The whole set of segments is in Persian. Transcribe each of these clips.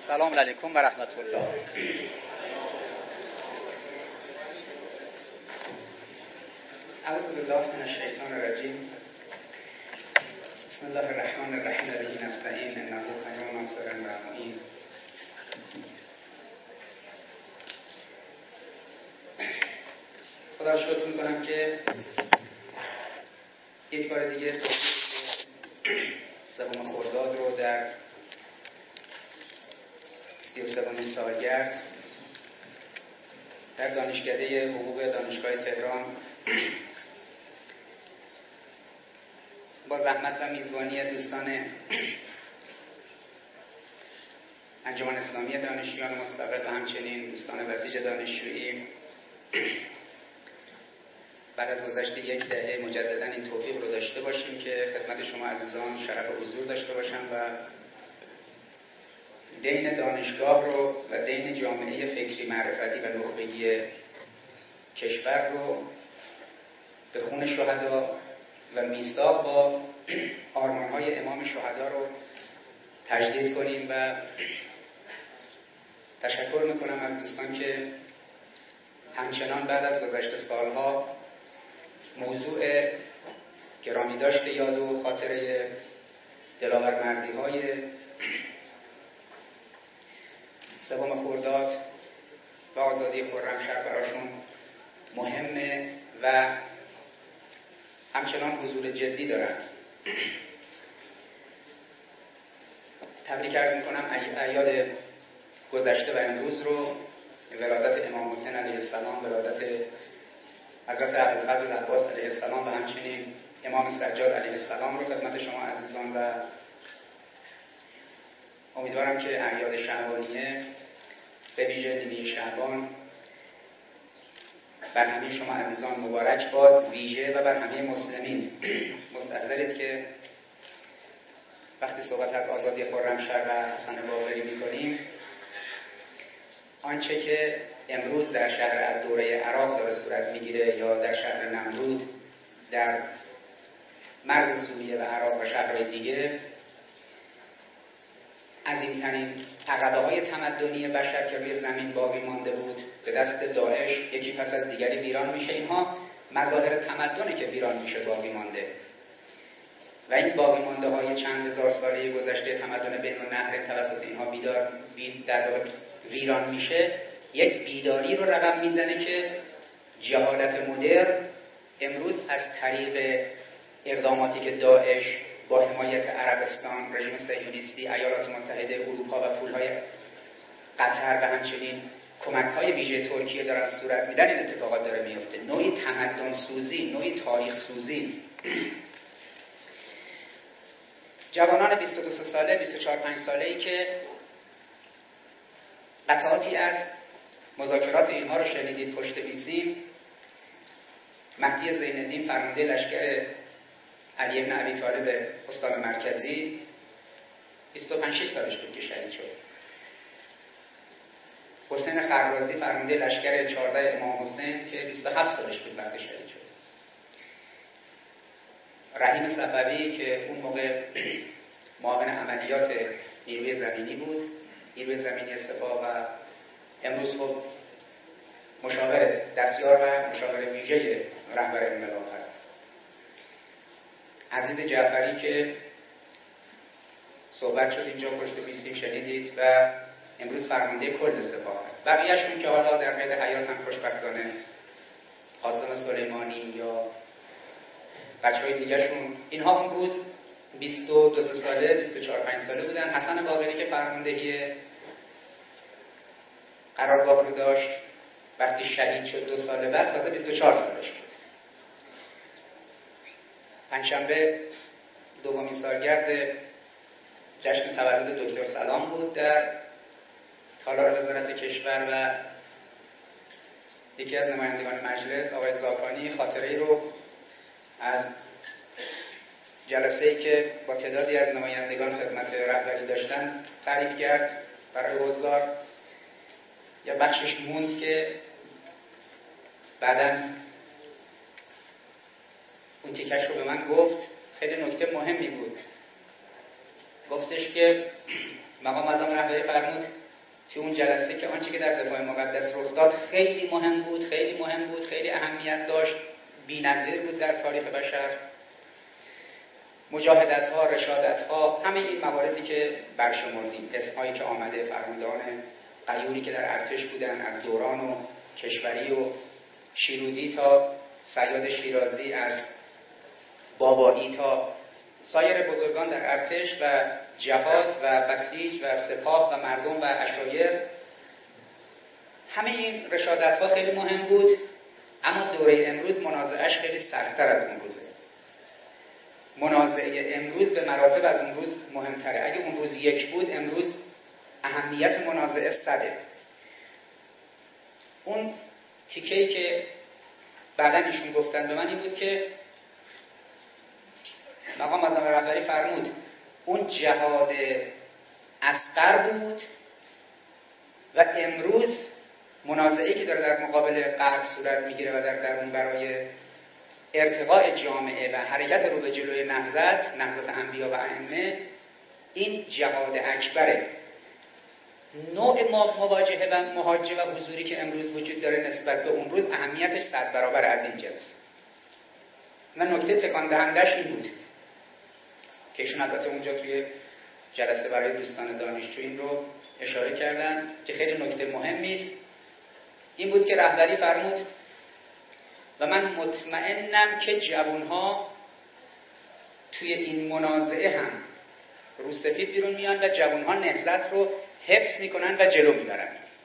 السلام علیکم و رحمت الله. اعوذ بالله من الشیطان الرجیم. بسم الله الرحمن الرحیم. به نستعین انه خیر ناصر و معین. خدا شکر میکنم که یک بار دیگه سوم خرداد رو در 33 سالگرد در دانشکده حقوق دانشگاه تهران با زحمت و میزبانی دوستان انجمن اسلامی دانشجویان مستقل و همچنین دوستان بسیج دانشجویی بعد از گذشت یک دهه مجددا این توفیق رو داشته باشیم که خدمت شما عزیزان شرف حضور داشته باشم و دین دانشگاه رو و دین جامعه فکری معرفتی و نخبگی کشور رو به خون شهدا و میثاق با آرمان‌های امام شهدا رو تجدید کنیم و تشکر میکنم از دوستان که همچنان بعد از گذشت سالها موضوع گرامی داشت یاد و خاطره دلاورمردی‌های سوم خرداد و آزادی خرمشهر براشون مهمه و همچنان حضور جدی دارن. تبریک عرض میکنم اعیاد گذشته و امروز رو، ولادت امام حسین علیه السلام، ولادت حضرت ابوالفضل عباس علیه السلام و همچنین امام سجاد علیه السلام رو خدمت شما عزیزان و امیدوارم که اعیاد شعبانیه به ویژه نیمه شعبان بر همه شما عزیزان مبارک باد، ویژه و بر همه مسلمین. مستحضرید که وقتی صحبت از آزادی خرمشهر و حسن باقری می‌کنیم، آنچه که امروز در شهر الدوره عراق داره صورت میگیره یا در شهر نمرود در مرز سوریه و عراق و شهرهای دیگه، عظیمترین عقبه‌های تمدنی بشر که روی زمین باقی مانده بود به دست داعش یکی پس از دیگری ویران میشه. اینها مظاهر تمدنی که ویران میشه، باقی مانده، و این باقی مانده های چند هزار ساله گذشته تمدن بین النهرین توسط اینها در ویران میشه. یک بیداری رو رقم میزنه که جهالت مدرن امروز از طریق اقداماتی که داعش با حمایت عربستان، رژیم صهیونیستی، ایالات متحده اروپا و پولهای قطر و همچنین کمک‌های ویژه ترکیه دارن صورت میدن، این اتفاقات داره میفته. نوعی تمدن سوزی، نوعی تاریخ سوزی. جوانان 22 ساله، 24-25 ساله‌ای که قطعاتی از مذاکرات اینها رو شنیدید پشت پیسیم، مهدی زین‌الدین فرمانده لشکر علی بن ابی طالب استان مرکزی 25-26 سالش بود که شهید شد. حسین خرازی فرمانده لشکر 14 امام حسین که 27 سالش بود وقتی شهید شد. رحیم صفوی که اون موقع معاون عملیات نیروی زمینی بود، نیروی زمینی سپاه، و امروز خب مشاور دستیار و مشاور ویژه رهبر انقلاب هست. عزیز جعفری که صحبت شد اینجا پشت پیسیم شنیدید و امروز فرمانده کل سپاه است. بقیه‌شون که حالا در قید حیات هم خوشبختانه، قاسم سلیمانی یا بچه‌های دیگه‌شون، اینها اون روز 22 ساله، 24-25 ساله بودن. حسن باقری که فرماندهی قرارگاه رو داشت وقتی شهید شد 2 سال بعد تازه 24 سالش بود. پنجشنبه دومین سالگرد جشن تولد دکتر سلام بود در تالار وزارت کشور و یکی از نمایندگان مجلس آقای زاکانی خاطره‌ای رو از جلسه‌ای که با تعدادی از نمایندگان خدمت رهبری داشتن تعریف کرد برای حضار. یا بخشش موند که بعداً اون تیکش رو به من گفت. خیلی نکته مهمی بود. گفتش که مقام اعظم رهبری فرمود توی اون جلسه که آنچه که در دفاع مقدس رخ داد خیلی مهم بود، خیلی اهمیت داشت، بی‌نظیر بود در تاریخ بشر. مجاهدت‌ها، رشادت‌ها، همه این مواردی که برشمردیم، اسمایی که آمده، فرماندهان غیوری که در ارتش بودن، از دوران و کشوری و شیرودی تا صیاد شیرازی، از بابایی تا سایر بزرگان در ارتش و جهاد و بسیج و سپاه و مردم و عشایر، همه این رشادت‌ها خیلی مهم بود. اما دوره امروز منازعه‌اش خیلی سخت‌تر از اون روزه. منازعه امروز به مراتب از اون روز مهمتره. اگه اون روز یک بود، امروز اهمیت منازعه 100. اون تیکه‌ای که بعداً ایشون گفتن به من این بود که مقام معظم رهبری فرمود اون جهاد اصغر بود و امروز منازعه‌ای که داره در مقابل غرب صورت میگیره و در درون برای ارتقاء جامعه و حرکت رو به جلوی نهضت انبیا و ائمه، این جهاد اکبره. نوع مواجهه و مهاجه و حضوری که امروز وجود داره نسبت به اون روز اهمیتش 100 برابر از این جنس. و نکته تکان دهندش این بود که ایشون البته اونجا توی جلسه برای دوستان دانشجو این رو اشاره کردن که خیلی نکته مهمی است. این بود که رهبری فرمود و من مطمئنم که جوانها توی این منازعه هم رو سفید بیرون میان و جوانها نهضت رو حفظ میکنن و جلو میبرن.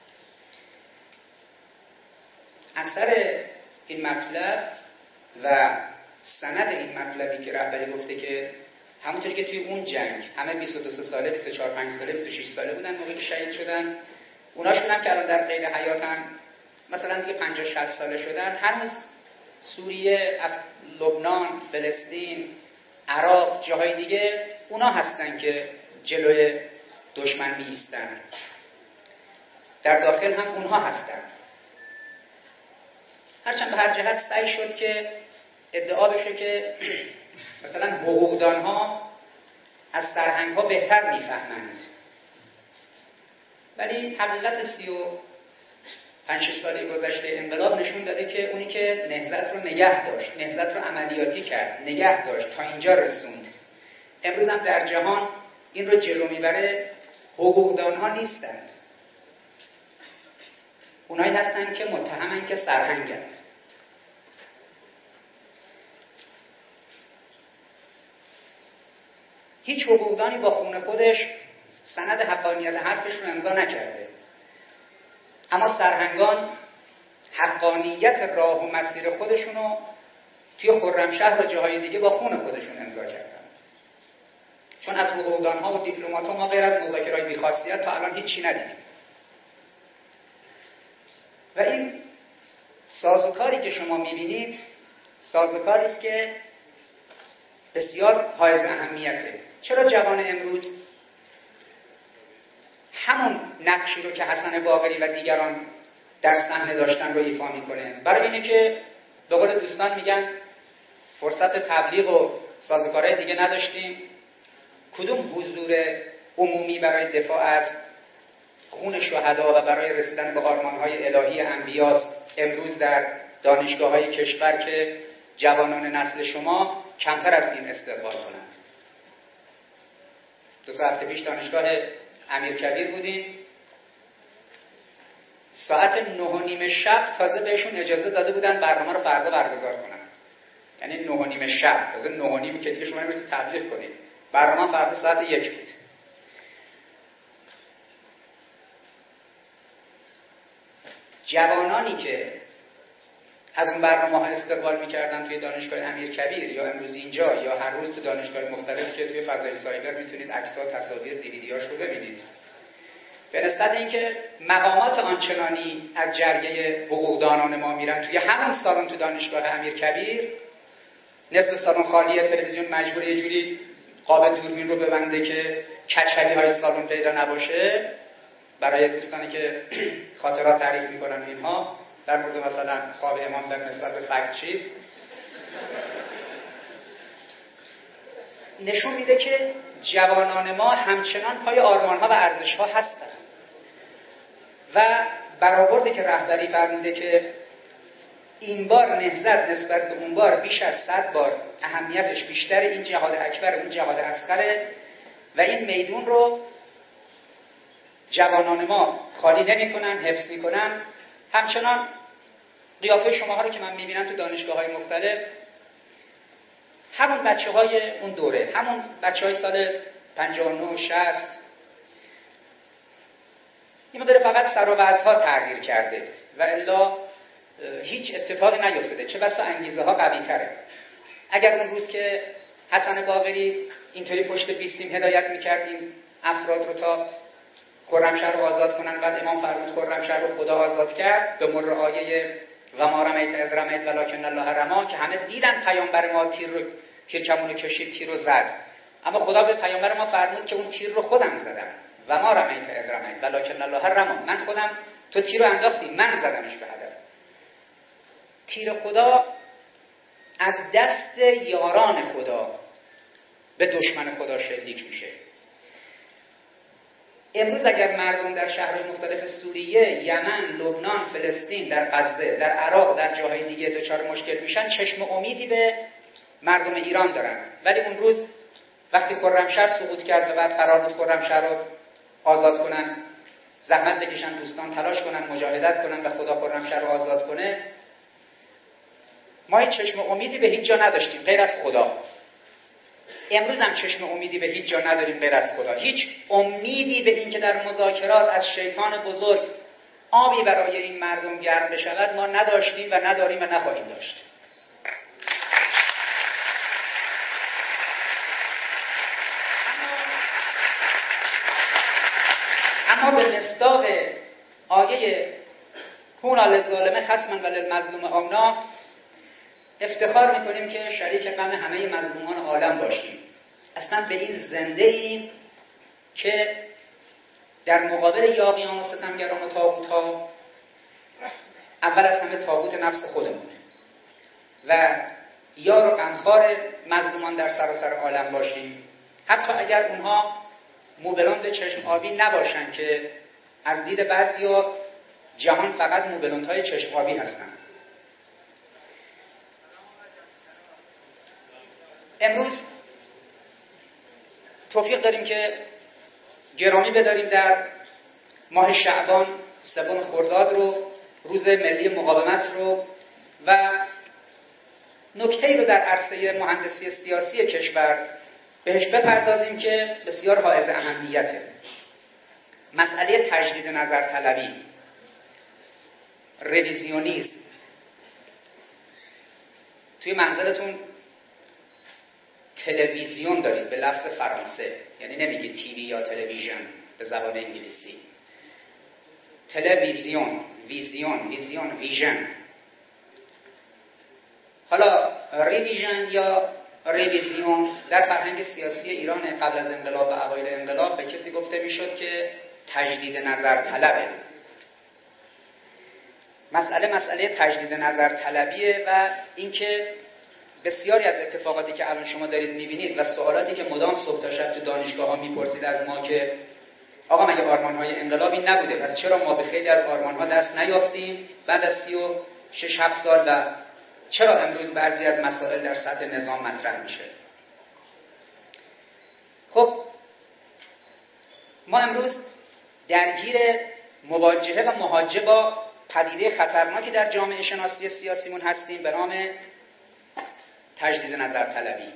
اثر این مطلب و سند این مطلبی که رهبری گفته که همونطوری که توی اون جنگ همه 22 ساله، 24 5 ساله، 26 ساله بودن موقعی که شهید شدن، اوناشون هم که الان در قید حیاتن مثلا دیگه 50 60 ساله شدن، هنوز سوریه، لبنان، فلسطین، عراق، جاهای دیگه اونا هستن که جلوی دشمن می ایستن. در داخل هم اونها هستن. هرچند به هر جهت سعی شد که ادعا بشه که مثلا حقوقدانها از سرهنگها بهتر میفهمند، ولی حقیقت 35 ساله گذشته انقلاب نشون داده که اونی که نهضت رو نگه داشت، نهضت رو عملیاتی کرد، نگه داشت، تا اینجا رسوند، امروز هم در جهان این رو جلو میبره، حقوقدانها نیستند. اونایی هستند که متهمن که سرهنگند. هیچ حقوقدانی با خون خودش سند حقانیت حرفش رو امضا نکرده، اما سرهنگان حقانیت راه و مسیر خودشونو توی خرمشهر و جاهای دیگه با خون خودشون امضا کردن. چون از حقوقدانها و دیپلمات‌ها ما غیر از مذاکرات بی‌خاصیت تا الان هیچی ندیدیم. و این سازوکاری که شما می‌بینید سازوکاری است که بسیار حائز اهمیته. چرا جوان امروز همون نقشی رو که حسن باقری و دیگران در صحنه داشتن رو ایفا میکنه؟ برای اینه که به قول دوستان میگن فرصت تبلیغ و سازوکارهای دیگه نداشتیم، کدوم حضور عمومی برای دفاع از خون شهدا و برای رسیدن به آرمانهای الهی انبیاست امروز در دانشگاه‌های کشور که جوانان نسل شما کمتر از این استقبال کنند. 2 هفته پیش دانشگاه امیرکبیر بودیم، ساعت 9:30 شب تازه بهشون اجازه داده بودن برنامه رو فردا برگزار کنن. یعنی 9:30 شب، تازه 9:30 که دیگه شما نمی‌رسید تبلیغ کنید. برنامه فردا ساعت 1 بود. جوانانی که از اون برنامه‌ها استقبال می‌کردن توی دانشگاه امیرکبیر یا امروز اینجا یا هر روز تو دانشگاه مختلف که توی فضای سایبر میتونید عکس‌ها، تصاویر، دیویدی‌هاش رو ببینید. به نسبت اینکه مقامات آنچنانی از جرگه حقوقدانان ما میرن توی همون سالن تو دانشگاه امیرکبیر، نصف سالن خالیه، تلویزیون مجبور یه جوری قاب دوربین رو ببنده که کچلی‌های سالن پیدا نباشه. برای دوستانی که خاطرات تعریف می‌کنن اینها در مورد مثلا خواب امام در نسبت به فکت شیت نشون میده که جوانان ما همچنان پای آرمان‌ها و ارزش‌ها هستن. و برآورده که رهبری فرموده که این بار نهضت نسبت به اون بار بیش از 100 بار اهمیتش بیشتر، این جهاد اکبر اون جهاد اصغره و این میدون رو جوانان ما خالی نمی‌کنن، حفظ می‌کنن. همچنان قیافه شماها رو که من می‌بینم تو دانشگاه‌های مختلف، همون بچه‌های اون دوره، همون بچه‌های سال 59 60، این مداره فقط سر و وضع‌ها تغییر کرده و الا هیچ اتفاقی نیفتاده، چه بسا انگیزه ها قوی تره. اگر اون روز که حسن باقری اینطوری پشت بیستیم هدایت میکرد این افراد رو تا خرمشهر رو آزاد کنن، بعد امام فرمود خرمشهر رو خدا آزاد کرد به مر آیه و ما رمیت اذ رمیت ولکن الله رما، که همه دیدن پیامبر ما تیر کمون کشید، تیر رو زد، اما خدا به پیامبر ما فرمود که اون تیر رو خودم زدم و ما رمیت اذ رمیت ولکن الله رما، من خودم، تو تیر رو انداختی، من زدمش به هدف. تیر خدا از دست یاران خدا به دشمن خدا شلیک میشه. امروز اگر مردم در شهرهای مختلف سوریه، یمن، لبنان، فلسطین، در غزه، در عراق، در جاهای دیگه دچار مشکل میشن، چشم امیدی به مردم ایران دارن. ولی اون روز وقتی خرمشهر سقوط کرد و بعد قرار بود خرمشهر رو آزاد کنن، زحمت بکشن، دوستان تلاش کنن، مجاهدت کنن و خدا خرمشهر رو آزاد کنه، ما هیچ چشم امیدی به هیچ جا نداشتیم غیر از خدا. امروز هم چشم امیدی به هیچ جا نداریم غیر از خدا. هیچ امیدی به این که در مذاکرات از شیطان بزرگ آبی برای این مردم گرم بشود ما نداشتیم و نداریم و نخواهیم داشت. اما به مصداق آیه کون للظالم خصما و للمظلوم امنا افتخار میکنیم که شریک غم همه مظلومان عالم باشیم. اصلا به این زنده ایم که در مقابل یاغیان و ستمگران و طاغوت‌ها اول از همه طاغوت نفس خودمونه و یار و غمخوار مظلومان در سراسر عالم باشیم، حتی اگر اونها موبلند چشم آبی نباشن که از دید بعضیا جهان فقط موبلندهای چشم آبی هستن. امروز توفیق داریم که گرامی بداریم در ماه شعبان 3 خرداد رو، روز ملی مقاومت رو، و نکته‌ای رو در عرصه مهندسی سیاسی کشور بهش بپردازیم که بسیار حائز اهمیته. مسئله تجدید نظر طلبی، رویزیونیسم. توی منزلتون تلویزیون دارید به لفظ فرانسه، یعنی نمیگید تیوی یا تلویزیون به زبان انگلیسی. تلویزیون، ویژن. حالا ریویژن یا ریویزیون در فرهنگ سیاسی ایران قبل از انقلاب و اوایل انقلاب به کسی گفته میشد که تجدید نظر طلبه. مسئله تجدید نظر طلبیه و اینکه بسیاری از اتفاقاتی که الان شما دارید میبینید و سوالاتی که مدام صبح تا شب تو دانشگاه ها میپرسید از ما که آقا مگه آرمان‌های انقلابی نبوده، پس چرا ما به خیلی از آرمان‌ها دست نیافتیم بعد از 36-7 سال و چرا امروز بعضی از مسائل در سطح نظام مطرح میشه؟ خب ما امروز درگیر مواجهه و محاجه با پدیده خطرناکی در جامعه شناسی سیاسیمون هستیم به نام تجدید نظر طلبی.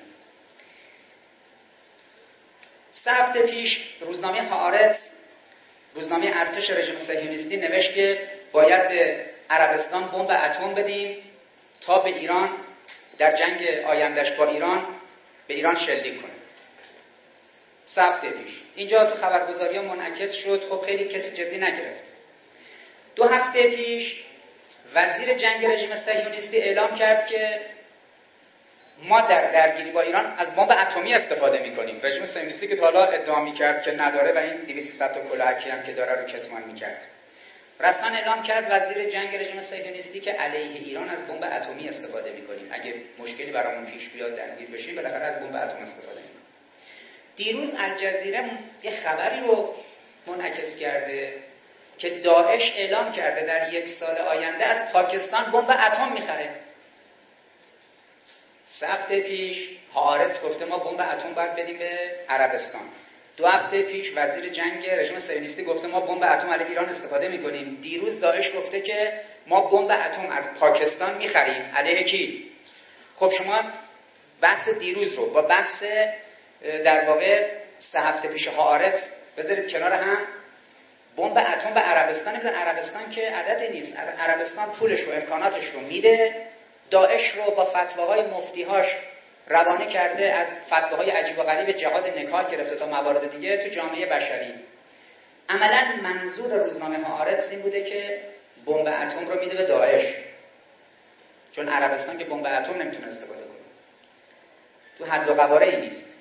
3 هفته پیش روزنامه هآرتز، روزنامه ارتش رژیم صهیونیستی، نوشت که باید به عربستان بمب اتم بدیم تا به ایران در جنگ آیندهش با ایران به ایران شلیک کنه. 3 هفته پیش اینجا تو خبرگزاری‌ها منعکس شد. خب خیلی کسی جدی نگرفت. 2 هفته پیش وزیر جنگ رژیم صهیونیستی اعلام کرد که ما در درگیری با ایران از بمب اتمی استفاده می‌کنیم. رژیم صهیونیستی که تا حالا ادعا می‌کرد که نداره و این 200 تا کلاهکی هم که داره رو کتمان می‌کرد، رسما اعلام کرد وزیر جنگ رژیم صهیونیستی که علیه ایران از بمب اتمی استفاده می‌کنیم. اگه مشکلی برامون پیش بیاد درگیر بشیم بالاخره از بمب اتم استفاده می‌کنیم. دیروز الجزیره یه خبری رو منعکس کرده که داعش اعلام کرده در 1 سال آینده از پاکستان بمب اتم میخره. 3 هفته پیش هارتز گفته ما بمب اتم باید بدیم به عربستان. 2 هفته پیش وزیر جنگ رژیم صهیونیستی گفته ما بمب اتم علیه ایران استفاده میکنیم. دیروز داعش گفته که ما بمب اتم از پاکستان میخریم. علیه کی؟ خب شما بحث دیروز رو با بحث در واقع 3 هفته پیش هارتز بذارید کنار هم. بمب اتم به عربستان میده. عربستان که عددی نیست. عربستان پولش رو امکاناتش رو میده. داعش رو با فتواهای مفتیهاش روانه کرده، از فتواهای عجیب و غریب جهاد نکاح گرفته تا موارد دیگه تو جامعه بشری. عملاً منظور روزنامه هارتز این بوده که بمب اتم رو میده به داعش، چون عربستان که بمب اتم نمیتونه استفاده کنه. تو حد و قواره ای نیست.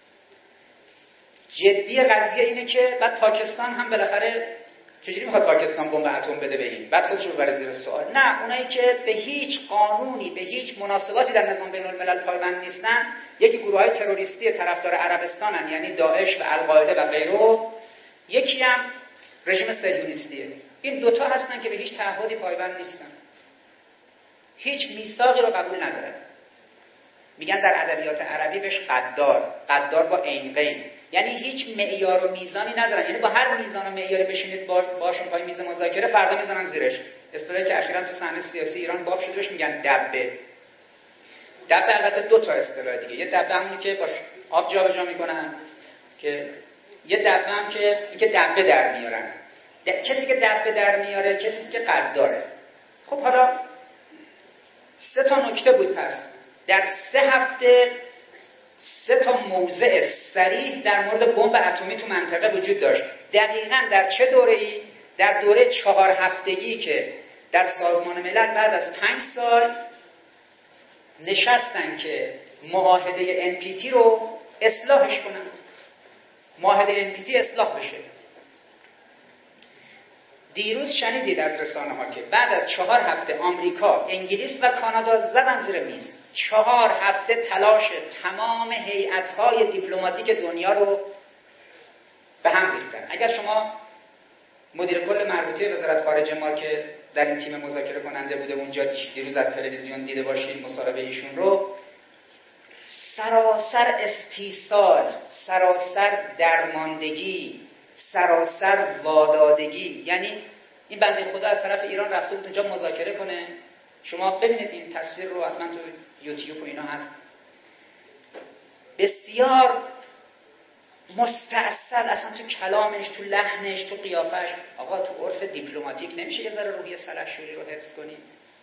جدی قضیه اینه که بعد پاکستان هم بالاخره چجوری میخواد پاکستان بمب اتم بده به این؟ بعد خودش رو ببره زیر سوال. نه، اونایی که به هیچ قانونی، به هیچ مناسباتی در نظام بین الملل پایبند نیستن، یکی گروه‌های تروریستی طرفدار عربستانن، یعنی داعش و القاعده و غیره، یکی هم رژیم صهیونیستیه. این دوتا هستن که به هیچ تعهدی پایبند نیستن. هیچ میثاقی رو قبول ندارن. میگن در ادبیات عربی بهش قدار با عین قین، یعنی هیچ معیار و میزانی ندارن. یعنی با هر میزان و معیاری بشینید باشون پای میز مذاکره، فردا میزنن زیرش. اصطلاحی که اخیراً تو صحنه سیاسی ایران باب شده بهش میگن دبه. دبه البته 2 تا اصطلاح دیگه. یه دبه همونی که با آب جابجا میکنن، که یه دبه هم که اینکه دبه در میارن. کسی که دبه در میاره کسی که قداره. خب حالا 3 تا نکته بود. پس در 3 هفته 3 تا موضع صریح در مورد بمب اتمی تو منطقه وجود داشت. دقیقاً در چه دوره‌ای؟ در دوره 4 هفتگی که در سازمان ملل بعد از 5 سال نشستن که معاهده NPT رو اصلاحش کنند. معاهده NPT اصلاح بشه. دیروز شنیدید از رسانه‌ها که بعد از 4 هفته آمریکا، انگلیس و کانادا زدن زیر میز. 4 هفته تلاش تمام هیئت‌های دیپلماتیک دنیا رو به هم ریختن. اگر شما مدیر کل مربوطه وزارت خارجه ما که در این تیم مذاکره کننده بوده اونجا دیروز از تلویزیون دیده باشید مصاحبه ایشون رو، سراسر استیصال، سراسر درماندگی، سراسر وادادگی. یعنی این بنده خدا از طرف ایران رفته بود اونجا مذاکره کنه. شما ببینید این تصویر رو، حتما تو یوتیوب و اینا هست. بسیار مستعسل، اصلا تو کلامش، تو لحنش، تو قیافش. آقا تو عرف دیپلماتیک نمیشه یه ذره روحیه سلحشوری رو حفظ کنید؟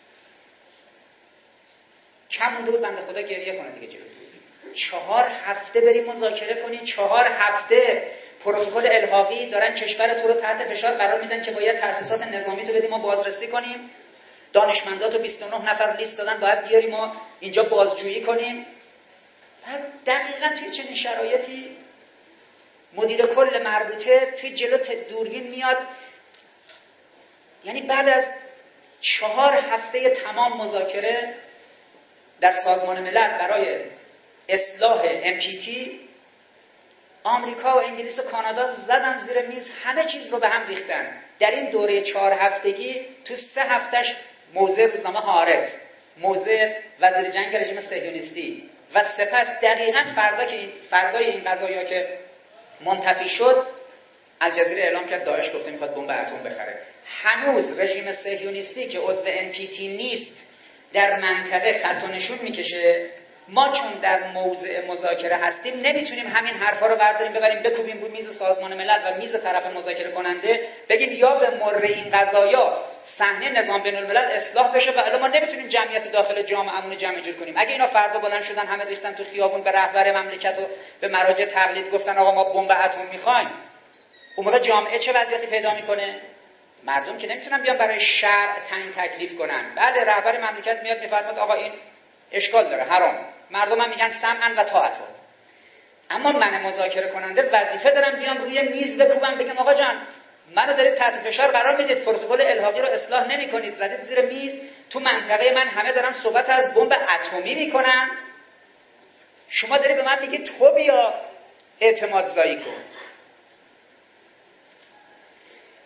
کم مونده بود بنده خدا گریه کنه دیگه. 4 هفته بریم مذاکره کنید. 4 هفته پروتکل الحاقی دارن کشور تو رو تحت فشار قرار میدن که باید تأسیسات نظامی تو بدیم ما بازرسی کنیم. دانشمنداتو 29 نفر لیست دادن باید بیاریم ما اینجا بازجویی کنیم. بعد دقیقاً توی چنین شرایطی مدیر کل مربوطه توی جلو دوربین میاد. یعنی بعد از 4 هفته تمام مذاکره در سازمان ملل برای اصلاح NPT، آمریکا و انگلیس و کانادا زدن زیر میز، همه چیز رو به هم ریختن. در این دوره 4 هفتگی تو 3 هفتهش موضع روزنامه هارتز، موضع وزیر جنگ رژیم صهیونیستی و سپس دقیقاً فردای این قضایا که منتفی شد، الجزیره اعلام کرد داعش گفته میخواد بمب اتم بخره. هنوز رژیم صهیونیستی که عضو NPT نیست در منطقه خط و نشون میکشه. ما چون در موضع مذاکره هستیم نمیتونیم همین حرفا رو برداریم ببریم بکوبیم روی میز سازمان ملل و میز طرف مذاکره کننده بگیم یا به مر این قضایا صحنه نظام بین الملل اصلاح بشه و الا ما نمیتونیم جمعیت داخل جامعه‌مون جمع جور کنیم. اگه اینا فردا بلند شدن همه ریختن تو خیابون به رهبر مملکت و به مراجع تقلید گفتن آقا ما بمب اتم میخوایم، اون موقع جامعه چه وضعیتی پیدا میکنه؟ مردم که نمیتونن بیان برای شرع تعیین تکلیف کنن. بله رهبر مملکت میاد میفرماد آقا این اشکال داره، حرام. مردم هم میگن سمعا و طاعتا. اما من مذاکره کننده وظیفه دارم بیام روی میز بکوبم بگم آقا جان منو دارید تحت فشار قرار میدید، پروتکل الحاقی رو اصلاح نمی‌کنید، زدید زیر میز. تو منطقه من همه دارن صحبت از بمب اتمی میکنن، شما داری به من میگی تو بیا اعتماد زایی کن.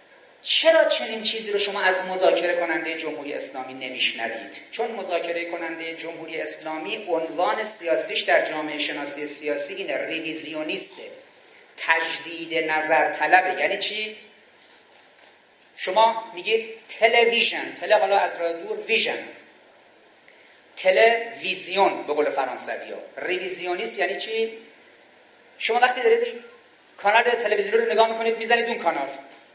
چرا چنین چیزی رو شما از مذاکره کننده جمهوری اسلامی نمیشنوید؟ چون مذاکره کننده جمهوری اسلامی عنوان سیاسیش در جامعه شناسی سیاسی اینه، ریویزیونیسته، تجدید نظر طلبه. یعنی چی؟ شما میگید تلویزیون، حالا از راه دور ویژن، تلویزیون به قول فرانسوی ها. ریویزیونیست یعنی چی؟ شما وقتی دارید کانال تلویزیون رو نگاه میکنید میزنید اون کانال،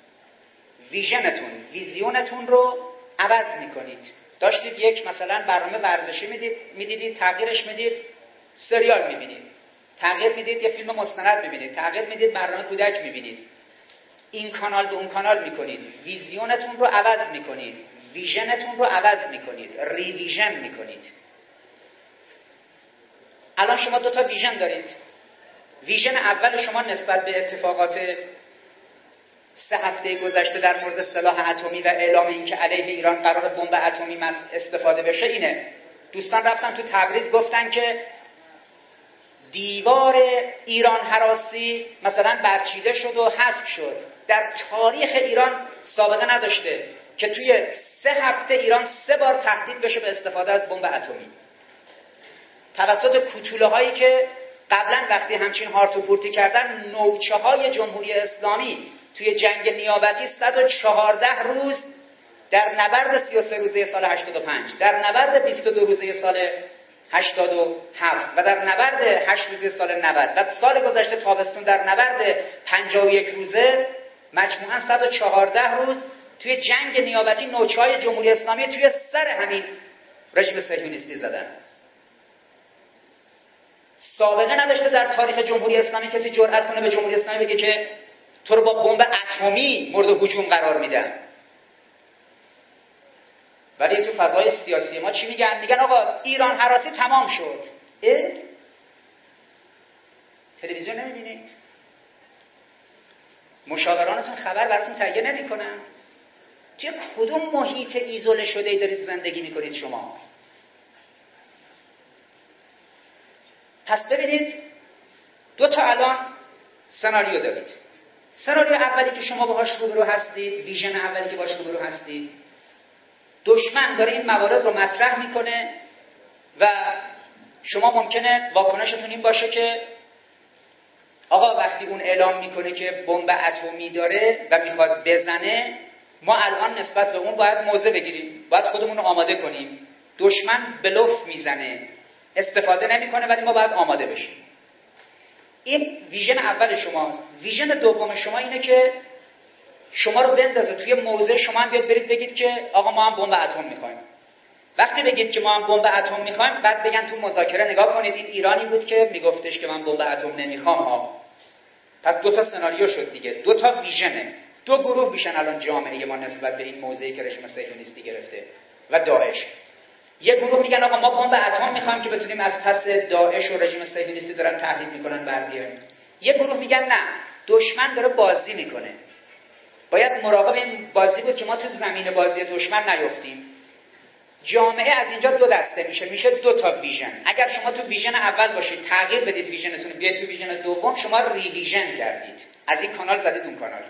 ویژنتون رو عوض میکنید. داشتید یک مثلا برنامه ورزشی میدیدید، تغییرش میدید سریال میبینید، تغییر میدید یه فیلم مستند میبینید، تغییر میدید برنامه کودک میبینید. این کانال به اون کانال میکنید، ویژنتون رو عوض میکنید، ویژنتون رو عوض میکنید، ریویژن میکنید. الان شما 2 تا ویژن دارید. ویژن اول شما نسبت به اتفاقات 3 هفته گذشته در مورد سلاح اتمی و اعلام اینکه علیه ایران قرار بمب اتمی استفاده بشه اینه. دوستان رفتن تو تبریز گفتن که دیوار ایران هراسی مثلا برچیده شد و حذف شد. در تاریخ ایران سابقه نداشته که توی 3 هفته ایران 3 بار تهدید بشه به استفاده از بمب اتمی توسط کوتوله هایی که قبلا وقتی همچین هارت و پورتی کردن نوچه های جمهوری اسلامی توی جنگ نیابتی 114 روز در نبرد 33 روزه سال 85، در نبرد 22 روزه سال 87 و در نبرد 8 روزه سال 90 و سال گذشته تابستون در نبرد 51 روزه مجموعاً 114 روز توی جنگ نیابتی نوچه‌های جمهوری اسلامی توی سر همین رژیم صهیونیستی زدن. سابقه نداشته در تاریخ جمهوری اسلامی کسی جرأت کنه به جمهوری اسلامی بگه که تو رو با بمب اتمی مورد هجوم قرار میدن. ولی تو فضای سیاسی ما چی میگن؟ میگن آقا ایران هراسی تمام شد. تلویزیون نمیبینید؟ مشاورانتون خبر براتون تهیه نمیکنن؟ توی کدوم محیط ایزوله شده ای دارید زندگی میکنید شما؟ پس ببینید 2 تا الان سناریو دارید. سناریو اولی که شما باهاش روبرو هستید، ویژن اولی که باهاش روبرو هستید، دشمن داره این موارد رو مطرح میکنه و شما ممکنه واکنشتون این باشه که آقا وقتی اون اعلام میکنه که بمب اتمی داره و میخواد بزنه، ما الان نسبت به اون باید موضع بگیریم، باید خودمون رو آماده کنیم. دشمن بلوف میزنه، استفاده نمیکنه، ولی ما باید آماده بشیم. این ویژن اول شماست. ویژن دوم شما اینه که شما رو بندازه توی موضع شما هم بیاد برید بگید که آقا ما هم بمب اتم میخوایم. وقتی بگید که ما هم بمب اتم میخوایم، بعد بگن تو مذاکره نگاه کنید این ایرانی بود که میگفتش که من بمب اتم نمیخوام ها. پس 2 تا سناریو شد دیگه، 2 تا ویژنه. 2 گروه میشن الان جامعه ما نسبت به این موضعی که رژیم صهیونیستی گرفته و داعش. یه گروه میگن آقا ما بمب اتم میخوایم که بتونیم از پس داعش و رژیم صهیونیستی دارن تهدید میکنن بر بیاریم. یه گروه میگن نه، دشمن داره بازی میکنه، باید مراقب این بازی بود که ما تو زمین بازی دشمن نیفتیم. جامعه از اینجا 2 دسته میشه 2 تا ویژن. اگر شما تو ویژن اول باشید، تغییر بدید ویژنتون، بیاید تو ویژن دوم، شما ریویژن کردید، از این کانال زدید اون کانال.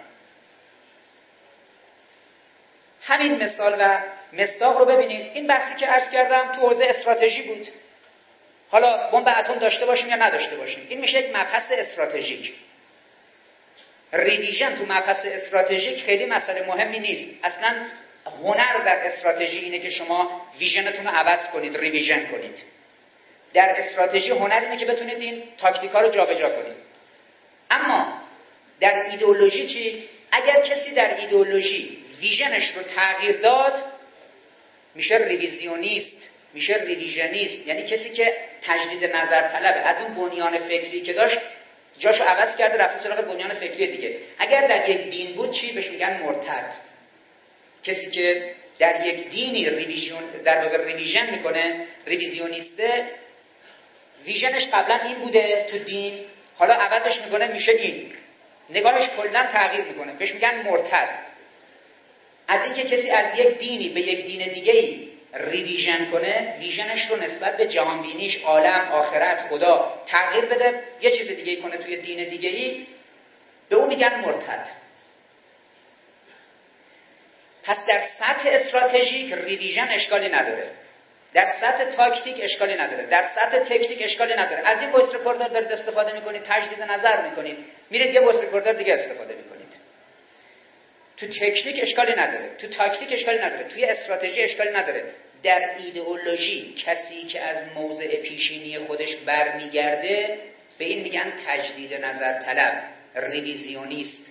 همین مثال و مصداق رو ببینید. این بحثی که عرض کردم تو حوزه استراتژی بود. حالا بمب اتم داشته باشیم یا نداشته باشیم، این میشه یک مبحث استراتژیک. ریویژن تو مبحث استراتژیک خیلی مسئله مهمی نیست. اصلا هنر در استراتژی اینه که شما ویژنتون رو عوض کنید، ریویژن کنید. در استراتژی هنر اینه که بتونید این تاکتیکا رو جابجا کنید. اما در ایدئولوژی چی؟ اگر کسی در ایدئولوژی ویژنش رو تغییر داد، میشه ریویزیونیست، میشه ریویژنیست. یعنی کسی که تجدید نظر طلبه، از اون بنیان فکری که داشت جاشو عوض کرده رفته سراغ بنیان فکری دیگه. اگر در یک دین بود چی؟ بهش میگن مرتد. کسی که در یک دینی در واقع ریویژن میکنه، ریویزیونیسته، ویژنش قبلا این بوده تو دین، حالا عوضش میکنه میشه این، نگاهش کلا تغییر میکنه، بهش میگن مرتد. از اینکه کسی از یک دینی به یک دین دیگه‌ای ریویژن کنه، ویژنش رو نسبت به جهانبینیش، عالم، آخرت، خدا تغییر بده، یه چیز دیگه‌ای کنه توی دین دیگه‌ای، به اون میگن مرتد. پس در سطح استراتژیک ریویژن اشکالی نداره، در سطح تاکتیک اشکالی نداره، در سطح تکنیک اشکالی نداره. از این وایس رکوردر دارید استفاده میکنید، تجدید نظر میکنید، میرید یه وایس رکوردر دیگه استفاده میکنید. تو تکنیک اشکالی نداره، تو تاکتیک اشکالی نداره، توی استراتژی اشکالی نداره. در ایدئولوژی کسی که از موضع پیشینی خودش برمیگرده به این میگن تجدید نظر طلب، ریویزیونیست.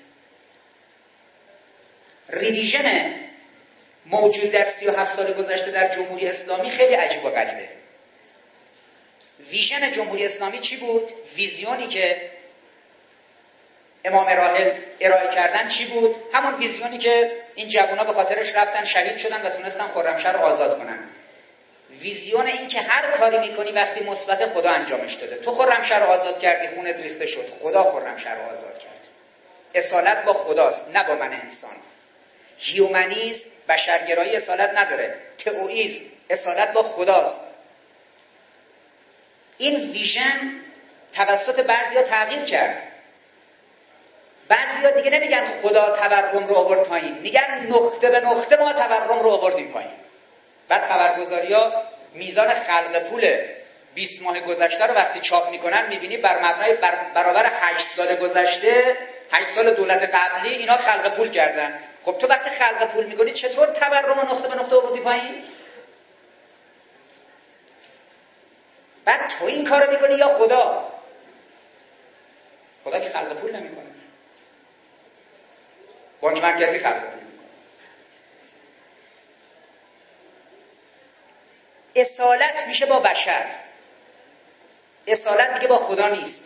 ریویژن موجود در 37 سال گذشته در جمهوری اسلامی خیلی عجیب و غریبه. ویژن جمهوری اسلامی چی بود؟ ویزیونی که امام راحل ارائه کردن چی بود؟ همون ویزیونی که این جوونا به خاطرش رفتن شهید شدن و تونستن خرمشهر رو آزاد کنن. ویزیون این که هر کاری میکنی وقتی مثبت خدا انجامش داده. تو خرمشهر رو آزاد کردی، خونت ریخته شد، خدا خرمشهر رو آزاد کرد. اصالت با خداست، نه با من انسان. هیومنیسم بشرگرایی اصالت نداره، تئوئیسم اصالت با خداست. این ویژن توسط بعضیا تغییر کرد. بعضیا دیگه نمیگن خدا تورم رو آورد پایین، میگن نقطه به نقطه ما تورم رو آوردیم پایین. بعد خبرگزاری‌ها میزان خلق پول 20 ماه گذشته رو وقتی چاپ میکنن میبینی بر مبنای برابر 8 سال گذشته، 8 سال دولت قبلی اینا خلق پول کردن. خب تو وقتی خلق پول میکنی چطور تورم رو نقطه به نقطه آوردی پایین؟ بعد تو این کارو میکنی یا خدا؟ خدا که خلق پول نمیکنه، بانک مرکزی خلق پول میکنه. اصالت میشه با بشر، اصالت دیگه با خدا نیست.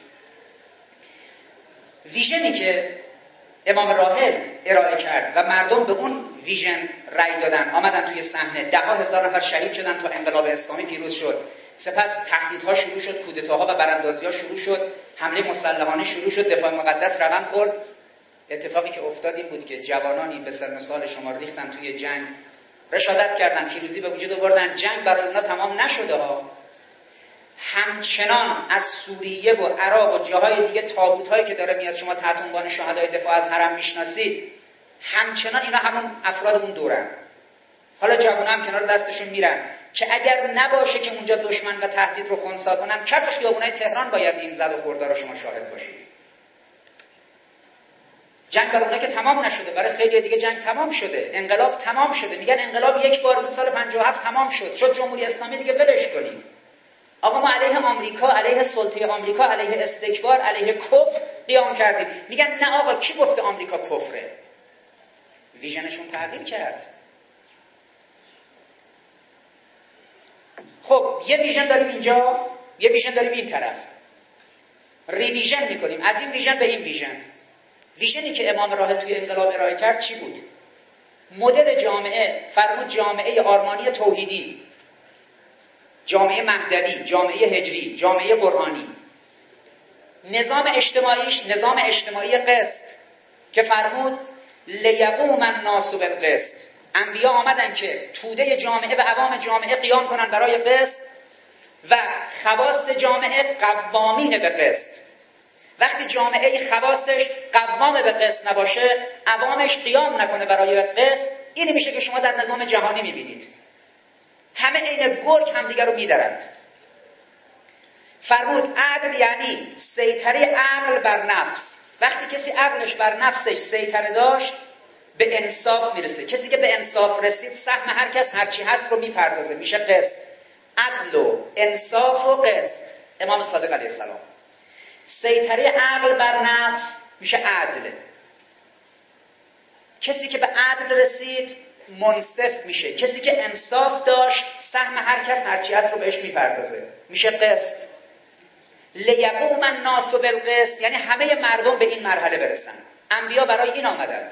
ویژنی که امام راحل ارائه کرد و مردم به اون ویژن رأی دادن، آمدن توی صحنه، 10,000 نفر شهید شدن تا انقلاب اسلامی پیروز شد. سپس تهدیدها شروع شد، کودتاها و براندازی‌ها شروع شد، حمله مسلحانه شروع شد، دفاع مقدس رقم خورد. اتفاقی که افتاد این بود که جوانانی به سن سال شما ریختن توی جنگ، رشادت کردن، پیروزی به وجود آوردن. جنگ برای اونا تمام نشده ها. همچنان از سوریه و عراق و جاهای دیگه تابوت‌هایی که داره میاد، شما تحت عنوان شهدای دفاع از حرم میشناسید، همچنان اینا همون افراد اون دورن. حالا جوونا هم کنار دستشون میرن که اگر نباشه که اونجا دشمن و تهدید رو خنثی کنن، کف خیابونای تهران باید این زد و خوردا رو شما شاهد باشید. جنگ برای اونها که تمام نشده، برای خیلی دیگه جنگ تمام شده، انقلاب تمام شده. میگن انقلاب یک بار بود، سال 57 تمام شد جمهوری اسلامی، دیگه ولش کنیم. آقا ما علیه آمریکا، علیه سلطه آمریکا، علیه استکبار، علیه کفر قیام کردیم. میگن نه آقا، کی گفته آمریکا کفره؟ ویژنشون تغییر کرد. خب یه ویژن داریم اینجا، یه ویژن داریم این طرف. ریویژن میکنیم از این ویژن به این ویژن. ویژنی که امام راحل توی انقلاب ارائه کرد چی بود؟ مدل جامعه، فرمود جامعه آرمانی توحیدی، جامعه مهدوی، جامعه هجری، جامعه قرآنی. نظام اجتماعیش نظام اجتماعی قسط که فرمود لیقوم الناس بالقسط. انبیا آمدن که توده جامعه و عوام جامعه قیام کنن برای قسط و خواص جامعه قوامین به قسط. وقتی جامعه خواصش قوام به قسط نباشه، عوامش قیام نکنه برای قسط، این میشه که شما در نظام جهانی میبینید همه عین گرگ همدیگر رو میدرند. فرمود عدل یعنی سیطره عقل بر نفس. وقتی کسی عقلش بر نفسش سیطره داشت به انصاف میرسه. کسی که به انصاف رسید سهم هر کس هرچی هست رو میپردازه، میشه قسط. عدل و انصاف و قسط. امام صادق علیه السلام. سیطره عقل بر نفس میشه عدل. کسی که به عدل رسید منصف میشه. کسی که انصاف داشت سهم هر کس هرچی هست رو بهش میپردازه، میشه قسط. لیقوم الناس بالقسط یعنی همه مردم به این مرحله برسن. انبیا برای این آمدند.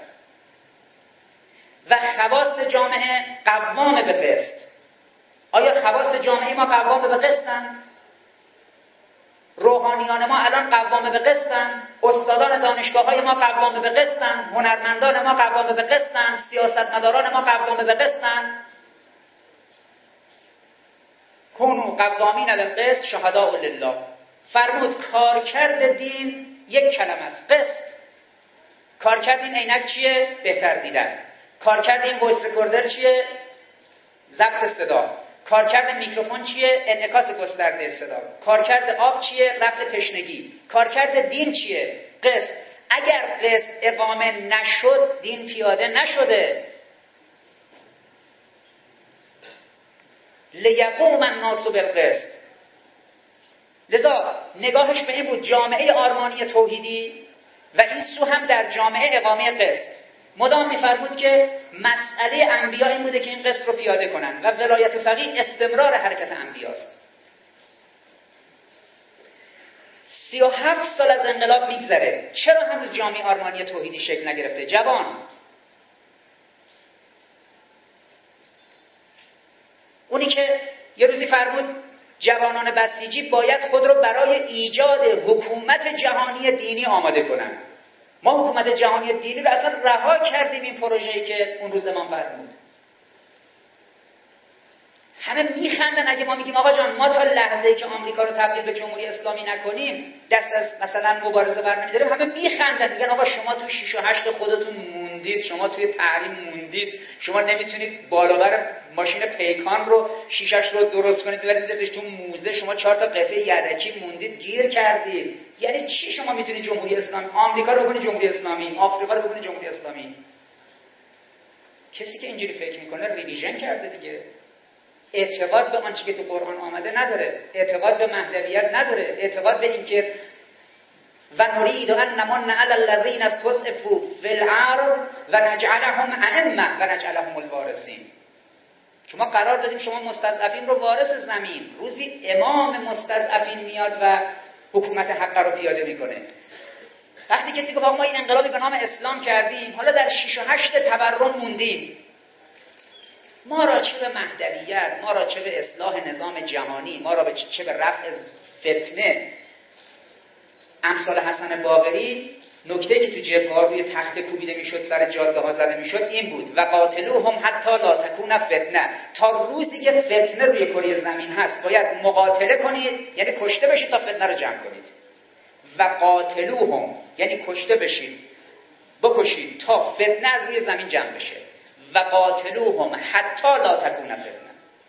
و خواص جامعه قوام به قسط. آیا خواص جامعه ما قوام به قسطند؟ روحانیان ما الان قوام به قسطند؟ استادان دانشگاه‌های ما قوام به قسطند؟ هنرمندان ما قوام به قسطند؟ سیاستمداران ما قوام به قسطند؟ کونوا قوامین بالقسط شهداء لله. فرمود کارکرد دین یک کلمه است، قسط. کارکرد این عینک چیه؟ بهتر دیدن. کارکرد این وایس رکوردر چیه؟ ضبط صدا. کارکرد میکروفون چیه؟ انعکاس گسترده صدا. کارکرد آب چیه؟ رفع تشنگی. کارکرد دین چیه؟ قسط. اگر قسط اقامه نشد دین پیاده نشده. لیقوم الناس بالقسط. لذا نگاهش به این بود جامعه آرمانی توحیدی و این سو هم در جامعه اقامه قسط. مدام می‌فرمود که مسئله انبیا این بوده که این قسط رو پیاده کنن و ولایت فقیه استمرار حرکت انبیاست. 37 سال از انقلاب میگذره، چرا هنوز جامعه آرمانی توحیدی شکل نگرفته؟ جوان، اونی که یه روزی فرمود جوانان بسیجی باید خود رو برای ایجاد حکومت جهانی دینی آماده کنن. ما حکومت جهانی دینی رو اصلا رها کردیم. این پروژه‌ای که اون روز امام فرمود، همه میخندن اگه ما میگیم آقا جان ما تا لحظه‌ای که آمریکا رو تبدیل به جمهوری اسلامی نکنیم دست از مثلا مبارزه برنمی‌داریم. همه میخندن، میگن آقا شما تو 6 و 8 خودتون موندید، شما توی تحریم موندید، شما نمیتونید بالابر ماشین پیکان رو شیشش رو درست کنید ببرید بذاریدش تو موزه، شما 4 تا قطعه یدکی موندید، گیر کردید. یعنی چی شما میتونید جمهوری اسلامی آمریکا رو بکنید جمهوری اسلامی، آفریقا رو بکنید جمهوری اسلامی؟ کسی که اینجوری فکر میکنه ریویژن کرده دیگه. اعتقاد به آنچه که تو قرآن آمده نداره، اعتقاد به مهدویت نداره، اعتقاد به این که و نرید ان نمن علی الذین استضعفوا فی الارض و نجعلهم ائمه و نجعلهم الوارثین. شما قرار دادیم شما مستضعفین رو وارث زمین، روزی امام مستضعفین میاد و حکومت حق رو پیاده میکنه. وقتی کسی گفت ما این انقلابی به نام اسلام کردیم، حالا در 6 و 8 تورم موندیم، ما را چه به مهدویت، ما را چه به اصلاح نظام جهانی، ما را چه به رفع فتنه. امثال حسن باقری نکته که تو جبهه‌ها روی تخت کوبیده میشد، سر جاده ها زده میشد این بود: و قاتلوهم حتی لا تکون فتنه. تا روزی که فتنه روی کره زمین هست باید مقاتله کنید، یعنی کشته بشید تا فتنه رو جمع کنید. و قاتلوهم یعنی کشته بشید، بکشید تا فتنه از روی زمین جمع بشه. و قاتلوهم حتی لا تکون فتنه.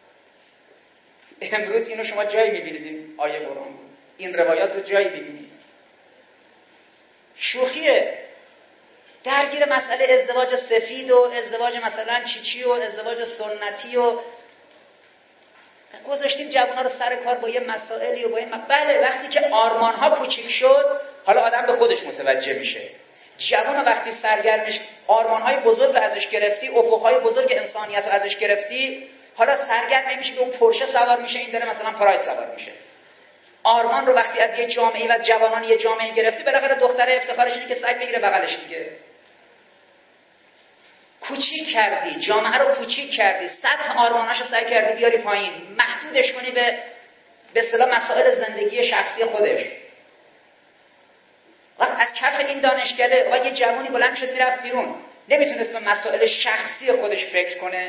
امروز اینو شما جایی میبینید، این آیه قرآن بود، این روایات رو جایی میبینید. شوخیه، درگیر مسئله ازدواج سفید و ازدواج مثلا چیچی و ازدواج سنتی و گذاشتیم جوان‌ها رو سر کار با یه مسائلی و با این بله، وقتی که آرمان‌ها کوچیک شد حالا آدم به خودش متوجه میشه. جوان وقتی سرگرمش آرمان‌های بزرگ ازش گرفتی، افق‌های بزرگ انسانیت رو ازش گرفتی، حالا سرگرم نمیشه که اون پورشه سوار میشه، این داره مثلا پراید سوار میشه. آرمان رو وقتی از یه جامعه و از جوانان یه جامعه گرفتی، بالاخره دختره افتخارش اینه که سگ بگیره بغلش دیگه. کوچیک کردی جامعه رو، کوچیک کردی، سطح آرماناشو سعی کردی بیاری پایین، محدودش کنی به اصطلاح مسائل زندگی شخصی خودش. وقت از کف این دانشکده و یه جوانی بلند شد میرفت بیرون، نمیتونست به مسائل شخصی خودش فکر کنه.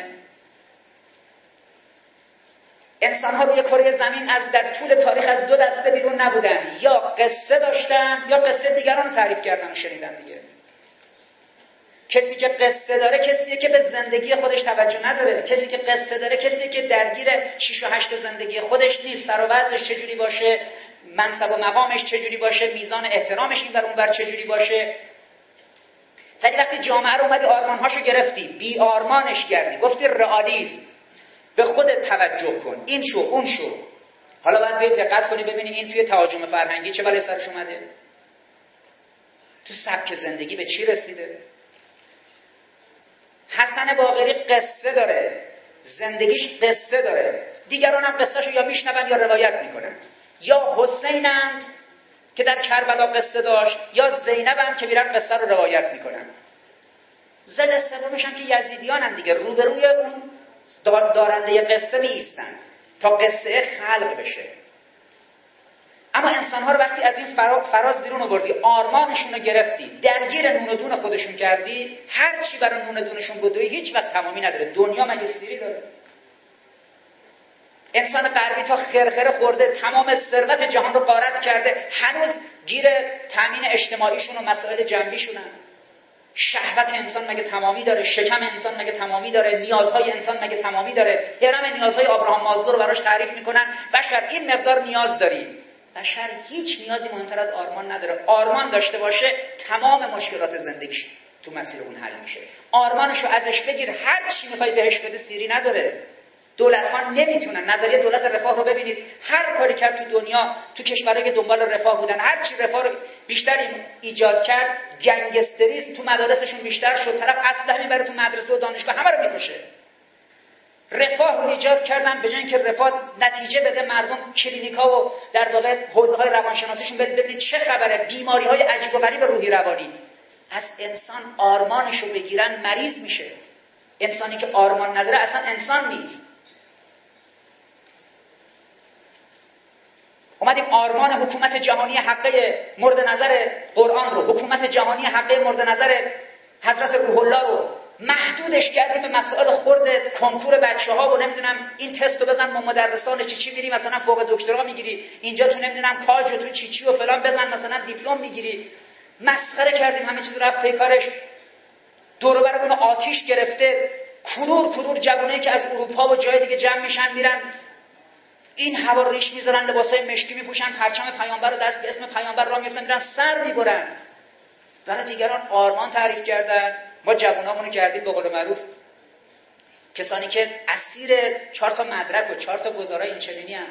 انسان‌ها روی کره زمین از در طول تاریخ از دو دسته بیرون نبودن، یا قصه داشتن یا قصه دیگران رو تعریف کردن و شنیدن دیگه. کسی که قصه داره کسیه که به زندگی خودش توجه نداره. کسی که قصه داره کسیه که درگیر 6 و 8 زندگی خودش نیست، سر و وضعش چجوری باشه، منصب و مقامش چجوری باشه، میزان احترامش این ور اون ور چجوری باشه. ولی وقتی جامعه رو اومدی آرمان‌هاشو گرفتی، بی آرمانش کردی، گفتی رئالیسم، به خودت توجه کن، این شو اون شو. حالا باید باید دقت کنی ببینی این توی تهاجم فرهنگی چه بلایی سرش اومده، تو سبک زندگی به چی رسیده. حسن باقری قصه داره، زندگیش قصه داره، دیگران هم قصهشو یا میشنون یا روایت میکنن. یا حسینند که در کربلا قصه داشت، یا زینب هم که میرن قصه رو روایت میکنن. زل سومش هم که یزیدیان دیگه روبروی اون دارنده قصه می ایستند تا قصه خلق بشه. اما انسان‌ها رو وقتی از این فراز بیرون آوردی، آرمانشون رو گرفتی، درگیر نون و دون خودشون کردی، هر چی برای نون و دونشون بدوی هیچ وقت تمامی نداره. دنیا مگه سیری داره؟ انسان غربی تا خرخره خورده، تمام ثروت جهان رو غارت کرده، هنوز گیر تامین اجتماعیشون و مسائل جنبیشونن. شهوت انسان مگه تمامی داره؟ شکم انسان مگه تمامی داره؟ نیازهای انسان مگه تمامی داره؟ هرم نیازهای آبراهام مازلو رو براش تعریف میکنن. بشر این مقدار نیاز داری. بشر هیچ نیازی مهمتر از آرمان نداره. آرمان داشته باشه تمام مشکلات زندگیش تو مسیر اون حل میشه. آرمانشو ازش بگیر، هر چی میخوای بهش بده سیری نداره. دولت ها نمیتونن. نظریه دولت رفاه رو ببینید، هر کاری کرد تو دنیا، تو کشورهایی که دنبال رفاه بودن، هر چی رفاه رو بیشتر ایجاد کرد، گنگستریسم تو مدارسشون بیشتر شد، طرف اسلحه میبره تو مدرسه و دانشگاه همه رو میکشه. رفاه رو ایجاد کردن به جای اینکه رفاه نتیجه بده، مردم کلینیکا و در واقع حوزه‌های روانشناسیشون ببینید چه خبره، بیماری‌های عجیب و غریب روحی روانی. از انسان آرمانشو بگیرن مریض میشه. انسانی که آرمان نداره اصلا انسان نیست. اومدیم آرمان حکومت جهانی حقه مورد نظر قرآن رو، حکومت جهانی حقه مورد نظر حضرت روح الله رو محدودش کردیم به مسائل خرد کنکور بچه‌ها و نمیدونم این تست رو بزن با مدرسان چی میری مثلا فوق دکترا میگیری، اینجا تو نمیدونم کاج و تو چی و فلان بزن مثلا دیپلم میگیری. مسخره کردیم، همه چیز رفت پی کارش. دور و برمون آتیش گرفته، کرور جوونایی که از اروپا و جای دیگه جمع میشن میرن این هوا ریش میذارن، لباسای مشکی میپوشن، پرچم پیامبر رو دست به اسم پیامبر راه میفتن، میرن سر میبرن. برای دیگران آرمان تعریف کردن. ما جوونامونو کردیم به قول معروف کسانی که اسیر 4 تا مدرک و 4 تا گزارای این چنینی هم.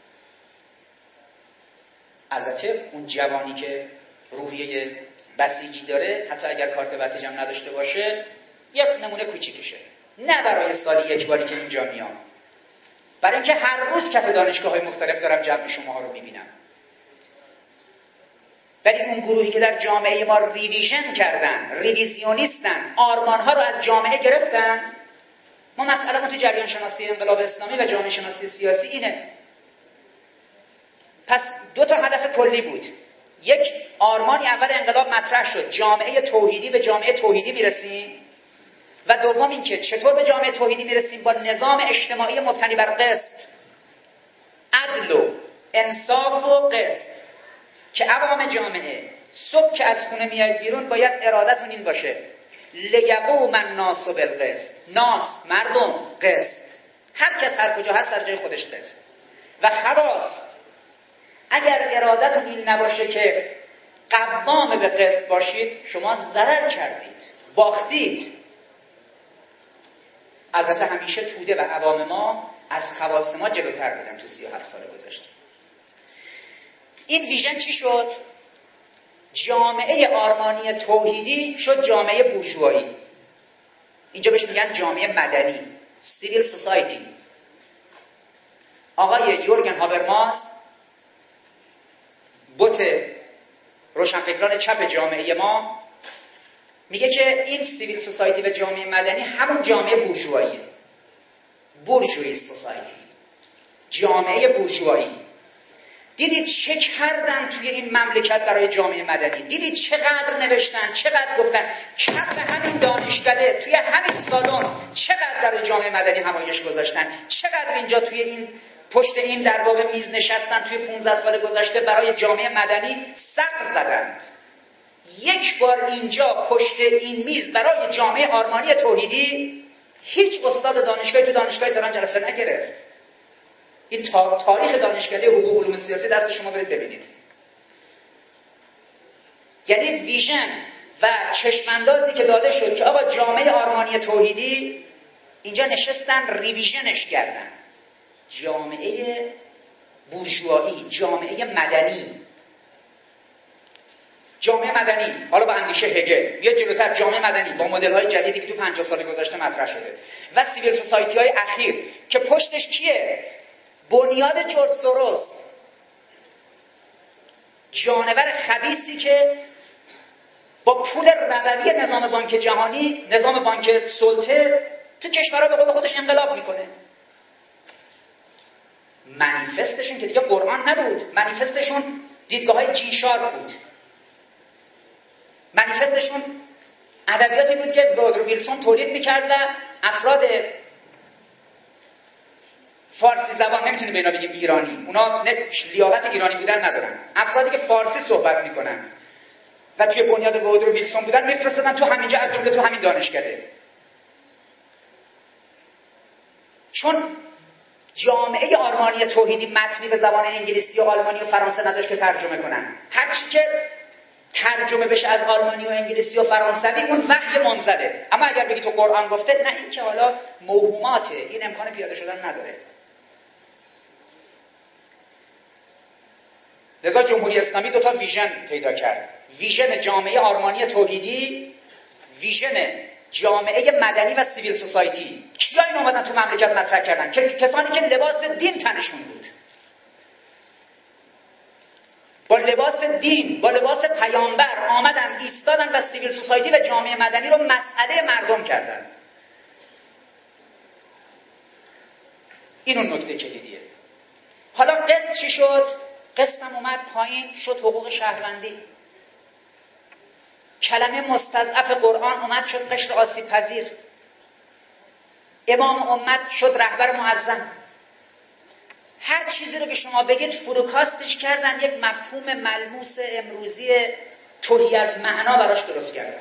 البته اون جوانی که روحیه بسیجی داره، حتی اگر کارت بسیج هم نداشته باشه، یک نمونه کوچیکشه. نه برای سالی یک باری که اینجا میام، برای اینکه هر روز کف دانشگاه‌های مختلف دارم جمع شماها رو میبینم. ولی اون گروهی که در جامعه ما ریویژن کردن، ریویزیونیستن، آرمان‌ها رو از جامعه گرفتن. ما مسئله تو جریان شناسی انقلاب اسلامی و جامعه شناسی سیاسی اینه. پس 2 تا هدف کلی بود. یک، آرمانی اول انقلاب مطرح شد، جامعه توحیدی، به جامعه توحیدی میرسیم. و دوم این که چطور به جامعه توحیدی میرسیم؟ با نظام اجتماعی مبتنی بر قسط، عدل و انصاف و قسط، که عوام جامعه صبح که از خونه میاد بیرون باید ارادتون این باشه لیقوم الناس بالقسط. ناس مردم، قسط هر کس هر کجا هست سر جای خودش قسط. و خلاص اگر ارادتون این نباشه که قوام به قسط باشید، شما ضرر کردید، باختید. البته همیشه توده و عوام ما از خواص ما جلوتر بودن تو 37 سال گذشته. این ویژن چی شد؟ جامعه آرمانی توحیدی شد جامعه بورژوایی. اینجا بهش میگن جامعه مدنی، سیویل سوسایتی. آقای یورگن هابرماس، بت روشنفکران چپ جامعه ما، میگه که این سیویل سوسایتی و جامعه مدنی همون جامعه بورژواییه. بورژوایی سوسایتی، جامعه بورژوایی. دیدید چه کردن توی این مملکت برای جامعه مدنی؟ دیدید چقدر نوشتن، چقدر گفتن، کف همین دانشکده توی همین سالن چقدر برای جامعه مدنی همایش گذاشتن، چقدر اینجا توی این پشت این در واقع میز نشستن توی 15 سال گذشته برای جامعه مدنی سقف زدند. یک بار اینجا پشت این میز برای جامعه آرمانی توحیدی هیچ استاد دانشگاهی تو دانشگاه تهران جلسه نگرفت. این تاریخ دانشکده حقوق علوم سیاسی دست شما برید ببینید. یعنی ویژن و چشماندازی که داده شد که آقا جامعه آرمانی توحیدی، اینجا نشستن ریویژنش کردن. جامعه بورژوایی، جامعه مدنی. جامعه مدنی حالا با اندیشه هگل یه جلوتر، جامعه مدنی با مدل‌های جدیدی که تو 50 سال گذشته مطرح شده و سیویل سوسایتی‌های اخیر که پشتش کیه؟ بنیاد جورج سوروس، جانور خبیثی که با پول ربوی نظام بانک جهانی، نظام بانک سلطه، تو کشورها به قول خودش انقلاب میکنه. منیفستشون که دیگه قرآن نبود، منیفستشون دیدگاه‌های جی شارپ بود. منیفستشون ادبیاتی بود که وودرو ویلسون تولید میکرد و افراد فارسی زبان، نمیتونیم به اینا بگیم ایرانی، اونا لیاقت ایرانی بودن ندارن، افرادی که فارسی صحبت میکنن و توی بنیاد وودرو ویلسون بودن میفرستادن تو همینجا، از جمله تو همین دانشکده. چون جامعه آرمانی توحیدی متنی به زبان انگلیسی و آلمانی و فرانسه نداشت که ترجمه کنن. هر چی که ترجمه بشه از آلمانی و انگلیسی و فرانسوی اون وحی منزله. اما اگر بگی تو قرآن گفته، نه، این که حالا موهوماته، این امکان پیاده شدن نداره. لذا جمهوری اسلامی دو تا ویژن پیدا کرد: ویژن جامعه آرمانی توحیدی، ویژن جامعه مدنی و سیویل سوسایتی. کیا این اومدن تو مملکت مطرح کردن؟ کسانی که لباس دین تنشون بود، با لباس دین، با لباس پیامبر آمدن ایستادن و سیویل سوسایتی و جامعه مدنی رو مسئله مردم کردن. این اون نکته کلیدیه. حالا قسط چی شد؟ قسطم اومد پایین، شد حقوق شهروندی. کلمه مستضعف قرآن اومد شد قشر آسیب پذیر. امام امت شد رهبر معظم. هر چیزی رو که شما بگید فروکاستش کردن، یک مفهوم ملموس امروزی تهی از معنا براش درست کردن.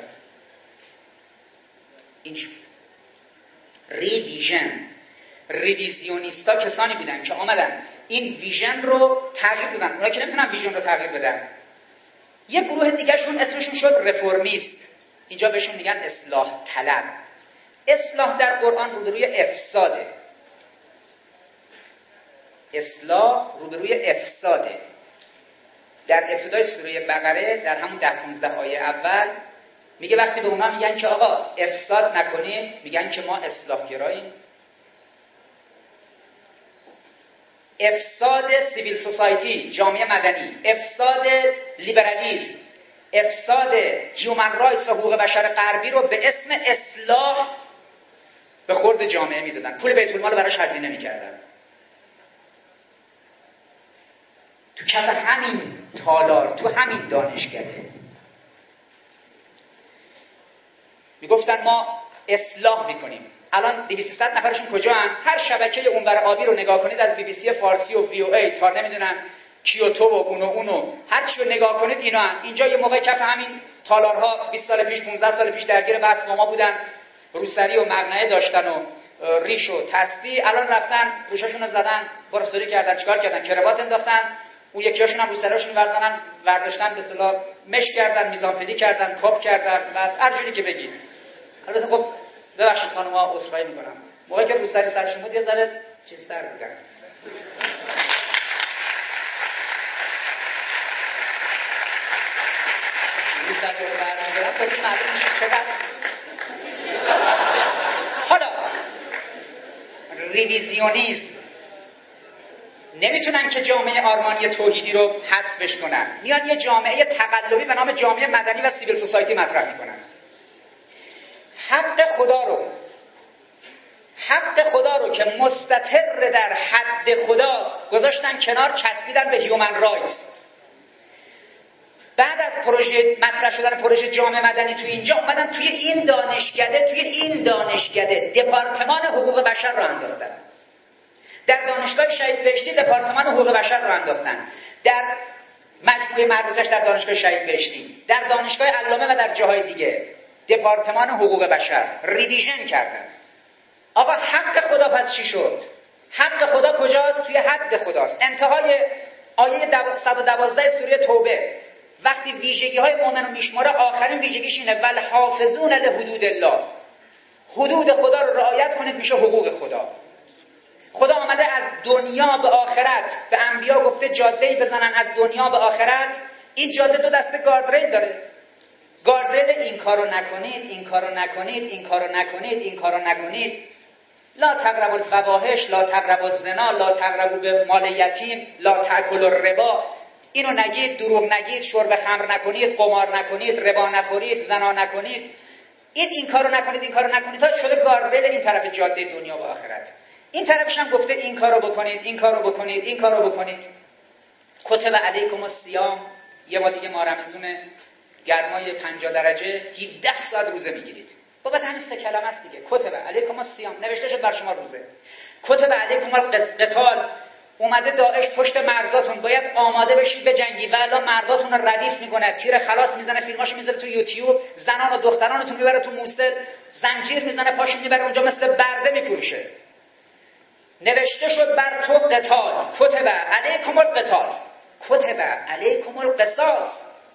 این شد ریویژن. ریویزیونیستا کسانی بودن که آمدن این ویژن رو تغییر دادن. اونا که نمیتونن ویژن رو تغییر بدن. یک گروه دیگه شون اسمشون شد رفرمیست. اینجا بهشون میگن اصلاح طلب. اصلاح در قرآن روبروی افساده. اصلاح روبروی افساده. در ابتدای سوره بقره در همون 10-15 آیه اول میگه وقتی به اونا میگن که آقا افساد نکنید، میگن که ما اصلاح گراییم. افساد سیویل سوسایتی، جامعه مدنی، افساد لیبرالیسم، افساد هیومن رایتس و حقوق بشر غربی رو به اسم اصلاح به خورد جامعه میدادن. پول بیت المال براش هزینه میکردن. تو کف همین تالار، تو همین دانشکده میگفتن ما اصلاح میکنیم. الان 200 نفرشون کجا هم؟ هر شبکه اونور آبی رو نگاه کنید، از BBC فارسی و VOA تا نمیدونم کیوتو و اونو هر چی رو نگاه کنید اینا هم. اینجا یه موقع کف همین تالارها 20 سال پیش 15 سال پیش درگیر بحث ما بودن، روسری و مقنعه داشتن و ریش و تسبیح. الان رفتن روشاشون رو زدن، پروفسوری کردن، چیکار کردن؟ کراوات انداختن. اون یکیاشون هم روسراشون برداشتن به اصطلاح مش کردن، میزانپدی کردن، کاپ کردن و هر جوری که بگید. البته خب ببخشید خانم‌ها، عذرخواهی می‌کنم. موقعی که روسری سرشون بود یه ذره چیزتر بودن. روسری رو برمی‌دارن تا که معلوم میشه چقدر. حالا ریویزیونیسم نمیتونن که جامعه آرمانی توحیدی رو حذفش کنن. میان یه جامعه تقلبی به نام جامعه مدنی و سیویل سوسایتی مطرح میکنن. حق خدا رو که مستتر در حد خداست گذاشتن کنار، چسبیدن به هیومن رایتس. بعد از پروژه مطرح شدن پروژه جامعه مدنی توی اینجا اومدن توی این دانشکده دپارتمان حقوق بشر رو انداختن. در دانشگاه شهید بهشتی دپارتمان حقوق بشر رو انداختن. در مجموعه مربوطش در دانشگاه شهید بهشتی، در دانشگاه علامه و در جاهای دیگه دپارتمان حقوق بشر ریویژن کردن. آقا حق خدا پس چی شد؟ حق خدا کجاست؟ توی حد خداست. انتهای آیه 112 سوره توبه وقتی ویژگی‌های مؤمن رو میشماره، آخرین ویژگیش اینه والحافظون لحدود الله. حدود خدا رو رعایت کنید، میشه حقوق خدا. خدا آمده از دنیا به آخرت به انبیا گفته جاده‌ای بزنن از دنیا به آخرت. این جاده دو دسته گاردریل داره. گاردریل این کارو نکنید، این کارو نکنید، این کارو نکنید، این کارو نکنید. لا تقربوا الفواحش، لا تقربوا الزنا، لا تقربوا به مال یتیم، لا تاکلوا الربا. اینو نگید، دروغ نگید، شرب خمر نکنید، قمار نکنید، ربا نخورید، زنا نکنید. این کارو نکنید، این کارو نکنید تا شده گاردریل این طرف جاده دنیا و آخرت. این طرفش هم گفته این کارو بکنید، این کارو بکنید، این کارو بکنید. کتب علیکم الصیام، یه ما دیگه ماه رمضان گرمای 50 درجه 17 ساعت روزه میگیرید. بابت همین سه کلمه است دیگه. کتب علیکم الصیام نوشته شد بر شما روزه. کتب علیکم القتال اومده داعش پشت مرزاتون، باید آماده بشید به جنگی و الان مرداتون رو ردیف میکنه، تیر خلاص میزنه، فیلماشو میذاره تو یوتیوب، زنان و دخترانتون میبره تو موصل، زنجیر میزنه پاشون میبره اونجا مثل برده میفروشه. نوشته شد بر تو قتال، کتب علیکم القتال، کتب علیکم القصاص،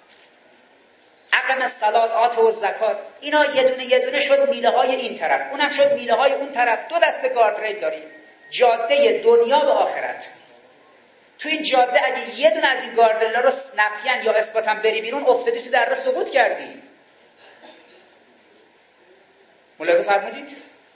اقم الصلاة آتوا الزکات. اینا یه دونه شد میله های این طرف، اونم شد میله های اون طرف. دو دسته گاردریل داریم، جاده دنیا و آخرت. تو این جاده اگه یه دونه از این گاردریلا رو نفیاً یا اثباتاً بری بیرون، افتادی تو دره سقوط کردی. ملاحظه فرمودید؟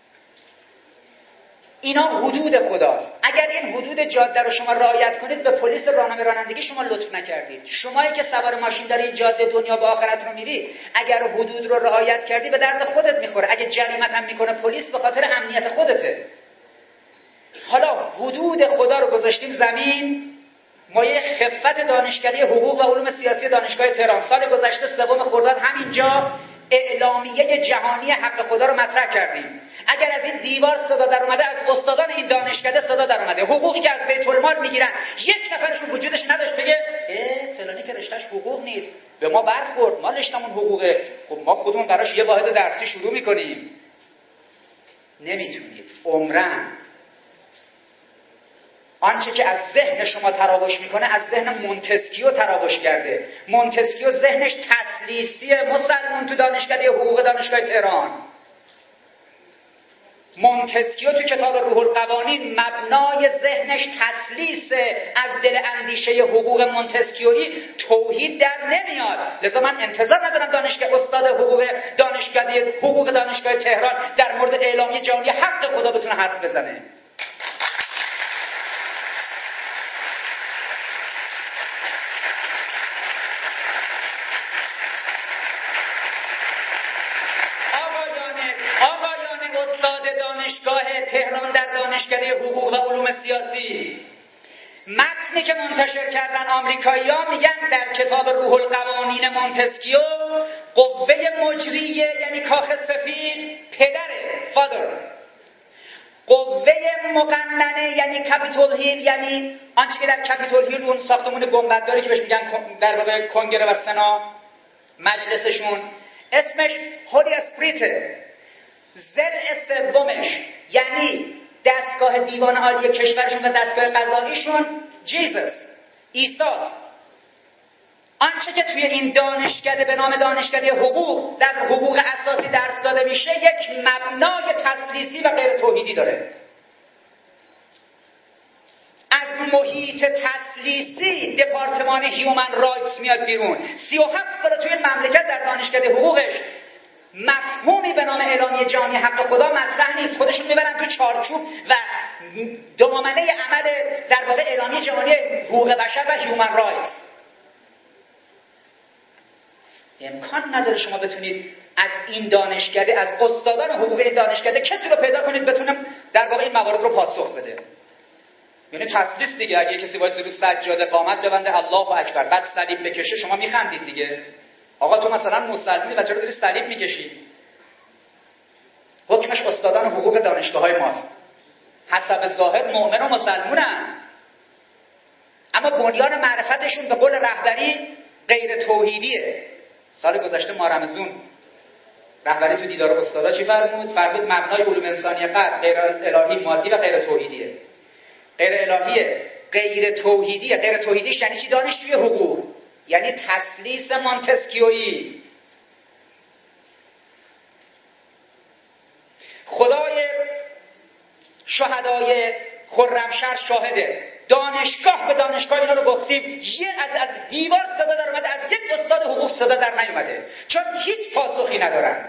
اینا حدود خداست. اگر این حدود جاده رو شما رعایت کنید، به پلیس راهنمای رانندگی شما لطف نکردید. شمایی که سوار ماشین داری این جاده دنیا با آخرت رو میری، اگر حدود رو رعایت کردی به درد خودت میخوره. اگه جریمت هم میکنه پلیس، به خاطر امنیت خودته. حالا حدود خدا رو گذاشتیم زمین. ما یه خفت دانشکده حقوق و علوم سیاسی دانشگاه تهران سال گذشته 3 خرداد همینجا اعلامیه جهانی حق خدا رو مطرح کردیم. اگر از این دیوار صدا در اومده، از استادان این دانشکده صدا در اومده، حقوقی که از بیت المال میگیرن یک نفرشون وجودش نداشت بگه فلانی که رشتهش حقوق نیست، به ما برخورد، ما رشتمون حقوقه، خب ما خودمون براش یه واحد درسی شروع میکنیم. نمیتونید. عمرن آنچه که از ذهن شما تراوش میکنه، از ذهن مونتسکیو تراوش کرده. مونتسکیو ذهنش تثلیثی مسلمون تو دانشکده حقوق دانشگاه تهران. مونتسکیو تو کتاب روح القوانین مبنای ذهنش تثلیث. از دل اندیشه حقوق مونتسکیویی توحید در نمیاد. لذا من انتظار ندارم دانشگاه استاد حقوق دانشگاه تهران در مورد اعلامیه جهانی حق خدا بتونه حرف بزنه. استاد دانشگاه تهران در دانشکده حقوق و علوم سیاسی، متنی که منتشر کردن آمریکایی‌ها میگن در کتاب روح القوانین مونتسکیو، قوه مجریه یعنی کاخ سفید پدره، فادر. قوه مقننه یعنی کپیتول هیل، یعنی آنچه که در کپیتول هیل، اون ساختمون گنبدداری که بهش میگن در واقع کنگره و سنا مجلسشون، اسمش هولی اسپریته. ضلع سومش یعنی دستگاه دیوان عالی کشورشون و دستگاه قضاییشون جیزس، عیساست. آنچه که توی این دانشکده به نام دانشکده حقوق در حقوق اساسی درس داده میشه، یک مبنای تثلیثی و غیر توحیدی داره. از محیط تثلیثی دپارتمان هیومن رایتس میاد بیرون. 37 سال توی این مملکت در دانشکده حقوقش مفهومی به نام اعلامیه جهانی حق خدا مطرح نیست. خودشون میبرن تو چارچوب و دامنه عمل در واقع اعلامیه جهانی حقوق بشر و هیومن رایتس. امکان نداره شما بتونید از این دانشکده، از استادان حقوق این دانشکده کسی رو پیدا کنید بتونه در واقع این موارد رو پاسخ بده. یعنی تثلیث دیگه. اگه کسی وایس رو سجاده قامت ببنده الله اکبر، بعد صلیب بکشه، شما میخندید دیگه. آقا تو مثلا مسلمانی و چرا داری صلیب میکشی؟ حکمش استادان حقوق دانشگاه‌های ماست. حسب ظاهر مؤمن و مسلمونن، اما بنیان معرفتشون به قول رهبری غیر توحیدیه. سال گذشته ما رمضون رهبری تو دیدار استادا چی فرمود؟ فرمود مبنای علوم انسانی غرب غیر الهی، مادی و غیر توحیدیه. غیر الهیه، غیر توحیدیه. غیر توحیدیش یعنی چی؟ دانشجوی حقوق، یعنی تثلیث مونتسکیویی. خدای شهدای خرمشهر شاهده. دانشگاه به دانشگاه اینا رو گفتیم، از دیوار صدا در اومده، از یک استاد حقوق صدا در نیومده، چون هیچ پاسخی ندارند.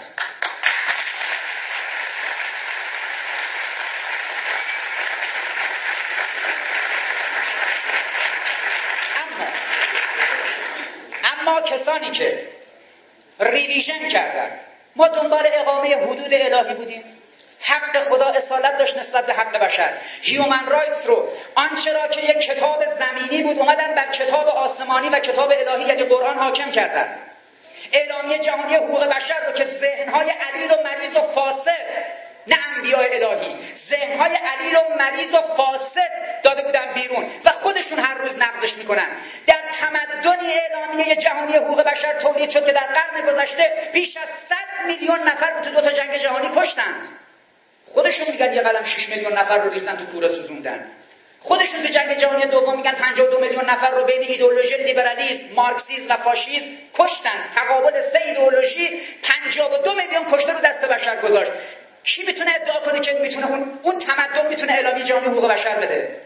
اما کسانی که ریویژن کردن، ما دنبال اقامه حدود الهی بودیم، حق خدا اصالت داشت نسبت به حق بشر. هیومن رایتس رو، آنچه را که یک کتاب زمینی بود، اومدن بر کتاب آسمانی و کتاب الهی یعنی قرآن حاکم کردن. اعلامیه جهانی حقوق بشر رو که ذهنهای علیل و مریض و فاسد، نه انبیاء الهی، ذهنهای علیل و مریض و فاسد داده بودن بیرون و خودشون هر روز نقضش میکنن. در تمدنی اعلامیه جهانی حقوق بشر تولید شد که در قرن گذشته بیش از 100 میلیون نفر رو تو 2 تا جنگ جهانی کشتند. خودشون میگن یه قلم 6 میلیون نفر رو ریختن تو کوره سوزوندن. خودشون تو جنگ جهانی دوم میگن 52 میلیون نفر رو بین ایدئولوژی لیبرالیسم، مارکسیسم و فاشیسم کشتن. تقابل 3 ایدئولوژی 52 میلیون کشته رو دست بشر گذاشت. کی میتونه ادعا کنه که میتونه اون تمدن میتونه اعلامیه جهانی حقوق بشر بده؟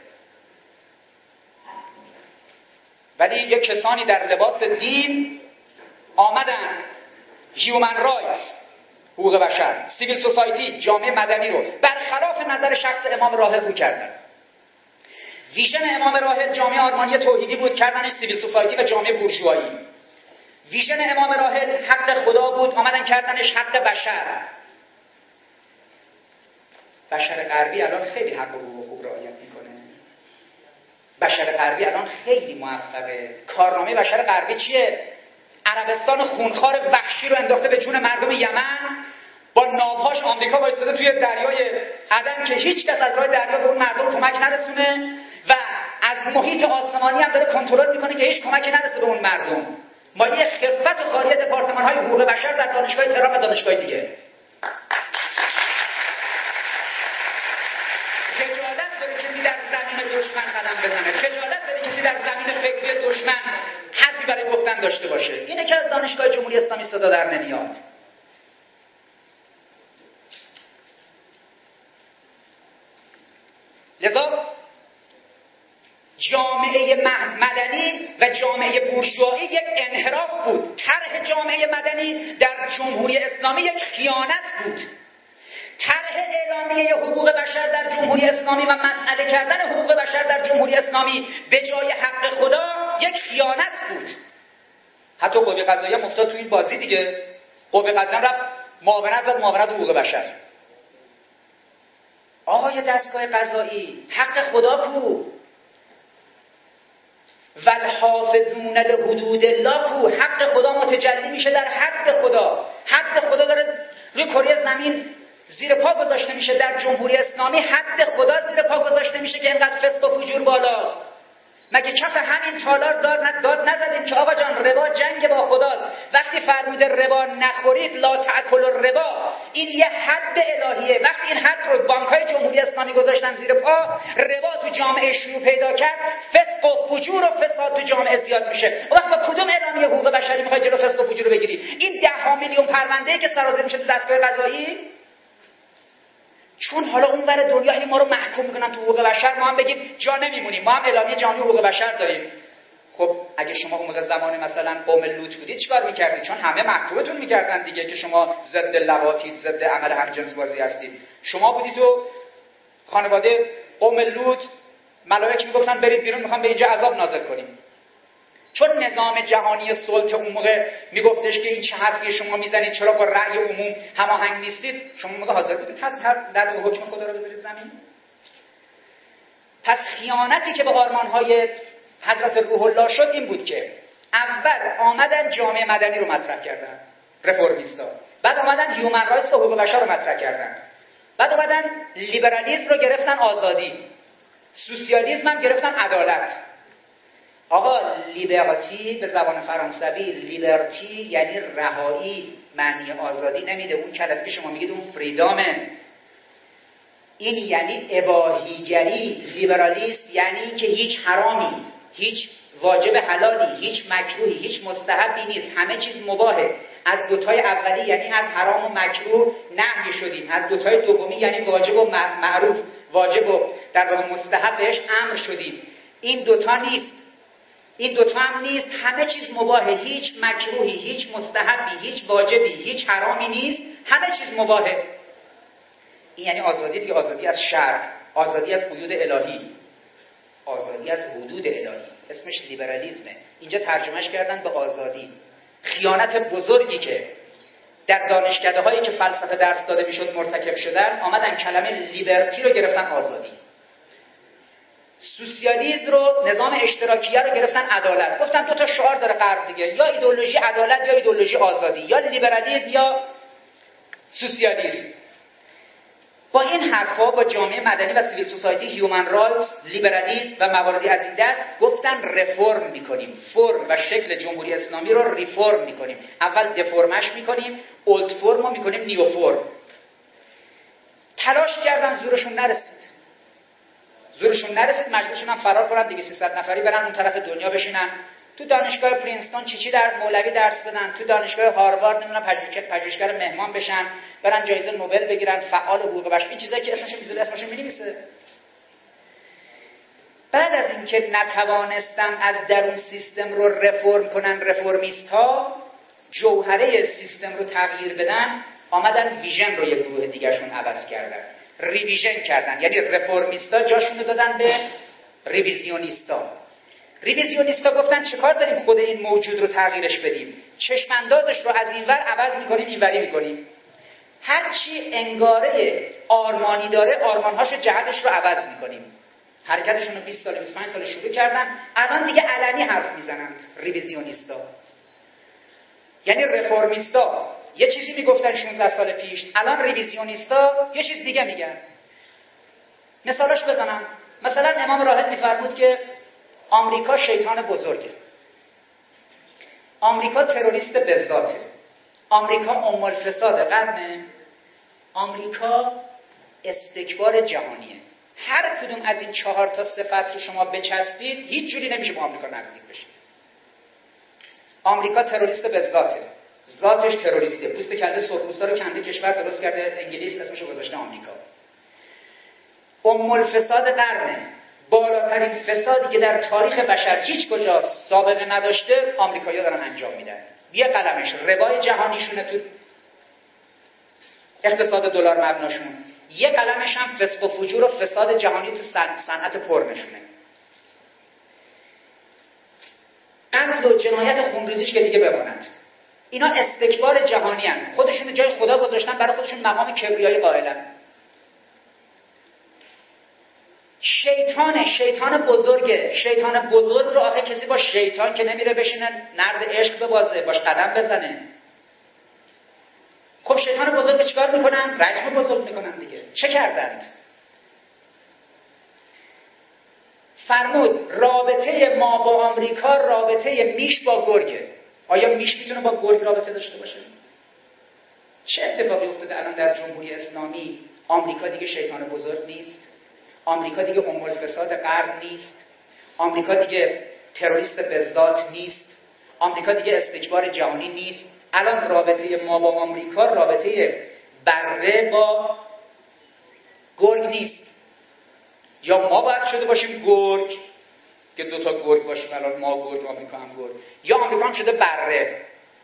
ولی یک کسانی در لباس دین آمدن هیومن رایتس، حقوق بشر، سیویل سوسایتی، جامعه مدنی رو برخلاف نظر شخص امام راحل رو کردن. ویژن امام راحل جامعه آرمانی توحیدی بود، کردنش سیویل سوسایتی و جامعه بورژوایی. ویژن امام راحل حق خدا بود، آمدن کردنش حق بشر. بشر غربی الان خیلی حق حقوق خوب رعایت میکنه. بشر غربی الان خیلی موفقه. کارنامه بشر غربی چیه؟ عربستان خونخوار وحشی رو انداخته به جون مردم یمن، با ناوهاش آمریکا وایساده توی دریای عدن که هیچ کس از راه دریا به اون مردم کمک نرسونه و از محیط آسمانی هم داره کنترل میکنه که هیچ کمکی نرسه به اون مردم. مایه خفت و خاری دپارتمان‌های حقوق بشر در دانشگاه تهران و دانشگاه دیگه. خجالت داره کسی در زمین دشمن قدم بزنه، خجالت داره کسی در زمین فکری دشمن حرفی برای گفتن داشته باشه. اینه که از دانشگاه جمهوری اسلامی صدا در نمیاد. لذا جامعه مدنی و جامعه بورژوایی یک انحراف بود. طرح جامعه مدنی در جمهوری اسلامی یک خیانت بود. طرح اعلامیه حقوق بشر در جمهوری اسلامی و مسئله کردن حقوق بشر در جمهوری اسلامی به جای حق خدا یک خیانت بود. حتی قوه قضاییه هم افتاد تو این بازی دیگه. قوه قضاییه رفت معاونت زد، معاونت حقوق بشر. آقای دستگاه قضایی، حق خدا کو؟ والحافظون لحدود الله کو؟ حق خدا متجلی میشه در حد خدا. حد خدا داره روی کره زمین زیر پا گذاشته میشه. در جمهوری اسلامی حد خدا زیر پا گذاشته میشه که اینقدر فسق و فجور بالاست. مگه کف همین تالار داد نزدیم که آقا جان ربا جنگ با خداست؟ وقتی فرموده ربا نخورید، لا تأکل الربا، این یه حد الهیه. وقتی این حد رو بانک‌های جمهوری اسلامی گذاشتن زیر پا، ربا تو جامعه شیوع پیدا کرد، فسق و فجور و فساد تو جامعه زیاد میشه. وقت با کدوم اعلامیه حقوق بشری میخوای جلو فسق و فجور رو بگیری؟ این 10 میلیون پرونده‌ای که سرازیر میشه تو دستگاه قضایی، چون حالا اون ور دنیا ما رو محکوم میکنن تو حقوق بشر، ما هم بگیم جا نمیمونیم، ما هم اعلامیه جهانی حقوق بشر داریم. خب اگه شما اون موقع زمان مثلا قوم لوط بودید چیکار میکردید؟ چون همه محکومتون میکردن دیگه که شما ضد لواطید، ضد عمل همجنس بازی هستید. شما بودید و خانواده قوم لوط ملائکه میگفتن برید بیرون، میخوام به اینجا عذاب نازل کنیم. چون نظام جهانی سلطه اون موقع میگفتش که این چه حرفی شما میزنید، چرا با رأی عموم هماهنگ نیستید، شما موقع حاضر بودید در حکم خدا رو بذارید زمین؟ پس خیانتی که به آرمان‌های حضرت روح الله شد این بود که اول آمدن جامعه مدنی رو مطرح کردن، رفرمیستا، بعد آمدن هیومن رایتس و حقوق بشر رو مطرح کردن، بعد آمدن لیبرالیسم رو گرفتن آزادی، سوسیالیسم هم گرفتن عدالت. آقا لیبرتی به زبان فرانسوی لیبرتی یعنی رهایی، معنی آزادی نمیده. اون کلمه که شما میگید اون فریدامه، این یعنی اباحیگری. لیبرالیسم یعنی که هیچ حرامی، هیچ واجب حلالی، هیچ مکروهی، هیچ مستحبی نیست، همه چیز مباهه. از دوتای اولی یعنی از حرام و مکروه نهی شدیم، از دوتای دومی یعنی واجب و معروف، واجب و در واقع مستحب بهش امر شدیم. این دوتا نیست، این دوتا هم نیست، همه چیز مباهه، هیچ مکروهی، هیچ مستحبی، هیچ واجبی، هیچ حرامی نیست، همه چیز مباهه. این یعنی آزادی دیگه، آزادی از شرع، آزادی از قیود الهی، آزادی از حدود الهی، اسمش لیبرالیسمه. اینجا ترجمهش کردن به آزادی. خیانت بزرگی که در دانشکده هایی که فلسفه درس داده میشد مرتکب شدن، آمدن کلمه لیبرتی رو گرفتن آزادی. سوسیالیسم رو، نظام اشتراکیه رو گرفتن عدالت. گفتن دو تا شعار داره غرب دیگه، یا ایدئولوژی عدالت یا ایدئولوژی آزادی، یا لیبرالیسم یا سوسیالیسم. با این حرفا با جامعه مدنی و سیویل سوسایتی، هیومن رایتس، لیبرالیسم و مواردی از این دست گفتن رفرم میکنیم، فرم و شکل جمهوری اسلامی رو ریفرم میکنیم. اول دفرمش میکنیم، اولد فرم رو میکنیم نیو فرم. تلاش کردن، زورشون نرسید، مجبورشون هم فرار کنن، 200-300 نفری برن اون طرف دنیا بشینن، تو دانشگاه پرینستون چی در مولوی درس بدن، تو دانشگاه هاروارد نمیدونم پژوهشگر مهمان بشن، برن جایزه نوبل بگیرن، فعال حقوق بشر، این چیزایی که اسمش می‌نویسه. بعد از اینکه نتوانستن از درون سیستم رو رفرم کنن، رفرمیست‌ها جوهره سیستم رو تغییر بدن، آمدن ویژن رو یک گروه دیگه‌شون عوض کردن، ریویژن کردن. یعنی رفرمیستا جاشون رو دادن به ریویزیونیستا گفتن چه کار داریم خود این موجود رو تغییرش بدیم، چشم اندازش رو از اینور عوض میکنیم اینوری میکنیم، هرچی انگاره آرمانی داره آرمانهاش جهتش رو عوض میکنیم. حرکتشون رو 20 سال 25 سال شروع کردن، الان دیگه علنی حرف میزنند ریویزیونیستا. یعنی رفرمیستا یه چیزی میگفتن 16 سال پیش، الان ریویزیونیستا یه چیز دیگه میگن. مثالاش بزنم. مثلا امام راحل میفرمود که آمریکا شیطان بزرگه، آمریکا تروریست به ذاته، آمریکا ام الفساد قرنه، آمریکا استکبار جهانیه. هر کدوم از این 4 تا صفت رو شما بچسبید هیچ جوری نمیشه با آمریکا نزدیک بشید. آمریکا تروریست به ذاته، ذاتش تروریستیه، پوست کنده سرخپوستا رو کنده کشور درست کرده، انگلیس اسمشو گذاشته آمریکا. ام الفساد قرنه، بالاترین فسادی که در تاریخ بشر هیچ کجا سابقه نداشته آمریکایی‌ها دارن انجام میدن. یه قلمش ربای جهانیشونه تو اقتصاد دلار مبناشون، یه قلمش هم فسق و فجور و فساد جهانی تو صنعت پرنشونه. قتل و جنایت خونریزیش که دیگه بماند. اینا استکبار جهانی هستند، خودشون جای خدا گذاشتن، برای خودشون مقام کبریایی قائلن. شیطان بزرگه. شیطان بزرگ رو آخه کسی با شیطان که نمیره بشینه نرد عشق ببازه، باش قدم بزنه. خب شیطان بزرگ چیکار میکنن؟ رجم بزرگ میکنن دیگه. چه کردند؟ فرمود رابطه ما با آمریکا رابطه میش با گرگه. آیا میش میتونه با گرگ رابطه داشته باشه؟ چه اتفاقی افتاده الان در جمهوری اسلامی؟ آمریکا دیگه شیطان بزرگ نیست، آمریکا دیگه ام الفساد غرب نیست، آمریکا دیگه تروریست به ذات نیست، آمریکا دیگه استکبار جهانی نیست. الان رابطه ما با آمریکا رابطه بره با گرگ نیست. یا ما باید شده باشیم گرگ که 2 تا گرگ باشیم، الان ما گرگ آمریکا هم گرگ، یا آمریکا هم شده بره.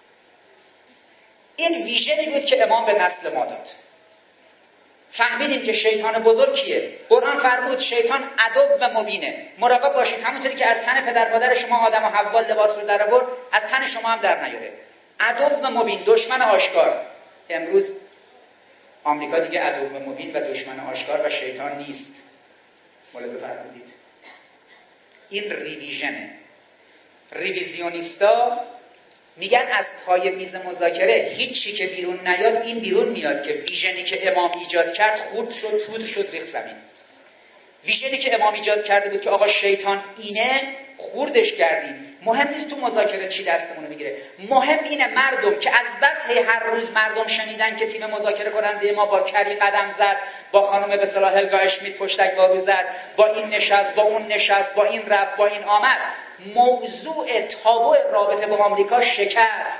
این ویژنی بود که امام به نسل ما داد. فهمیدیم که شیطان بزرگ کیه؟ قرآن فرمود شیطان عدو مبینه، مراقب باشید. همونطوری که از تن پدر مادر شما آدم و حوا لباس رو در آورد، از تن شما هم در نیاره. عدو مبین، دشمن آشکار. امروز آمریکا دیگه عدو مبین و دشمن آشکار و شیطان نیست. ملاحظه فرمودید؟ این ریویژنه. ریویزیونیستا میگن از پای میز مذاکره هیچی که بیرون نیاد این بیرون میاد که ویژنی که امام ایجاد کرد خورد شد، تود شد، ریخت زمین. ویژنی که امام ایجاد کرده بود که آقا شیطان اینه، خوردش کردیم. مهم نیست تو مذاکره چی دستمون میگیره، مهم اینه مردم که از بس هر روز مردم شنیدن که تیم مذاکره کننده ما با کری قدم زد، با خانم به اصطلاح هلگا اشمیت پشتک وارو زد، با این نشست، با اون نشست، با این رفت، با این آمد. موضوع تابو رابطه با آمریکا شکست.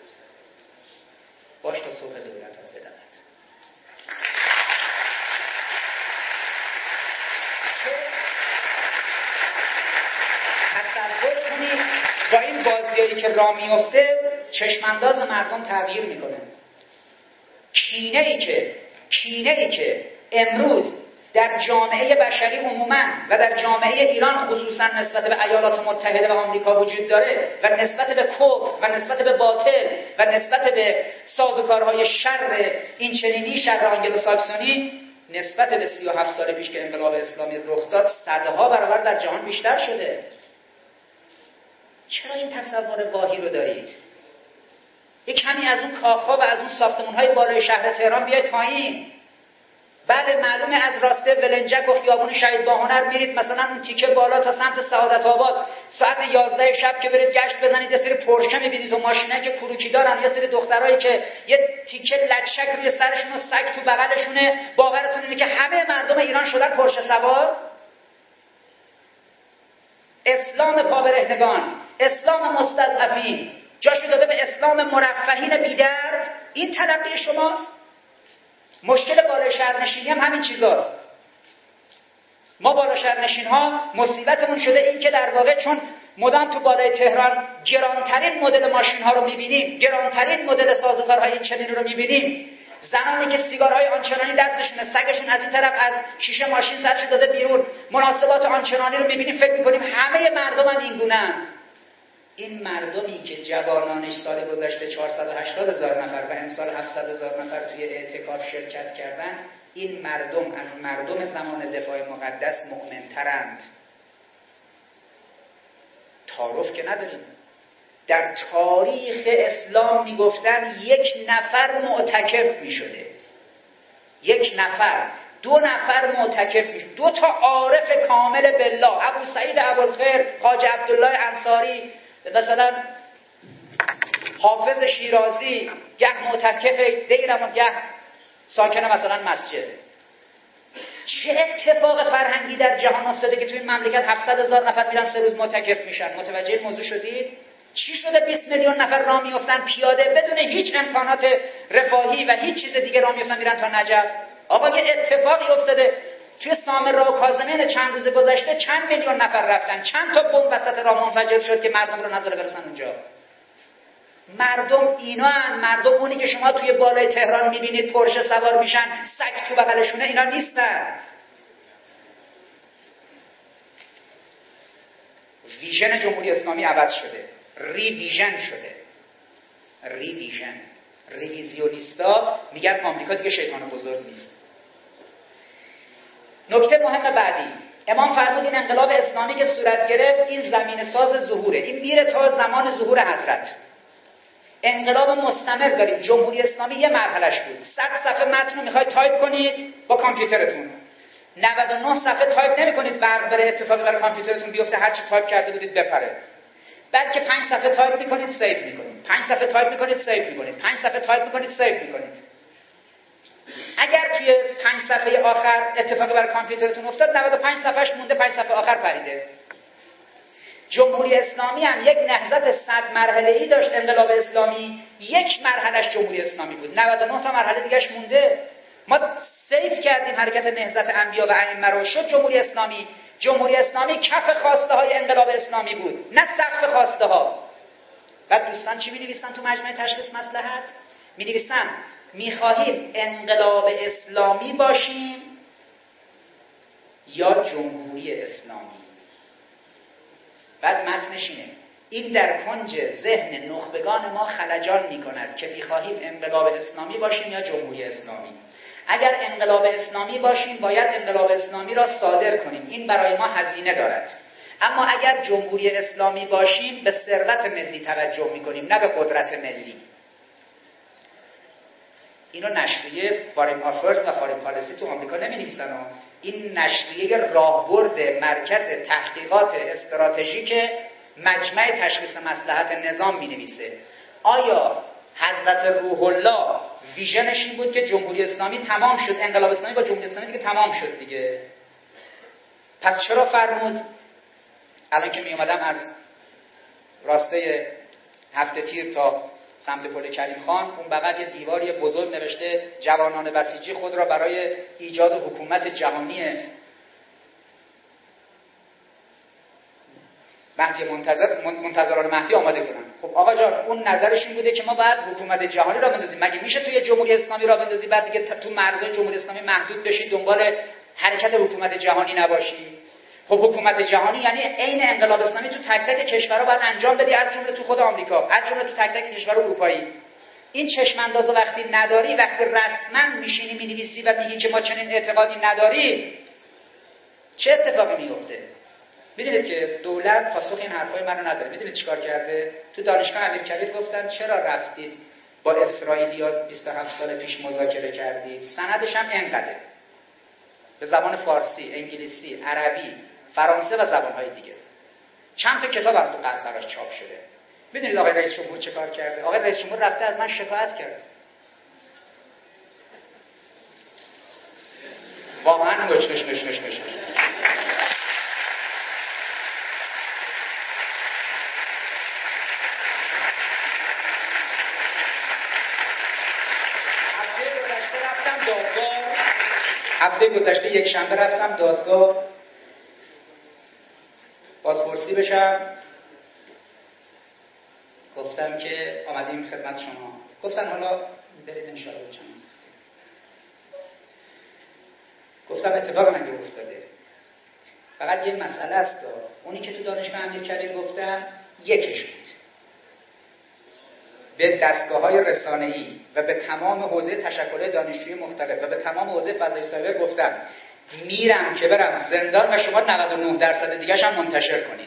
باش تا صبح دولت ها بدمد. تصور کنید با این بازیایی که راه میفته چشمانداز مردم تغییر میکنه. کینه ای که امروز در جامعه بشری عموماً و در جامعه ایران خصوصاً نسبت به ایالات متحده و آمریکا وجود داره و نسبت به کفر و نسبت به باطل و نسبت به سازوکارهای شر این چنینی، شر آنگلوساکسونی، نسبت به 37 سال پیش که انقلاب اسلامی رخ داد صدها برابر در جهان بیشتر شده. چرا این تصور واهی رو دارید؟ یک کمی از اون کاخ‌ها و از اون ساختمان‌های بالای شهر تهران بیاید پایین. بله معلومه از راسته ولنجک و خیابون شهید باهنر میرید مثلا اون تیکه بالا تا سمت سعادت آباد ساعت 11 شب که برید گشت بزنید یه سری پورشه میبینید و ماشینایی که کروکی دارن، یه سری دخترایی که یه تیکه لچک روی سرشون و سگ تو بغلشونه. باورتون اینه که همه مردم ایران شدن پورشه سوار؟ اسلام پابرهنگان، اسلام مستضعفین جاشو داده به اسلام مرفهین بیدرد. این تلقی شماست؟ مشکل بالا شهرنشینی هم همین چیزاست. ما بالا شهرنشین ها مصیبتمون شده این که در واقع چون مدام تو بالای تهران گرانترین مدل ماشین ها رو میبینیم، گرانترین مدل سازوکارهای این چنین رو میبینیم، زنانی که سیگارهای آنچنانی دستشونه، سگشون از این طرف از شیشه ماشین سرش داده بیرون، مناسبات آنچنانی رو میبینیم، فکر میکنیم همه مردم هم این گونه‌اند. این مردمی که جوانانش سال گذشته 480,000 نفر و امسال 700,000 نفر توی اعتکاف شرکت کردن، این مردم از مردم زمان دفاع مقدس مؤمن‌ترند. تعارف که نداریم. در تاریخ اسلام میگفتن 1 نفر معتکف میشده، 1 نفر، 2 نفر معتکف میشد، 2 تا عارف کامل بالله، ابو سعید ابوالخیر، حاج عبدالله انصاری، مثلا حافظ شیرازی، گه معتکف دیرم و گه ساکن مثلا مسجد. چه اتفاق فرهنگی در جهان افتاده که توی این مملکت 700,000 نفر میرن 3 روز معتکف میشن؟ متوجه این موضوع شدید؟ چی شده 20 میلیون نفر راه میافتن پیاده بدون هیچ امکانات رفاهی و هیچ چیز دیگه راه میافتن میرن تا نجف؟ آقا یه اتفاقی افتاده توی سامرا و کاظمین چند روز گذشته چند میلیون نفر رفتن، چند تا بمب وسط راه منفجر شد که مردم رو نذاره برسن اونجا. مردم اینا هن. مردم اونی که شما توی بالای تهران میبینید پرشه سوار میشن سگ تو بغلشونه، اینا نیستن. ویژن جمهوری اسلامی عوض شده، ریویژن شده. ریویزیونیستا میگن آمریکا دیگه شیطان بزرگ نیست. نکته مهم بعدی، امام فرمود این انقلاب اسلامی که صورت گرفت این زمین ساز ظهوره، این میره تا زمان ظهور حضرت. انقلاب مستمر داریم. جمهوری اسلامی یه مرحلش بود، 100 صفحه متن رو میخواید تایپ کنید با کامپیوترتون، 99 صفحه تایپ نمی‌کنید برق بره اتفاقی برای کامپیوترتون بیفته هر چی تایپ کرده بودید بپره. بلکه 5 صفحه تایپ می‌کنید سیو می‌کنید، 5 صفحه تایپ می‌کنید سیو می‌کنید، 5 صفحه تایپ می‌کنید سیو می‌کنید. اگر توی 5 صفحه آخر اتفاقی برای کامپیوترتون افتاد 95 صفحه‌اش مونده، 5 صفحه آخر پریده. جمهوری اسلامی هم یک نهضت 100 مرحله‌ای داشت. انقلاب اسلامی 1 مرحلهش جمهوری اسلامی بود، 99 تا مرحله دیگه‌اش مونده. ما سیف کردیم حرکت نهضت انبیا و ائمه رو، شد جمهوری اسلامی. جمهوری اسلامی کف خواسته های انقلاب اسلامی بود، نه سقف خواسته ها. بعد دوستان چی می‌نویسن تو مجمع تشخیص مصلحت؟ می‌نویسن می‌خواهیم انقلاب اسلامی باشیم یا جمهوری اسلامی. بعد متنش اینه: این در کنج ذهن نخبگان ما خلجان می‌کند که می‌خواهیم انقلاب اسلامی باشیم یا جمهوری اسلامی. اگر انقلاب اسلامی باشیم باید انقلاب اسلامی را صادر کنیم، این برای ما هزینه دارد. اما اگر جمهوری اسلامی باشیم به ثروت ملی توجه می‌کنیم نه به قدرت ملی. اینو نشریه فارین آفرز و فارین پالیسی تو آمریکا نمی‌نویسن. این نشریه راهبرد مرکز تحقیقات استراتژیک مجمع تشخیص مصلحت نظام می‌نویسه. آیا حضرت روح الله ویژنش این بود که جمهوری اسلامی تمام شد، انقلاب اسلامی با جمهوری اسلامی دیگه تمام شد دیگه؟ پس چرا فرمود؟ الان که می اومدم از راسته هفته تیر تا سمت پل کریم خان، اون بغل یه دیواری بزرگ نوشته جوانان بسیجی خود را برای ایجاد حکومت جهانی مهدی منتظران مهدی آماده کنن. خب آقا جان اون نظرش این بوده که ما باید حکومت جهانی را بندازیم. مگه میشه توی جمهوری اسلامی را بندازی بعد دیگه تو مرزهای جمهوری اسلامی محدود بشی، دنبال حرکت حکومت جهانی نباشی؟ خب حکومت جهانی یعنی عین انقلاب اسلامی تو تک تک کشورها باید انجام بدی، از جمله تو خود آمریکا، از جمله تو تک تک کشور اروپایی. این چشم اندازو وقتی نداری، وقتی رسما میشینی مینویسی و میگی که ما چنین اعتقادی نداریم، چه اتفاقی میفته؟ میدونید که دولت پاسخ این حرفای منو نداره. میدونید چیکار کرده؟ تو دانشگاه امیرکبیر گفتن چرا رفتید با اسرائیلیا 27 سال پیش مذاکره کردید؟ سندش هم اینقدره. به زبان فارسی، انگلیسی، عربی، فرانسه و زبان‌های دیگه. چند تا کتاب هم تو غرب براش چاپ شده. میدونید آقای رئیس جمهور چه کار کرده؟ آقای رئیس جمهور رفته از من شکایت کرد. واقعا نش. هفته گذشته یک شنبه رفتم دادگاه بازپرسی بشم. گفتم که آمدیم خدمت شما. گفتن حالا برید انشاءالله چند روز. گفتم اتفاق نگه افتاده. فقط یه مسئله است. اونی که تو دانشگاه امیرکبیر گفتم یکش بود. به دستگاه‌های رسانه‌ای و به تمام حوزه تشکل دانشجویی مختلف و به تمام حوزه فضای سایبر گفتم میرم که برم زندان و شما 99% دیگه‌ش هم منتشر کنید.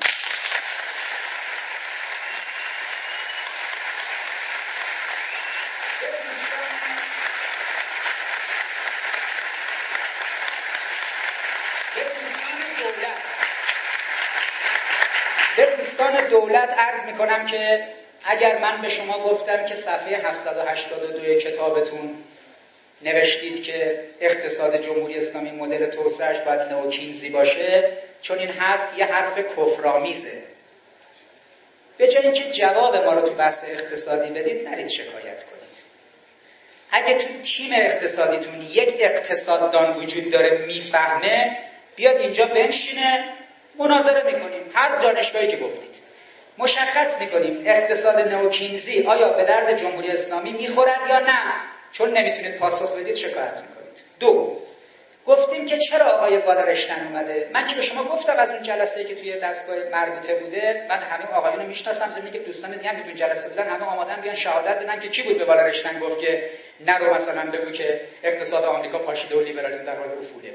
به دوستان دولت عرض میکنم که اگر من به شما گفتم که صفحه 782 کتابتون نوشتید که اقتصاد جمهوری اسلامی مدل توسعه‌اش باید نئوکینزی باشه، چون این حرف یه حرف کفرآمیزه، به جای اینکه جواب ما رو تو بحث اقتصادی بدید نرید شکایت کنید. اگه تو تیم اقتصادیتون یک اقتصاددان وجود داره میفهمه، بیاد اینجا بنشینه مناظره میکنیم. هر دانشگاهی که گفتید مشخص میکنیم اقتصاد نئوکینزی آیا به درد جمهوری اسلامی میخورد یا نه. چون نمیتونید پاسخ بدید شکایت میکنید. دو، گفتیم که چرا آقای بالارشتن اومده. من که به شما گفتم از اون جلسه‌ای که توی دستگاه مربوطه بوده، من همه آقایون رو میشناسم، زمینی که دوستان دیگه هم که تو جلسه بودن همه آمادن بیان شهادت بدن که کی بود به بالارشتن گفت که نرو مثلا بگو که اقتصاد آمریکا پاشیده و لیبرالیسم در حال افوله.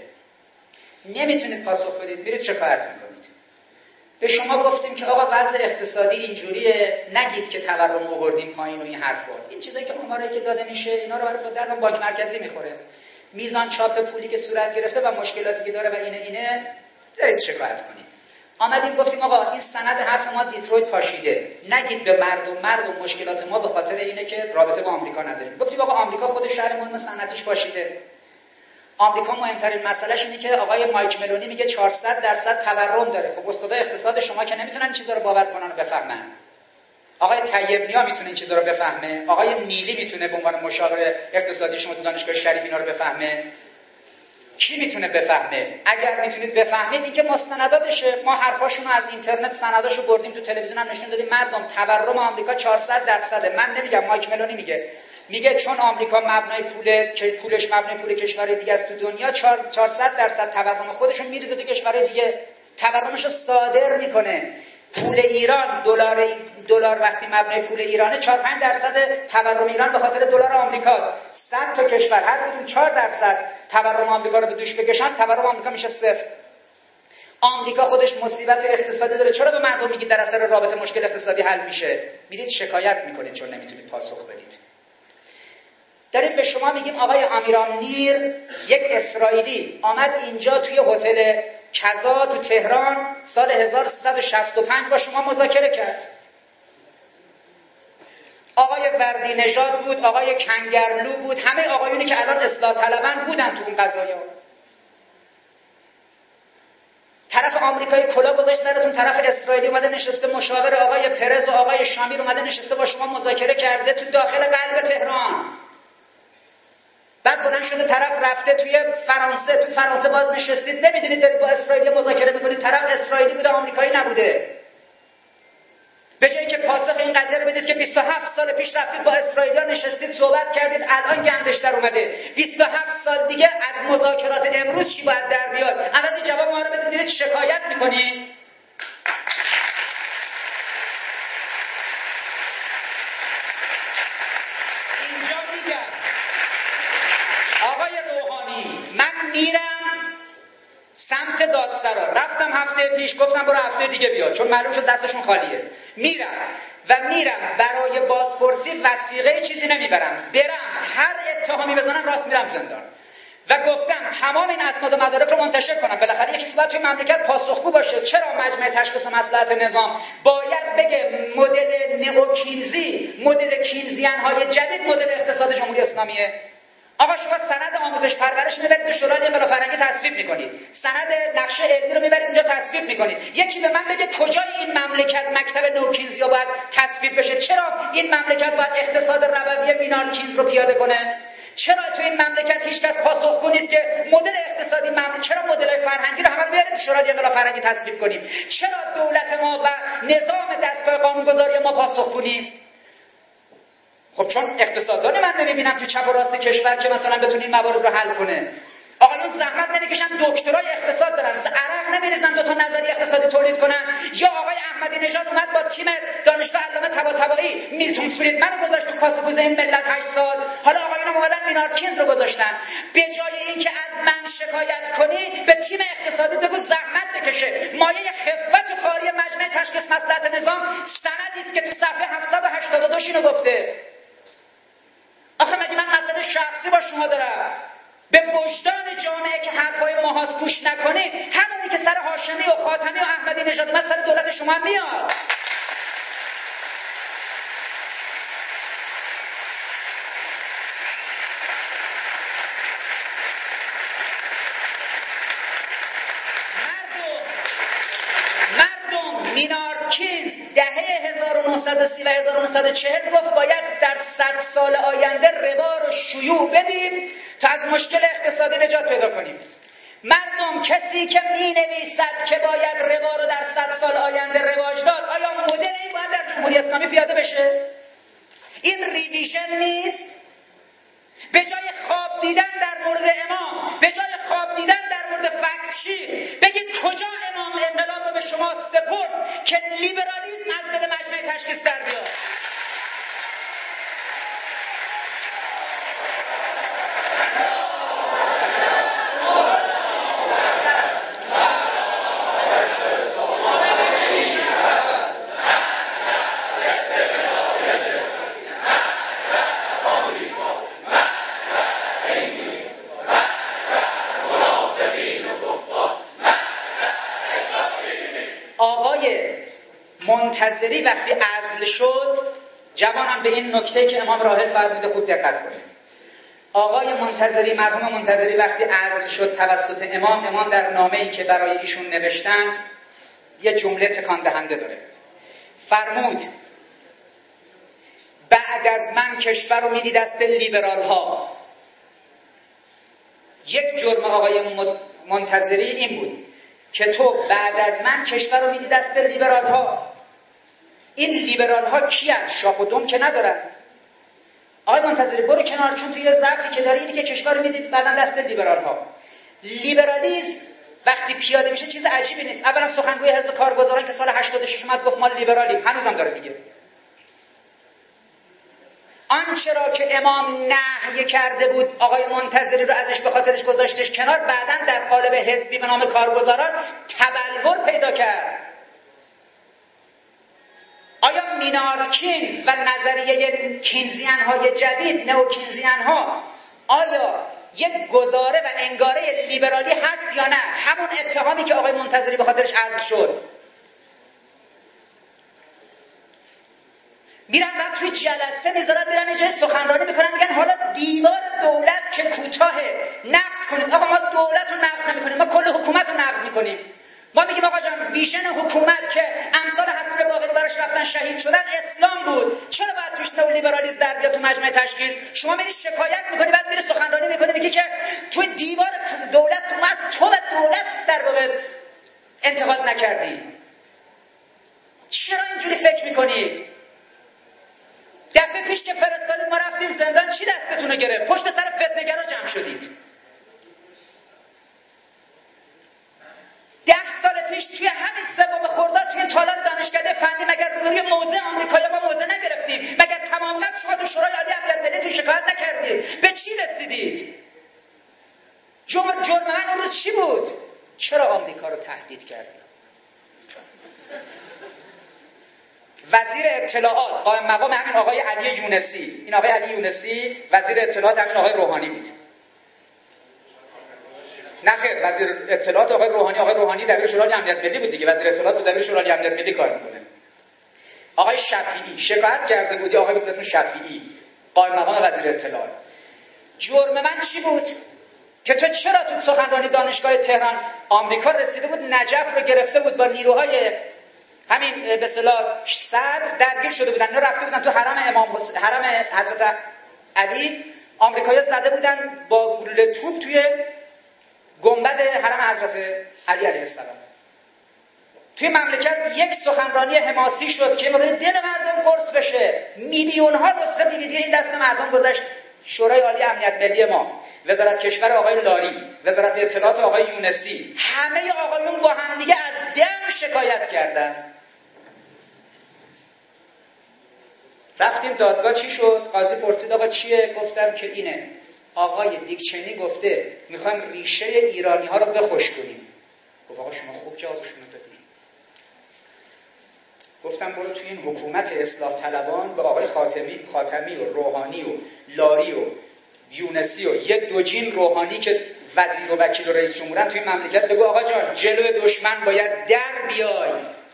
نمیتونید پاسخ بدید، میرید شکایت میکنید. به شما گفتیم که آقا وضع اقتصادی اینجوریه، نگید که تورم آوردیم پایین و این حرفا. این چیزایی که آمارایی که داده میشه اینا رو برای دردم بانک مرکزی میخوره. میزان چاپ پولی که صورت گرفته و مشکلاتی که داره و اینه دارید شکایت کنید. آمدیم گفتیم آقا این سند حرف ما دیترویت پاشیده. نگید به مردم مشکلات ما به خاطر اینه که رابطه با آمریکا نداریم. گفتیم آقا آمریکا خودش شهر مهم صنعتیش پاشیده. آمریکا مهمترین مسئلهش اینه که آقای مایک ملونی میگه 400% تورم داره. خب استادای اقتصاد شما که نمیتونن این چیزا رو باور کنن و بفهمن. آقای طیب نیا میتونه این چیزا رو بفهمه. آقای نیلی میتونه به عنوان مشاور اقتصادی شما تو دانشگاه شریف اینا رو بفهمه. کی میتونه بفهمه؟ اگر میتونید بفهمید این که مستنداتشه. ما حرفاشون رو از اینترنت سنداشو بردیم تو تلویزیون هم نشون دادیم. مردم تورم آمریکا 400%. من نمیگم، مایک ملونی میگه چون آمریکا مبنای پولش مبنای پول کشورهای دیگه است تو دنیا 400% تورم خودشون میریزه تو کشورهای دیگه. تورمش رو صادر میکنه. پول ایران دلار وقتی مبنای پول ایرانه 4-5% تورم ایران به خاطر دلار آمریکاست. 100 تا کشور هر کدوم 4% تورم آمریکا رو به دوش بکشن، تورم آمریکا میشه 0. آمریکا خودش مصیبت اقتصادی داره. چرا به مردم میگید در اثر رابطه مشکل اقتصادی حل میشه؟ میرید شکایت میکنید چون نمیتونید پاسخ بدید. داریم به شما میگیم آقای امیرام نیر یک اسرائیلی آمد اینجا توی هتل کذا تو تهران سال 1365 با شما مذاکره کرد. آقای وردی نژاد بود، آقای کنگرلو بود، همه آقایونی که الان اصلاح طلبن بودن تو اون قضایا. طرف آمریکایی کلا گذاشت سرتون، طرف اسرائیلی اومده نشسته مشاور آقای پرز و آقای شامیر اومده نشسته با شما مذاکره کرده تو داخل قلب تهران. بعد بلند شده طرف رفته توی فرانسه، تو فرانسه باز نشستید نمیدونید دارید با اسرائیل مذاکره میکنید. طرف اسرائیلی بوده آمریکایی نبوده. به جایی که پاسخ این قضیه رو بدید که 27 سال پیش رفتید با اسرائیلیا نشستید صحبت کردید الان گندش در اومده، 27 سال دیگه از مذاکرات امروز چی باید در بیاد؟ عوض جواب ما رو بدید شکایت میکنید. اینجا میگم آقای روحانی من میرم سمت دادسرا، رفتم هفته پیش گفتم برو هفته دیگه بیا چون معلوم شد دستشون خالیه. میرم برای بازپرسی وثیقه چیزی نمیبرم، برم هر اتهامی بزنن راست میرم زندان. و گفتم تمام این اسناد و مدارک رو منتشر کنم. بالاخره یکی باید توی مملکت پاسخگو باشه. چرا مجمع تشخیص مصلحت نظام باید بگه مدل نئوکینزی، مدل کینزیان‌های جدید مدل اقتصاد جمهوری اسلامیه؟ آقا شما سند آموزش پرورش میبرید تو شورای انقلاب فرهنگی تصویب میکنید، سند نقشه علمی رو میبرید اینجا تصویب میکنید. یکی به من بگه کجای این مملکت مکتب نوکینزیا باید تصویب بشه؟ چرا این مملکت باید اقتصاد ربوی مینارکینز رو پیاده کنه؟ چرا تو این مملکت هیچ کس پاسخگو نیست که مدل اقتصادی چرا مدل فرهنگی رو همه رو بیارید شورای انقلاب فرهنگی تصویب کنیم؟ چرا دولت ما و نظام دستگاه قانونگذاری ما پاسخگو نیست؟ خب چون اقتصاددانی من نمیبینم تو چپ و راست کشور که مثلا بتونه این موارد رو حل کنه. آقایون زحمت نمیکشن دکترای اقتصاد دارن، عرق نمیریزن دو تا نظریه اقتصادی تولید کنن. یا آقای احمدی نژاد اومد با تیم دانشگاه علامه طباطبایی میلتون فریدمن رو گذاشت تو کاسه کوزه این ملت 8 سال. حالا آقایون اومدن مینارکینز رو گذاشتن. به جای اینکه از من شکایت کنی به تیم اقتصادی بگو زحمت بکشه. مایه خفت و خاری مجمع تشخیص مصلحت نظام سندی است که تو صفحه 782 اینو گفته. آخه مگه من مسئله شخصی با شما دارم؟ به وجدان جامعه که حرفای ماهاست گوش نکنی، همونی که سر هاشمی و خاتمی و احمدی نژاد اومد سر دولت شما میاد. مردم مینارکینز دهه 1930 و 1940 گفت باید در 100 سال آینده ربا رو شیوع بدیم تا از مشکل اقتصادی نجات پیدا کنیم. مردم کسی که می نویسد که باید ربا رو در 100 سال آینده رواج داد، آیا مدلی باید در جمهوری اسلامی پیاده بشه؟ این ریویژن نیست؟ به جای خواب دیدن در مورد امام، به جای خواب دیدن در مورد فکت شیت، بگید کجا امام انقلاب رو به شما سپرد که لیبرالیسم از دل مجمع تشخیص در بیاد. منتظری وقتی عزل شد، جوانم به این نکته که امام راحل فرموده خوب دقت کنید. آقای منتظری، مرحوم منتظری وقتی عزل شد توسط امام در نامه‌ای که برای ایشون نوشتن یه جمله تکان دهنده داره. فرمود بعد از من کشور رو میدی دست لیبرال ها. یک جرم آقای منتظری این بود که تو بعد از من کشور رو میدی دست لیبرال ها. این لیبرال ها کیان؟ شاخ و دم که ندارن. آقای منتظری برو کنار، چون توی ضعفی که داری اینی که کشور رو میدی بعداً دست لیبرال ها. لیبرالیسم وقتی پیاده میشه چیز عجیبی نیست. اولا سخنگوی حزب کارگزاران که سال 86 اومد گفت ما لیبرالیم، هنوزم داره میگه. آنچه را که امام نهی کرده بود آقای منتظری رو ازش به خاطرش گذاشتش کنار، بعداً در قالب حزبی به نام کارگزاران تبلور پیدا کرد. آیا مینارکینز و نظریه کینزیان های جدید، نئوکینزیان ها، آیا یک گزاره و انگاره لیبرالی هست یا نه؟ همون اتهامی که آقای منتظری به خاطرش عزل شد. میرن بعد توی جلسه میذارن، میرن اینجا سخنرانی میکنن، میگن حالا دیوار دولت که کوتاهه نقد کنید. آقا ما دولت رو نقد نمیکنیم، ما کل حکومت رو نقد میکنیم. ما میگیم آقا جان ویژن حکومت که امثال حسن باقری براش رفتن شهید شدن اسلام بود، چرا باید توش نئولیبرالیسم در بیاد تو مجمع تشخیص؟ شما میری شکایت میکنی، بعد میری سخنرانی میکنی، میگی که توی دیوار دولت تو از تو به دولت در واقع انتقاد نکردی. چرا اینجوری فکر میکنید؟ دفعه پیش که فرستادید ما رفتیم زندان، چی دستتون رو گرفت؟ پشت سر فتنه‌گرا جمع شدید. 10 سال پیش توی همین سوم خرداد توی تالار دانشکده فنی مگر روی موضع آمریکایی ما موضع نگرفتیم؟ مگر تمام قد شما تو شورای عالی امنیت ملی تو شکایت نکردید؟ به چی رسیدید؟ جرم من اون روز چی بود؟ چرا آمریکا رو تهدید کردید؟ وزیر اطلاعات قائم مقام همین آقای علی یونسی، این آقای علی یونسی وزیر اطلاعات همین آقای روحانی بود. نه خیر، وزیر اطلاعات آقای روحانی دبیر شورای امنیت ملی بود دیگه، وزیر اطلاعات بود دبیر شورای امنیت ملی کار میکنه. آقای شفیعی شکایت کرده بود، آقای بود اسم شفیعی، قائم مقام وزیر اطلاعات. جرم من چی بود؟ که تو چرا تو سخنرانی دانشگاه تهران آمریکا رسیده بود نجف رو گرفته بود با نیروهای همین به اصطلاح صدر درگیر شده بودن، اینا رفته بودن تو حرم حضرت علی، آمریکایی‌ها زده بودن با گلوله توپ توی گنبد حرم حضرت علی علیه السلام. توی مملکت یک سخنرانی حماسی شد که مدل دل مردم قرص بشه، میلیون‌ها نسخه دیویدی این دست مردم گذشت. شورای عالی امنیت ملی ما، وزارت کشور آقای لاری، وزارت اطلاعات آقای یونسی، همه آقایون با هم دیگه از دم شکایت کردن. رفتیم دادگاه، چی شد؟ قاضی پرسید آقا چیه؟ گفتم که اینه، آقای دیکچنی گفته میخوایم ریشه ایرانی ها رو بخشک کنیم. گفت آقا شما خوب جوابشون دادید. گفتم برو توی این حکومت اصلاح طلبان به آقای خاتمی و روحانی و لاری و یونسی و یه دوجین روحانی که وزیر و وکیل و رئیس جمهورن توی مملکت بگو آقا جان جلوی دشمن باید در بیای.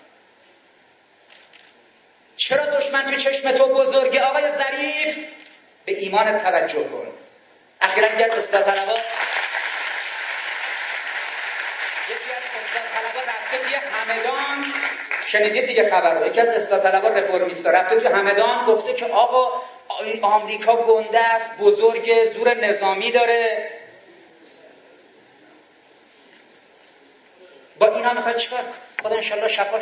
چرا دشمن تو چشم تو بزرگه آقای ظریف؟ به ایمان توجه کن. اخیراً یکی از اصلاح طلبان رفته توی همدان، شنیدید دیگه خبر رو، یکی از اصلاح طلبان رفرمیستا رفته توی همدان گفته که آقا آمریکا گنده است، بزرگ، زور نظامی داره. با اینا میخواد چیکار؟ خدا انشالله شفاش.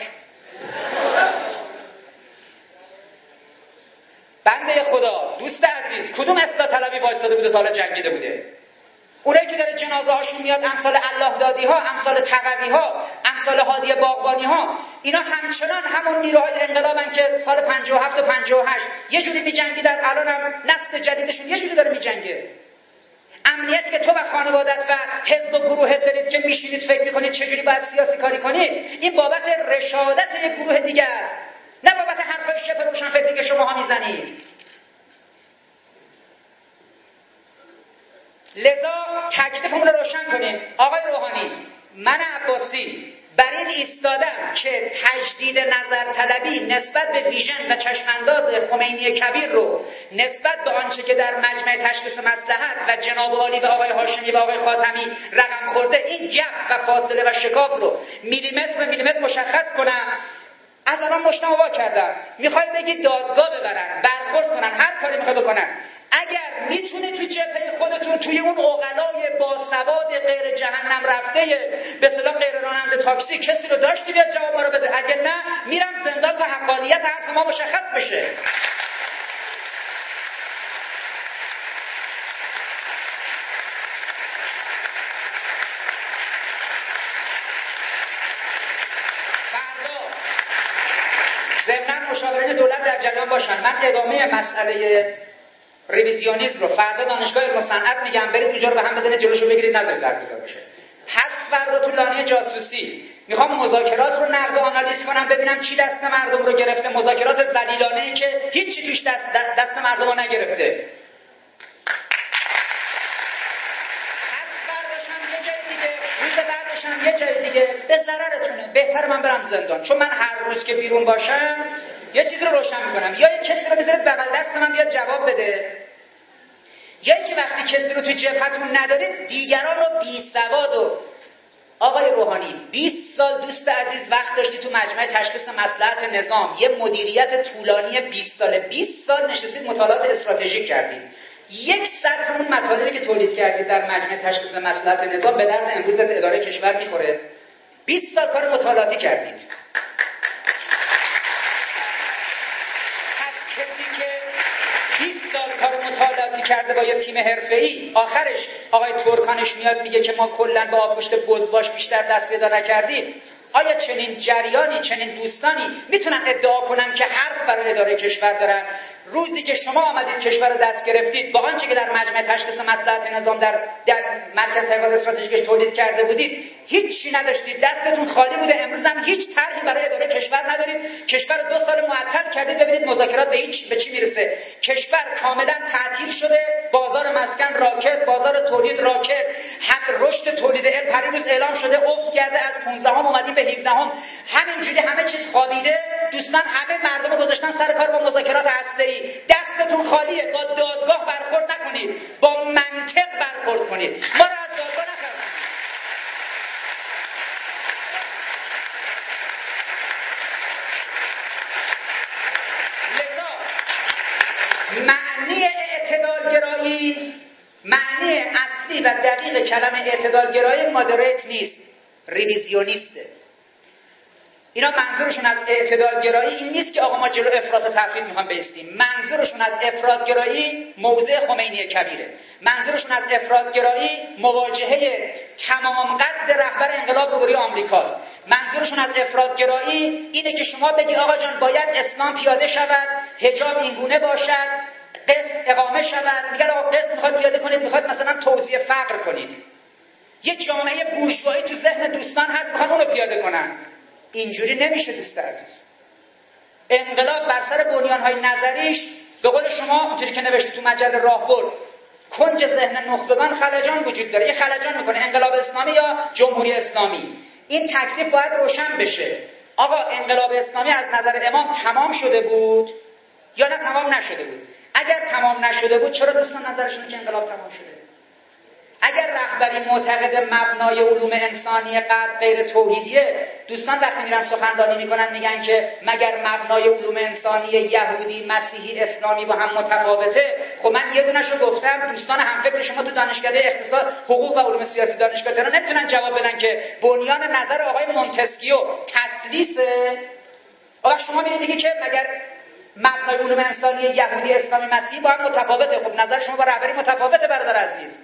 بنده خدا، دوست عزیز، کدوم اصلاح طلبی وایساده بوده سال جنگیده بوده؟ اونایی که داره جنازه هاشون میاد، امثال الله دادی ها، امثال تقوی ها، امثال هادی باغبانی ها، اینا همچنان همون نیروهای انقلابن که سال 57 و 58 یه جوری میجنگیدن، الان هم نسل جدیدشون یه جوری داره میجنگه. امنیتی که تو و خانوادت و حزب و گروهت دارید که میشینید فکر میکنید چجوری باید سیاسی کاری کنید، این بابت رشادت یک گروه دیگه است، نه بابت حرفای شبه روشنفکری که شماها میزنید. لذا تکلیفمون رو روشن کنیم. آقای روحانی، من عباسی بر این ایستادم که تجدید نظر طلبی نسبت به ویژن و چشمانداز خمینی کبیر رو نسبت به آنچه که در مجمع تشخیص مصلحت و جناب عالی و آقای هاشمی و آقای خاتمی رقم خورده، این گپ و فاصله و شکاف رو میلیمتر به میلیمتر مشخص کنم. از الان مشتم وا کردم، میخوای بگی دادگاه ببرن، برخورد کنن، هر کاری میخوای بکنن. اگر میتونه تو جبهه خودتون توی اون عقلای باسواد غیر جهنم رفته به اصطلاح غیر راننده تاکسی کسی رو داشتی بیاد جواب ما رو بده، اگر نه میرم زندان تا حقانیت حرف ما مشخص بشه. ضمن مشاورین دولت در جریان باشن. من ادامه مسئله ریویزیونیسم رو فردا دانشگاه علم و صنعت میگم، برید اونجا رو به هم بزنید جلوشو بگیرید، نذارید برگزار بشه. پس فردا تو لانه جاسوسی میخوام مذاکرات رو نقد و آنالیز کنم، ببینم چی دست مردم رو گرفته، مذاکرات ذلیلانه‌ای که هیچی توش دست مردم رو نگرفته. یه جای دیگه به ضررتونه، بهتر من برم زندان، چون من هر روز که بیرون باشم یه چیزی رو روشن میکنم، یا یک کسی رو بذارید بغل دست من بیاد جواب بده، یا اینکه وقتی کسی رو تو جبهتون ندارید دیگران رو بیسواد. و آقای روحانی 20 سال دوست عزیز وقت داشتی تو مجمع تشخیص مصلحت نظام، یه مدیریت طولانی 20 سال نشستید مطالعات استراتژیک کردید. یک سطر اون مطالبی که تولید کردید در مجمع تشخیص مصلحت نظام به درد امروز اداره کشور میخوره. 20 سال کار مطالعاتی کردید. پس کسی که 20 سال کار مطالعاتی کرده با یه تیم حرفه‌ای، آخرش آقای ترکانش میاد میگه که ما کلاً با آبگوشت بزباش بیشتر دست پیدا نکردیم، آیا چنین جریانی، چنین دوستانی میتونن ادعا کنن که حرف برای اداره کشور دارن؟ روزی که شما آمدید کشور رو دست گرفتید با آنچه که در مجمع تشخیص مصلحت نظام در مرکز تحقیقات استراتژیکش تولید کرده بودید هیچی نداشتید، دستتون خالی بوده. امروز هم هیچ طرحی برای اداره کشور ندارید. کشور 2 سال معطل کردید. ببینید مذاکرات به چی میرسه. کشور کاملا تعطیل شده، بازار مسکن راکت، بازار تولید راکت، رشد تولید پریروز اعلام شده افت کرده، از 15 اومدیم به 17. همینجوری همه چیز خوابیده. دوستان همه مردم رو گذاشتن سر کار با مذاکرات هسته‌ای. دستتون خالیه. با دادگاه برخورد نکنید، با منطق برخورد کنید. ما رو از دادگاه نخواهید. معنی اعتدالگرایی، معنی اصلی و دقیق کلمه اعتدالگرایی مادریت نیست، ریویزیونیسته. اینا منظورشون از اعتدالگرایی این نیست که آقا ما جلو افراط و تفرید میخوام بایستیم. منظورشون از افراطگرایی موضع خمینی کبیره. منظورشون از افراطگرایی مواجهه تمام قد رهبر انقلاب روبروی آمریکاست. منظورشون از افراطگرایی اینه که شما بگی آقا جان باید اسلام پیاده شود، حجاب اینگونه باشد، قسط اقامه شود. میگن آقا قسط میخواد پیاده کنید، میخواد مثلا توزیع فقر کنید. یه جامعه بورژوایی تو ذهن دوستان هست میخوان اونو پیاده کنن. اینجوری نمیشه دوست عزیز. انقلاب بر سر بنیانهای نظریش به قول شما اونطوری که نوشته تو مجله راهبر کنج ذهن نخبگان خلجان وجود داره. یه خلجان میکنه انقلاب اسلامی یا جمهوری اسلامی. این تکلیف باید روشن بشه. آقا انقلاب اسلامی از نظر امام تمام شده بود یا نه تمام نشده بود؟ اگر تمام نشده بود چرا دوستان نظرشون که انقلاب تمام شده؟ اگر رهبری معتقد مبنای علوم انسانی غرب غیر توحیدیه، دوستان وقتی میرن سخنرانی میکنن میگن که مگر مبنای علوم انسانی یهودی، مسیحی، اسلامی با هم متفاوته؟ خب من یه دونه‌شو گفتم. دوستان همفکر شما تو دانشکده اقتصاد، حقوق و علوم سیاسی دانشگاه تهران نمیتونن جواب بدن که بنیان نظر آقای مونتسکیو تثلیثه. آقا شما میرید میگی که مگر مبنای علوم انسانی یهودی، اسلامی، مسیحی با هم متفاوته؟ خب نظر شما با رهبری متفاوته برادر عزیز.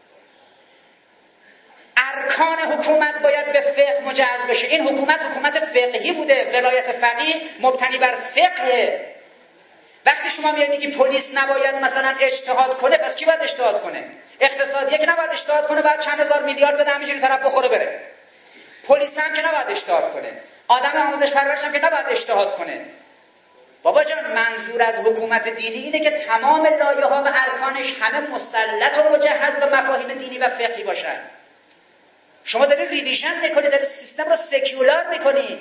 ارکان حکومت باید به فقه مجهز بشه. این حکومت فقهی بوده. ولایت فقیه مبتنی بر فقه. وقتی شما میگی پلیس نباید مثلا اجتهاد کنه، پس کی باید اجتهاد کنه؟ اقتصادیه که نباید اجتهاد کنه، باید چند هزار میلیارد بده همینجوری طرف بخوره بره. پلیس هم که نباید اجتهاد کنه. آدم آموزش پرورش هم که نباید اجتهاد کنه. بابا جان منظور از حکومت دینی اینه که تمام لایه‌ها و ارکانش همه مسلط و مجهز به مفاهیم دینی و فقهی باشن. شما دارید ریویژن میکنید، دارید سیستم رو سکولار میکنید.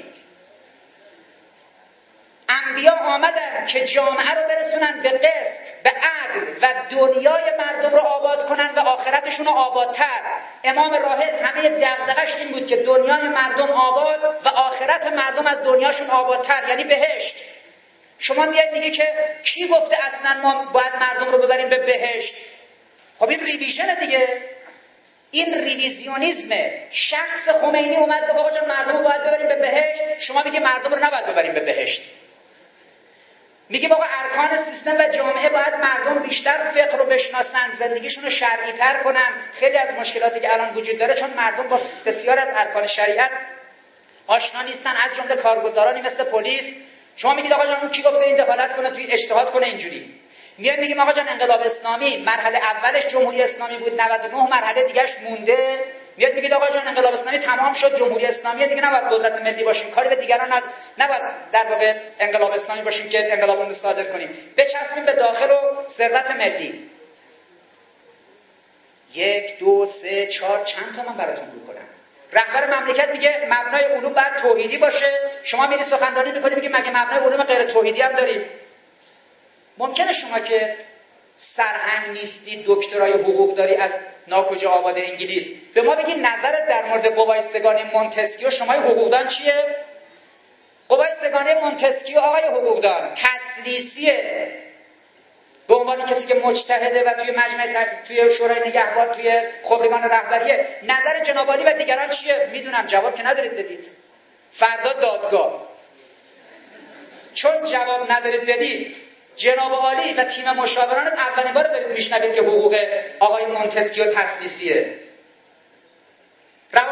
انبیا آمدن که جامعه رو برسونن به قسط، به عدل و دنیای مردم رو آباد کنن و آخرتشون رو آبادتر. امام راحل همه دغدغش این بود که دنیای مردم آباد و آخرت مردم از دنیاشون آبادتر، یعنی بهشت. شما میگی که کی گفته اصلا ما باید مردم رو ببریم به بهشت؟ خب این ریویژن دیگه. این ریویزیونیسم. شخص خمینی اومد گفت آقا جان مردم رو باید ببریم به بهشت. شما میگی مردم رو نباید ببریم به بهشت. میگی آقا ارکان سیستم و جامعه باید مردم بیشتر فقه رو بشناسن، زندگیشون رو شرعی تر کنن. خیلی از مشکلاتی که الان وجود داره چون مردم با بسیار از ارکان شریعت آشنا نیستن، از جمله کارگزارانی مثل پلیس. شما میگید آقا جان اون کی گفته این دخالت کنه توی اجتهاد کنه اینجوری؟ میگیم آقا جان انقلاب اسلامی مرحله اولش جمهوری اسلامی بود، 99 مرحله دیگهش مونده. میگید آقا جان انقلاب اسلامی تمام شد، جمهوری اسلامی دیگه نباید قدرت ملی باشیم، کاری به دیگران نباید در واقع انقلاب اسلامی باشیم که انقلابمون رو صادر کنیم، بچسبیم به داخل و ثروت ملی. 1 2 3 4 چند تا من براتون رو کنم. رهبر مملکت میگه مبنای علوم باید توحیدی باشه. شما میری سخنرانی میکنی میگی مگه مبنای علوم غیر توحیدی هم داریم؟ ممکنه شما که سرهنگ نیستی، دکترای حقوق داری از ناکجا آباد انگلیس، به ما بگی نظرت در مورد قوای سگانی مونتسکیو شمای حقوقدان چیه؟ قوای سگانی مونتسکیو آقای حقوقدان تثلیثیه. به عنوان کسی که مجتهده و توی مجمع توی شورای نگهبان توی خبرگان رهبریه، نظر جناب عالی و دیگران چیه؟ میدونم جواب که ندارید بدید. فردا دادگاه. چون جواب ندارید بدید، جناب عالی و تیم مشاورانت اولین بار دارید میشنوید که حقوق آقای مونتسکیو تثلیثیه.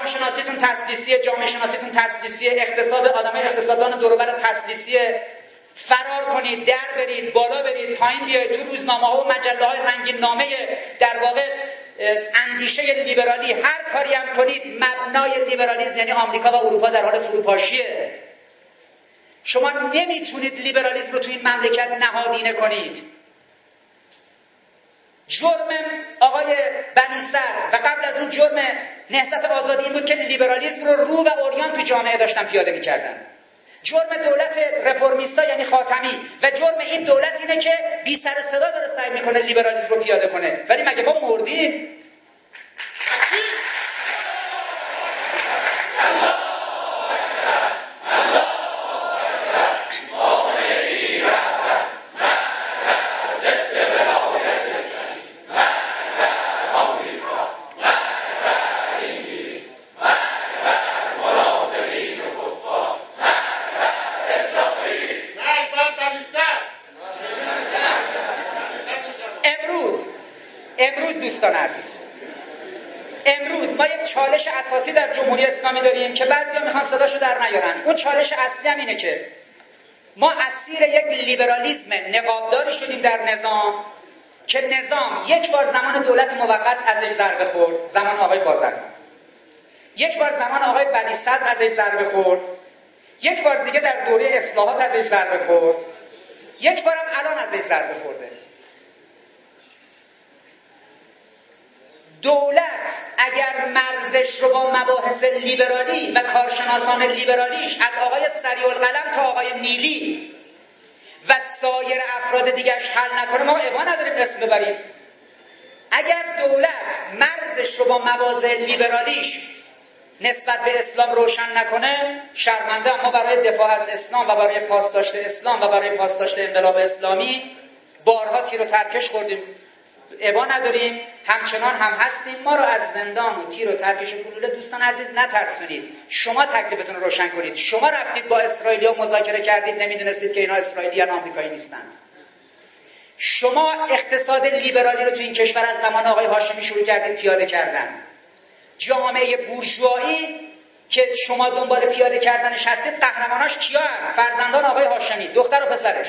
روانشناسیتون تثلیثیه، جامعه شناسیتون تثلیثیه، اقتصاد آدمای اقتصاددان دور و بر تثلیثیه. فرار کنید، در برید، بالا برید، پایین بیاید، تو روزنامه ها و مجله های رنگین نامه در واقع اندیشه لیبرالی هر کاری هم کنید، مبنای لیبرالیسم یعنی آمریکا و اروپا در حال فروپاشیه. شما نمیتونید لیبرالیسم رو تو این مملکت نهادینه کنید. جرم آقای بنی صدر و قبل از اون جرم نهضت آزادی این بود که لیبرالیسم رو و عریان تو جامعه داشتن پیاده میکردن. جرم دولت رفرمیستا یعنی خاتمی و جرم این دولت اینه که بی سر صدا داره سعی میکنه لیبرالیسم رو پیاده کنه. ولی مگه ما مردیم؟ امروز دوستان عزیز، امروز ما یک چالش اساسی در جمهوری اسلامی داریم که بعضیا میخوان صداشو در نیارن. اون چالش اصلی هم اینه که ما اسیر یک لیبرالیسم نقابداری شدیم در نظام که نظام یک بار زمان دولت موقت ازش ضربه خورد، زمان آقای بازرگان، یک بار زمان آقای بنی صدر ازش ضربه خورد، یک بار دیگه در دوره اصلاحات ازش ضربه خورد، یک بارم الان ازش ضربه خورده. دولت اگر مرزش رو با مباحث لیبرالی و کارشناسان لیبرالیش از آقای سریع القلم تا آقای نیلی و سایر افراد دیگرش حل نکنه، ما ابا نداریم اسم ببریم. اگر دولت مرزش رو با مباحث لیبرالیش نسبت به اسلام روشن نکنه، شرمنده. ما برای دفاع از اسلام و برای پاسداشت اسلام و برای پاسداشت انقلاب اسلامی بارها تیر و ترکش خوردیم، ابا نداریم، همچنان هم هستیم. ما رو از زندان و تیر و ترکش گلوله دوستان عزیز نترسونید. شما تکلیفتون رو روشن کنید. شما رفتید با اسرائیلیا مذاکره کردید، نمیدونستید که اینا اسرائیلیان آمریکایی نیستن. شما اقتصاد لیبرالی رو تو این کشور از زمان آقای هاشمی شروع کردید پیاده کردن. جامعه بورژوایی که شما دنبال پیاده کردنش هستید، قهرماناش کیا هستند؟ فرزندان آقای هاشمی، دختر و پسرش.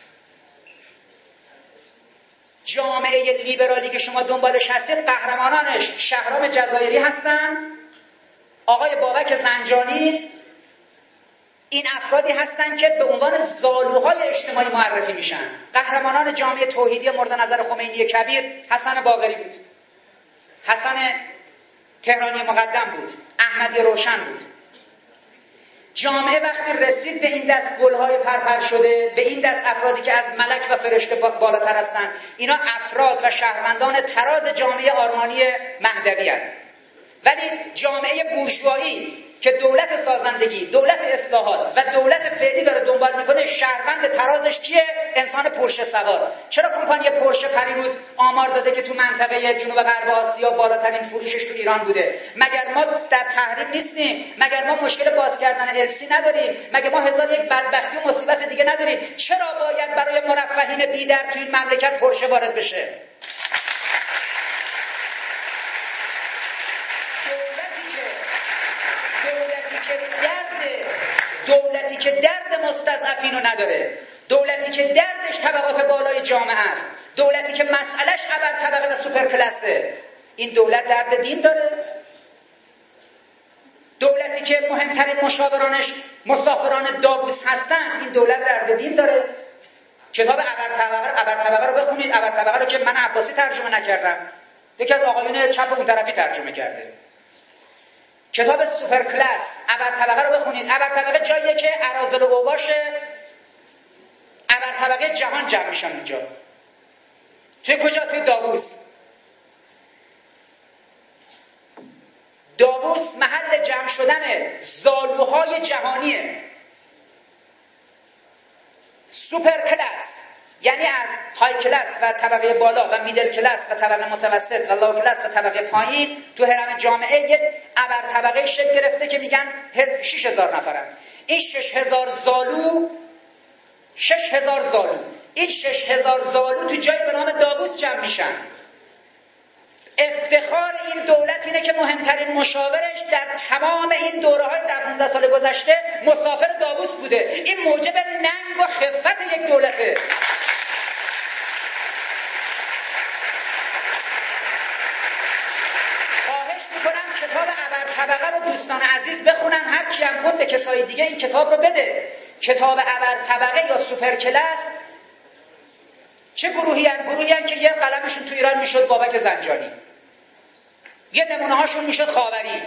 جامعه لیبرالی که شما دنبالش هستید، قهرمانانش شهرام جزایری هستند، آقای بابک زنجانی است. این افرادی هستند که به عنوان زالوهای اجتماعی معرفی میشن. قهرمانان جامعه توحیدی مورد نظر خمینی کبیر حسن باقری بود، حسن تهرانی مقدم بود، احمدی روشن بود. جامعه وقتی رسید به این دست گلهای پرپر شده، به این دست افرادی که از ملک و فرشته بالاتر هستند، اینا افراد و شهروندان تراز جامعه آرمانی مهدوی هستند. ولی جامعه بورژوایی که دولت سازندگی، دولت اصلاحات و دولت فعلی داره دنبال میکنه، شهروند ترازش کیه؟ انسان پرشه سوار. چرا کمپانی پرشه پریروز آمار داده که تو منطقه جنوب غرب آسیا بالاترین فروشش تو ایران بوده؟ مگر ما در تحریم نیستیم؟ مگر ما مشکل باز کردن السی نداریم؟ مگر ما هزار یک بدبختی و مصیبت دیگه نداریم؟ چرا باید برای مرفهین بیدر تو این مملکت پرشه وارد بشه؟ دولتی که درد مستضعفین رو نداره، دولتی که دردش طبقات بالای جامعه است، دولتی که مسئلهش ابر طبقه و سوپر کلاسه، این دولت درد دین داره؟ دولتی که مهمترین مشاورانش مسافران داووس هستن، این دولت درد دین داره؟ کتاب ابر طبقه رو بخونید. ابر طبقه رو که من عباسی ترجمه نکردم، یکی از آقایون چپ اون طرفی ترجمه کرده. کتاب سوپر کلاس ابر طبقه رو بخونید. ابر طبقه جاییه که اراذل و اوباش ابر طبقه جهان جمع میشن اونجا. توی کجا؟ توی داووس. داووس محل جمع شدن زالوهای جهانیه. سوپر کلاس یعنی از های کلاس و طبقه بالا و میدل کلاس و طبقه متوسط و لو کلاس و طبقه پایین تو هرم جامعه یک ابر طبقه شکل گرفته که میگن 6000 نفرن. این 6000 زالو، 6000 زالو، این 6000 زالو تو جایی به نام داووس جمع میشن. افتخار این دولت اینه که مهمترین مشاورش در تمام این دوره‌های در 15 سال گذشته مسافر داووس بوده. این موجب ننگ و خفت یک دولته. خواهش میکنم کتاب ابرطبقه رو دوستان عزیز بخونن، هر کی هم خوند به کسای دیگه این کتاب رو بده. کتاب ابرطبقه یا سوپر کلاس چه گروهی هن که یه قلمشون تو ایران میشد بابک زنجانی، یه نمونه هاشون میشد خاوری،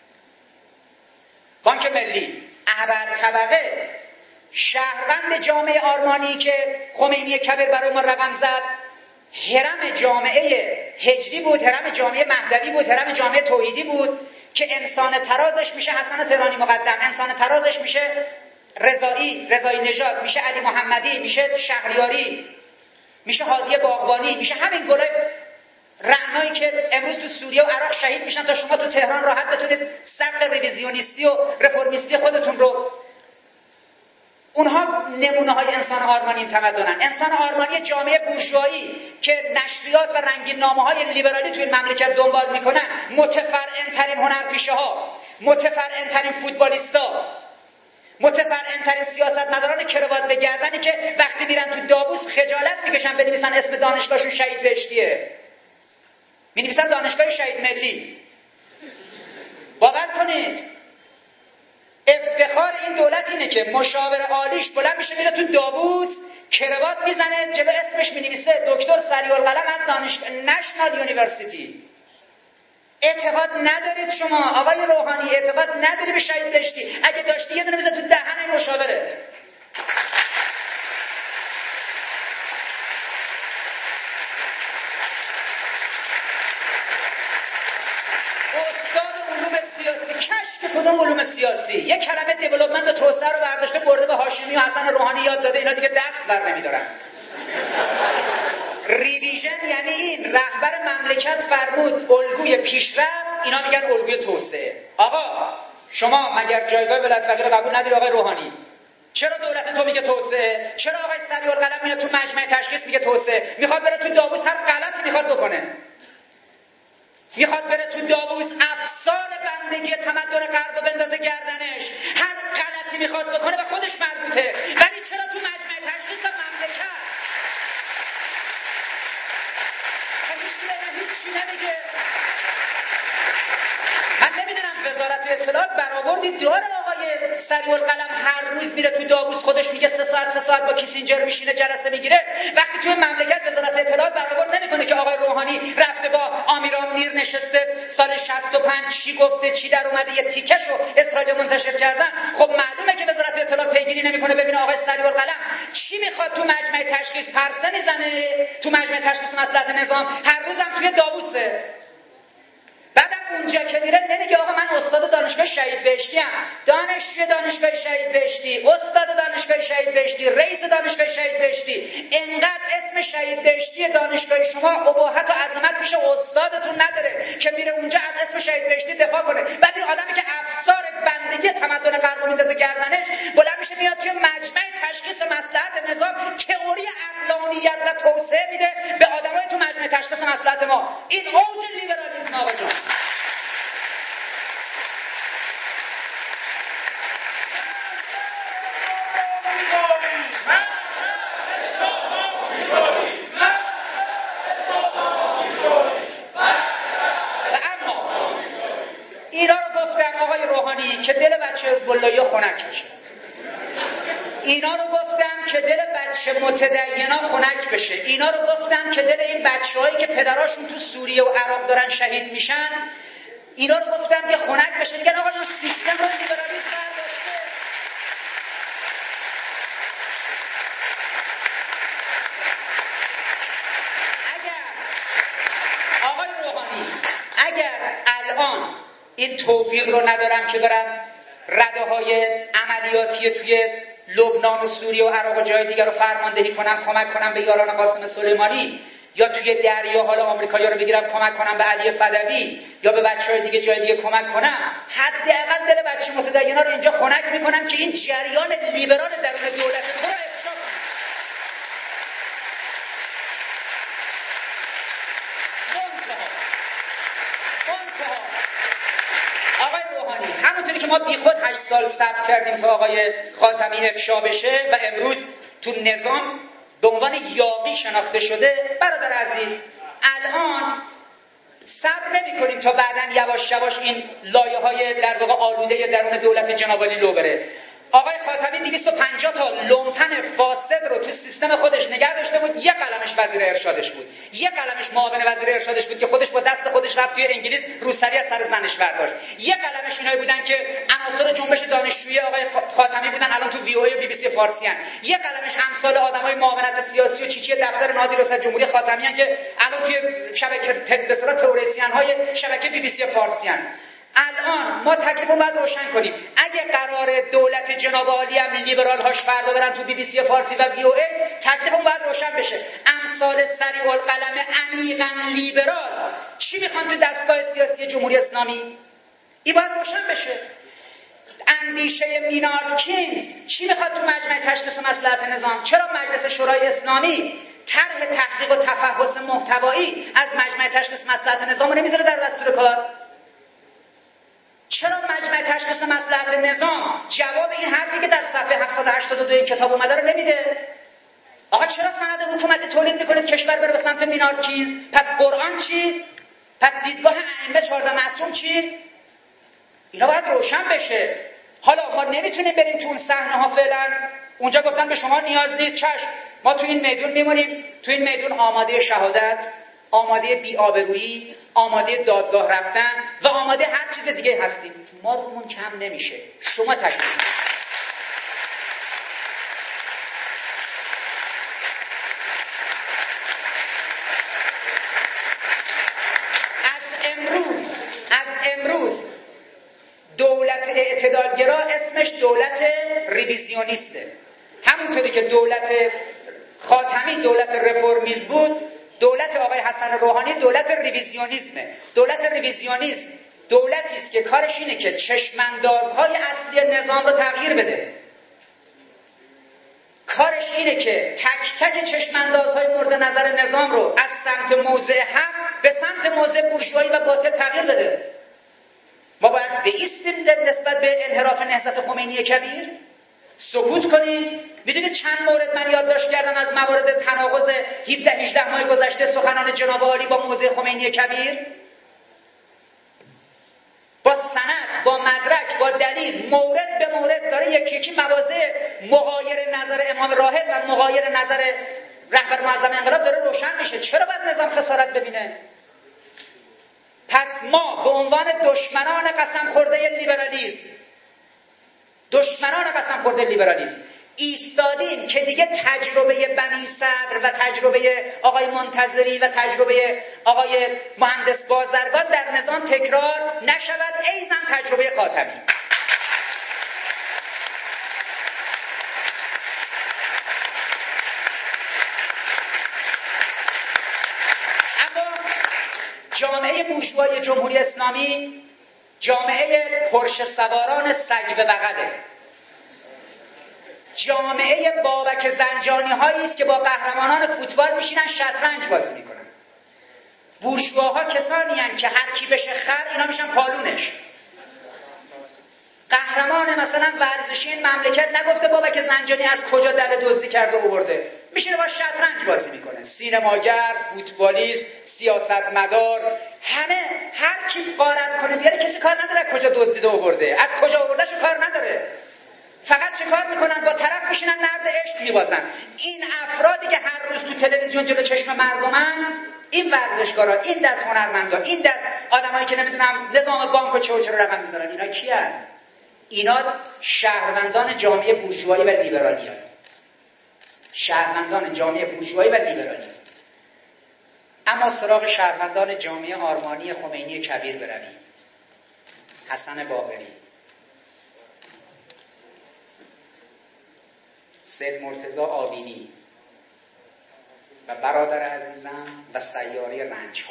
بانک ملی. ابرطبقه شهروند جامعه آرمانی که خمینی کبیر برای ما رقم زد، هرم جامعه هجری بود، هرم جامعه مهدوی بود، هرم جامعه توحیدی بود که انسان ترازش میشه حسن تهرانی مقدم، انسان ترازش میشه رضایی نژاد، میشه علی محمدی، میشه شهریاری، میشه هادی باغبانی، میشه همین گلای رعنایی که امروز تو سوریه و عراق شهید میشن تا شما تو تهران راحت بتونید سبق ریویزیونیستی و رفرمیستی خودتون رو. اونها نمونه های انسان آرمانی این تمدنن. انسان آرمانی جامعه بورژوایی که نشریات و رنگین نامه های لیبرالی تو این مملکت دنبال میکنن، متفرعن ترین هنرپیشه ها، متفرعن ترین فوتبالیستا، متفرعن ترین سیاستمداران کراوات به گردنی که وقتی میرن تو داووس خجالت میکشن بنویسن اسم دانشگاهشون شهید بهشتیه، مینویسن دانشگاه شهید ملی. باور کنید افتخار این دولت اینه که مشاور عالیش بلند میشه میره تو داووس کراوات میزنه جلو اسمش مینویسه دکتر سریع‌القلم از نشنال یونیورسیتی. اعتقاد ندارید شما آقای روحانی؟ اعتقاد نداری به شهید بهشتی؟ اگه داشتی یه دونه بزن تو دهن این مشاورت. کشف کدوم علوم سیاسی؟ یک کلمه دیولپمنت و توسعه رو برداشته برده به هاشمی و حسن روحانی یاد داده، اینا دیگه دست بر نمیدارن. ریویژن یعنی این رهبر مملکت فرمود الگوی پیشرفت، اینا میگن الگوی توسعه. آقا شما مگر جایگاه ولایت فقیه قبول نداری آقای روحانی؟ چرا دولت تو میگه توسعه؟ چرا آقای سریع‌القلم میاد تو مجمع تشخیص میگه توسعه؟ میخواد بره تو داووس هر غلطی میخواد بکنه، میخواد بره تو داووس افسار بندگی تمدن غرب رو بندازه گردنش، هر غلطی میخواد بکنه به خودش مربوطه. ولی چرا تو مجمع تشخیص مملکت هیچی نمیگه؟ من نمیدونم وزارت اطلاعات برآوردی داره آقای سریع‌القلم هر روز میره تو داووس خودش میگه 3 ساعت با کیسینجر میشینه جلسه میگیره، وقتی توی مملکت وزارت اطلاعات برآورد نمیکنه که آقای روحانی رفته با آمیرام میر نشسته سال 65 چی گفته چی در اومده یه تیکشو اسرائیل منتشر کردن. خب معلومه که وزارت اطلاعات پیگیری نمیکنه ببینه آقای سریع‌القلم چی میخواد تو مجمع تشخیص پرسه میزنه، تو مجمع تشخیص مصلحت نظام هر روزم توی داووسه. بعدم اونجا که میره نمیگه آقا من استاد دانشگاه شهید بهشتی ام، دانشجوی دانشگاه شهید بهشتی، استاد دانشگاه شهید بهشتی، رئیس دانشگاه شهید بهشتی. انقدر اسم شهید بهشتی دانشگاه شما اباحت و عظمت پیش استادتون نداره که میره اونجا از اسم شهید بهشتی دفاع کنه. بعد این آدمی که افسار بندگی تمدن غرب رو میندازه گردنش بلند میشه میاد توی مجمع تشخیص مصلحت نظام تئوری عقلانیت و توسعه میده به آدمای تو مجمع تشخیص مصلحت ما. این اوج لیبرالیسم آقا جان. اینا رو گفتم آقای روحانی که دل بچه حزب اللهی خنک بشه. اینا رو گفتم که دل بچه متدینا خنک بشه. اینا رو گفتم که دل این بچه‌هایی که پدراشون تو سوریه و عراق دارن شهید میشن، اینا رو گفتم که خنک بشه. میگن آقا جون سیستم رو لیبرالیسم برداشته. آقای روحانی اگر الان این توفیق رو ندارم که برم رده‌های عملیاتی توی لبنان و سوریه و عراق و جای دیگر رو فرماندهی کنم، کمک کنم به یاران قاسم سلیمانی، یا توی دریا حالا آمریکایی‌ها رو بگیرم کمک کنم به علی فدوی یا به بچه‌های دیگه جای دیگه کمک کنم، حداقل دل بچه متدینا رو اینجا خنک میکنم که این جریان لیبرال درون دولت تو رو افشا کنم. همونطوری که ما بیخود 8 سال صبر کردیم تا آقای خاتمی افشا بشه و امروز تو نظام به عنوان یاغی شناخته شده، برادر عزیز الان صبر نمی کنیم تا بعداً یواش یواش این لایه‌های در واقع آلوده درون دولت جناب عالی لو بره. آقای خاتمی 250 تا لومپن فاسد رو تو سیستم خودش نگه داشته بود، یک قلمش وزیر ارشادش بود، یک قلمش معاون وزیر ارشادش بود که خودش با دست خودش رفت توی انگلیس روسری از سر زنش برداشت، یک قلمش اینایی بودن که عناصر جنبش دانشجویی آقای خاتمی بودن، الان تو وی او ای و بی بی سی فارسی ان، یک قلمش امثال آدمای معاونت سیاسی و چیچی دفتر نادر رئیس جمهوری خاتمی ان که الان توی شبکه به اصطلاح تئوریسین های شبکه بی بی سی فارسی ان. الان ما تکلیف رو باید روشن کنیم. اگه قرار دولت جناب عالی هم لیبرال هاش فردا برن تو بی بی سی فارسی و وی او ای، تکلیف رو باید روشن بشه. امثال سریع القلم عمیقاً لیبرال چی میخوان تو دستگاه سیاسی جمهوری اسلامی؟ این باید روشن بشه. اندیشه مینارد کینز چی میخواد تو مجمع تشخیص مصلحت نظام؟ چرا مجلس شورای اسلامی طرح تحقیق و تفحص محتوایی از مجمع تشخیص مصلحت نظام رو نمیذاره در دستور کار؟ چرا مجمع تشخیص مصلحت نظام جواب این حرفی که در صفحه 782 این کتاب اومده رو نمیده؟ آقا چرا سند حکومتی تولید میکنید کشور بره به سمت مینارد کینز؟ پس قرآن چی؟ پس دیدگاه ائمه 14 معصوم چی؟ اینا باید روشن بشه. حالا ما نمیتونیم بریم تو اون صحنه ها فعلا. اونجا گفتن به شما نیاز نیست، چشم ما تو این میدون میمونیم، تو این میدون آماده شهادت، آماده بی‌آبرویی، آماده دادگاه رفتن و آماده هر چیز دیگه هستیم. ما رومون کم نمیشه. شما تکلیف از امروز دولت اعتدالگرا اسمش دولت ریویزیونیسته. همونطوری که دولت خاتمی دولت رفرمیز بود، دولت آقای حسن روحانی دولت ریویزیونیسمه. دولت ریویزیونیسم دولتی است که کارش اینه که چشماندازهای اصلی نظام رو تغییر بده. کارش اینه که تک تک چشماندازهای مورد نظر نظام رو از سمت موضع حق به سمت موضع بورژوایی و باطل تغییر بده. ما باید بایستیم نسبت به انحراف نهضت خمینی کبیر، سکوت کنیم. میدونید چند مورد من یادداشت کردم از موارد تناقض 17-18 ماه گذشته سخنان جناب عالی با موضع خمینی کبیر؟ با سند، با مدرک، با دلیل، مورد به مورد داره یکی یکی مواضع مغایر نظر امام راهب و مغایر نظر رهبر معظم انقلاب داره روشن میشه. چرا باید نظام خسارت ببینه؟ پس ما به عنوان دشمنان قسم خورده لیبرالیسم ایستادیم که دیگه تجربه بنی صدر و تجربه آقای منتظری و تجربه آقای مهندس بازرگان در نظام تکرار نشود، ایزن تجربه خاتمی. اما جامعه بورژوای جمهوری اسلامی جامعه پرشه سواران سگ به بغله، جامعه بابک زنجانی هایی است که با قهرمانان فوتبال میشینن شطرنج بازی میکنن. بورژواها کسانی هستند که هر کی بشه خر اینا میشن پالونش. قهرمان مثلا ورزشی این مملکت نگفته بابک زنجانی از کجا دل دزدی کرده آورده، میشینه با شطرنج بازی میکنه. سینماگر، فوتبالیست، سیاستمدار، همه هر کی غارت کنه بیاره کسی کار نداره کجا دزدیده آورده، از کجا آوردهشو کار نداره. فقط چه کار میکنن؟ با طرف میشینن نرد عشق میبازن. این افرادی که هر روز تو تلویزیون جلو چشم مردمن، این ورزشکارا، این دست هنرمندا، این دست آدمایی که نمیدونم نظام بانک و چه و چه رو رقم میذارن، اینا کیان؟ اینا شهروندان جامعه بورژوایی و لیبرالی هستند. شهروندان جامعه بورژوایی و لیبرالی. اما سراغ شهروندان جامعه آرمانی خمینی کبیر برویم. حسن باقری، سید مرتضی آبینی و برادر عزیزم و سیاره رنج‌ها.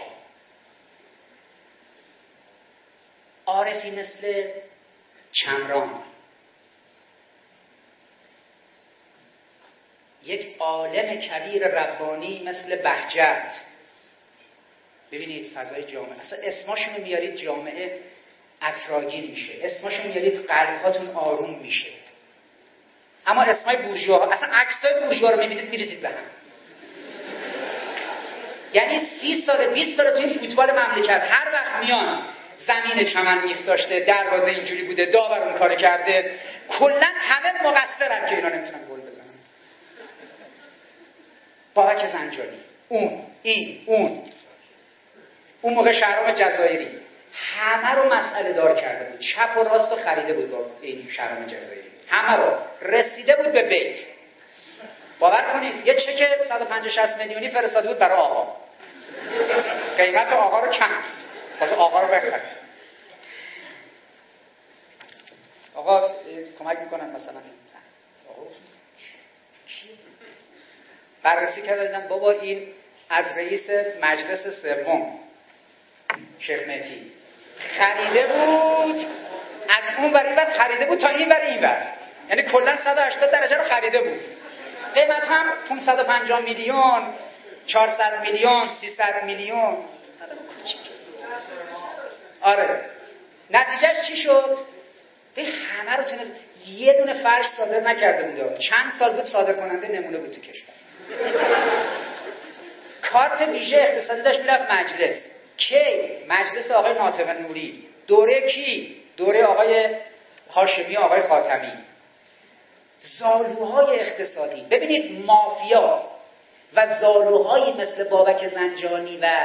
عارفی مثل چمران، یک عالم کبیر ربانی مثل بهجت. ببینید فضای جامعه، اصلا اسماشونو میارید جامعه عطرآگین میشه، اسمشو میارید قلب‌هاتون آروم میشه. اما اسمای بورژوا، اصلا عکسای بورژوا رو میبینید میریزید به هم. یعنی 30 سال 20 سال تو این فوتبال مملکت هر وقت میان زمین چمن میخ داشته، دروازه اینجوری بوده، داور اون کار کرده، کلا همه مقصرن که اینا نمیتونن گل بزنن. بابک زنجانی، اون موقع شهرام جزایری همه رو مسئله دار کرده بود، چپ و راست رو خریده بود با این شهرام جزایری، همه رو رسیده بود به بیت. باور کنید یه چک 150-60 میلیونی فرستاده بود برای آقا، قیمت آقا رو کم، واسه آقا رو بخره. آقا کمک میکنن مثلا آقا بررسی کردن، بابا این از رئیس مجلس سوم شیخ مهدی خریده بود، از اون ور این ور خریده بود تا این ور این ور، یعنی کلا 180 درجه رو خریده بود. قیمت هم 550 میلیون، 400 میلیون، 300 میلیون. آره نتیجهش چی شد؟ به همه رو تونست، یه دونه فرش صادر نکرده بود. چند سال بود صادر کننده نمونه بود تو کشور. کارت ویژه اقتصادی داشت میرفت مجلس. کی؟ مجلس آقای ناطق نوری. دوره کی؟ دوره آقای هاشمی، آقای خاتمی. زالوهای اقتصادی. ببینید مافیا و زالوهایی مثل بابک زنجانی و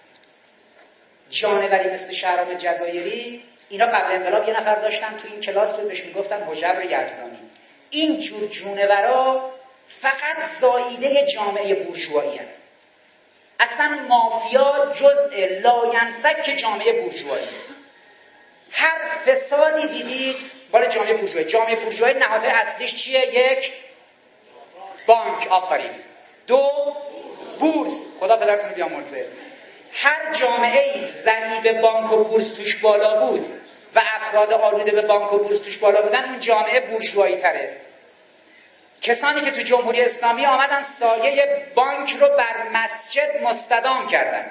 جانوری مثل شهرام جزایری، اینا قبل انقلاب یه نفر داشتن تو این کلاس بود بهش میگفتن حجبر یزدانی. این جور جونورا فقط زاییده جامعه بورژوایی هست. اصلا مافیا جزء لاینفک جامعه بورژوایی. هر فسادی دیدید بالا جامعه بورژوایی. جامعه بورژوایی نهادهای اصلیش چیه؟ یک، بانک، آفرین. دو، بورس، خدا پدرتون رو بیامرزه. هر جامعه‌ای ضریب بانک و بورس توش بالا بود و افراد آلوده به بانک و بورس توش بالا بودن، اون جامعه بورژوایی تره. کسانی که تو جمهوری اسلامی آمدن سایه بانک رو بر مسجد مستدام کردن.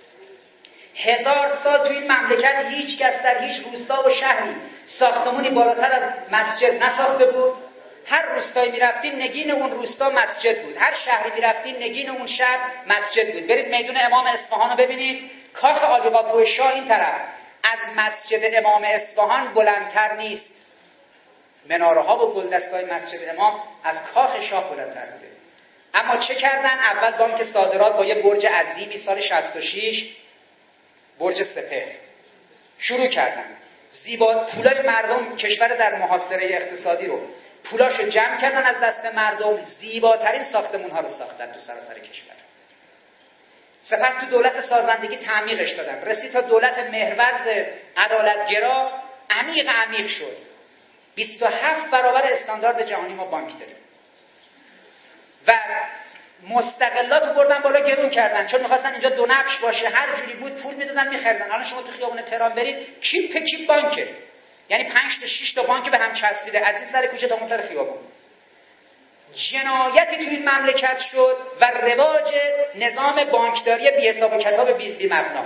1000 سال تو این مملکت هیچ کس در هیچ روستا و شهری ساختمونی بالاتر از مسجد نساخته بود. هر روستایی میرفتین نگین اون روستا مسجد بود، هر شهری میرفتین نگین اون شهر مسجد بود. برید میدون امام اصفهان رو ببینید، کاخ عالیقاپو شاه این طرف از مسجد امام اصفهان بلندتر نیست. مناره ها و گلدستای مسجد امام از کاخ شاه بلندتر بوده. اما چه کردن؟ اول بانک صادرات با یه برج عظیمی سال 66 برج سپهر شروع کردن. زیبا پولای مردم، کشور در محاصره اقتصادی رو پولاشو جمع کردن از دست مردم، زیباترین ساختمون ها رو ساختن تو سراسر کشور. سپس تو دولت سازندگی تعمیقش دادن، رسید تا دولت محورز عدالتگرا عمیق شد. 27 برابر استاندارد جهانی ما بانک داریم و مستقلات رو بردن بالا، گرون کردن چون میخواستن اینجا دو نبش باشه، هر جوری بود پول میدادن میخردن. الان شما تو خیابون تهران برید کیپ بانکه، یعنی 5 تا 6 تا بانک به هم چسبیده از این سر کوچه تا اون سر خیابون. جنایتی تو این مملکت شد و رواج نظام بانکداری بی حساب و کتاب بی مبنا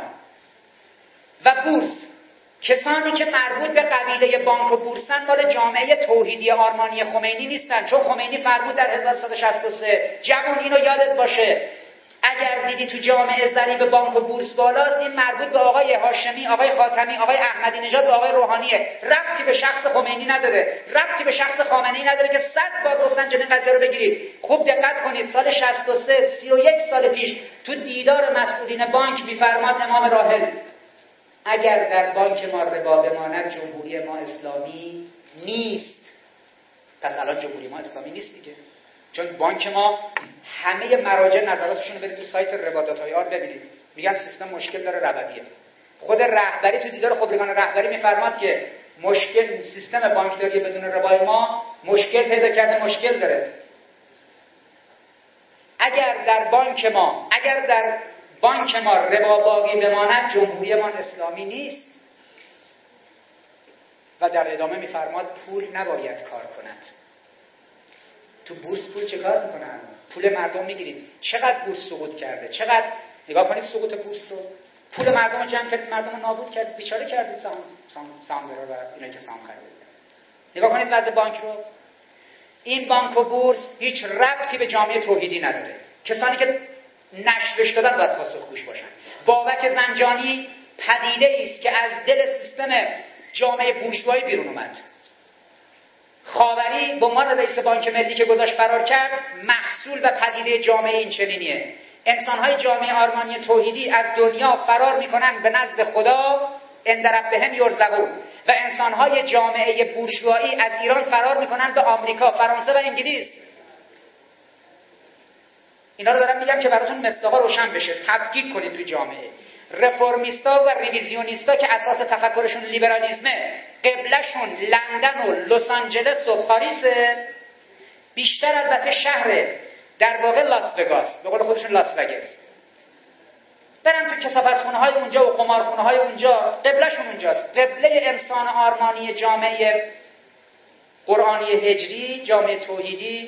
و بورس. کسانی که مربوط به قبیله بانک و بورسن مال جامعه توحیدی آرمانی خمینی نیستن، چون خمینی فرمود در 1163 جوان اینو یادت باشه، اگر دیدی تو جامعه ضریب بانک و بورس بالاست، این مربوط به آقای هاشمی، آقای خاتمی، آقای احمدی نژاد و آقای روحانیه، ربطی به شخص خمینی نداره، ربطی به شخص خامنه‌ای نداره که 100 بار گفتن جلوی قضیه رو بگیرید. خوب دقت کنید، سال 63 31 سال پیش تو دیدار مسئولین بانک میفرماد امام راحل اگر در بانک ما ربا بماند جمهوری ما اسلامی نیست. پس الان جمهوری ما اسلامی نیست دیگه، چون بانک ما همه مراجع نظراتشون رو برید تو سایت ربا.ir ببینید، میگن سیستم مشکل داره، ربویه. خود رهبری تو دیدار خبرگان رهبری میفرماد که مشکل سیستم بانکداری بدون ربای ما مشکل پیدا کرده، مشکل داره. اگر در بانک ما ربا باقی بماند جمهوری ما اسلامی نیست. و در ادامه میفرماد پول نباید کار کند. تو بورس پول چه کار میکنن؟ پول مردم میگیرید. چقدر بورس سقوط کرده؟ چقدر؟ نگاه کنید سقوط بورس رو. پول مردم رو جمع کردید، مردم رو نابود کردید، بیچاره کردید سهامدارا و اینایی که سهام خریدن. نگاه کنید وضع بانک رو. این بانک و بورس هیچ ربطی به جامعه توحیدی نداره. کسانی که نشرش دادن باید پاسخگوش باشن. بابک زنجانی پدیده است که از دل سیستم جامعه بورژوایی بیرون اومد. خاوری به عنوان رئیس بانک ملی که گذاشت فرار کرد، محصول و پدیده جامعه این چنینیه. انسان‌های جامعه آرمانی توحیدی از دنیا فرار می‌کنن به نزد خدا، عند ربهم یرزقون، و انسان‌های جامعه بورژوایی از ایران فرار می‌کنن به آمریکا، فرانسه و انگلیس. اینا رو دارم میگم که براتون مصداقا روشن بشه. تفکیک کنید تو جامعه. رفرمیستا و ریویزیونیستا که اساس تفکرشون لیبرالیسمه، قبلشون لندن و لس آنجلس و پاریسه، بیشتر البته شهر در واقع لاس وگاس، به قول خودشون لاس وگاس. برن تو کثافتخونه های اونجا و قمارخونه های اونجا، قبلشون اونجاست. قبله انسان آرمانی جامعه قرآنی هجری، جامعه توحیدی،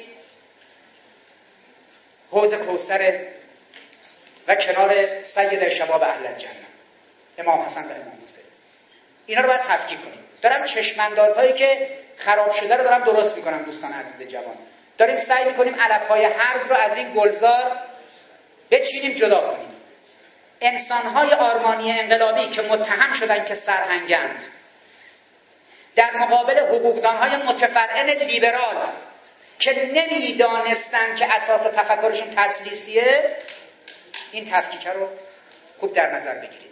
حوض کوثر و کنار سید شباب اهل الجنه، امام حسن و امام حسین. اینا رو باید تفکیک کنیم. دارم چشماندازهایی که خراب شده رو دارم درست میکنم دوستان عزیز جوان. داریم سعی میکنیم علفهای هرز رو از این گلزار بچینیم، جدا کنیم. انسانهای آرمانی انقلابی که متهم شدن که سرهنگند، در مقابل حقوقدانهای متفرعن لیبرال که نمیدانستن که اساس تفکرشون تسلیسیه، این تفکیک رو خوب در نظر بگیرید.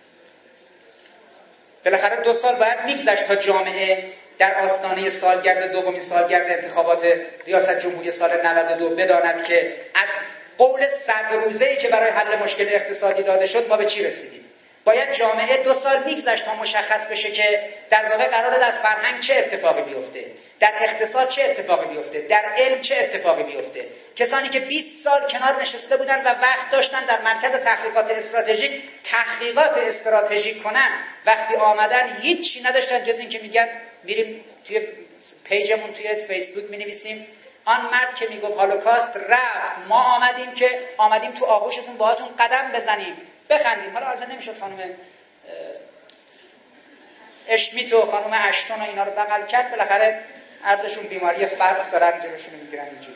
بالاخره 2 سال باید میگذشت تا جامعه در آستانه سالگرد دومین سالگرد انتخابات ریاست جمهوری سال 92 بداند که از قول 100 روزه‌ای که برای حل مشکل اقتصادی داده شد ما به چی رسیدیم. باید جامعه 2 سال میگذشت تا مشخص بشه که در واقع قراره در فرهنگ چه اتفاقی بیفته، در اقتصاد چه اتفاقی بیفته، در علم چه اتفاقی بیفته. کسانی که 20 سال کنار نشسته بودن و وقت داشتن در مرکز تحقیقات استراتژیک تحقیقات استراتژیک کنن، وقتی آمدن هیچی نداشتن جز این که میگن میریم توی پیجمون توی فیسبوک مینویسیم آن مرد که میگفت هولوکاست رفت، ما آمدیم تو آغوشتون باهاتون قدم بزنیم بخندیم. حالا البته نمیشد خانم اشمیت و خانم اشتون و اینا رو بغل کرد، بالاخره عرضشون بیماری فرق دارن، جلوشون میگیرن اینجوری.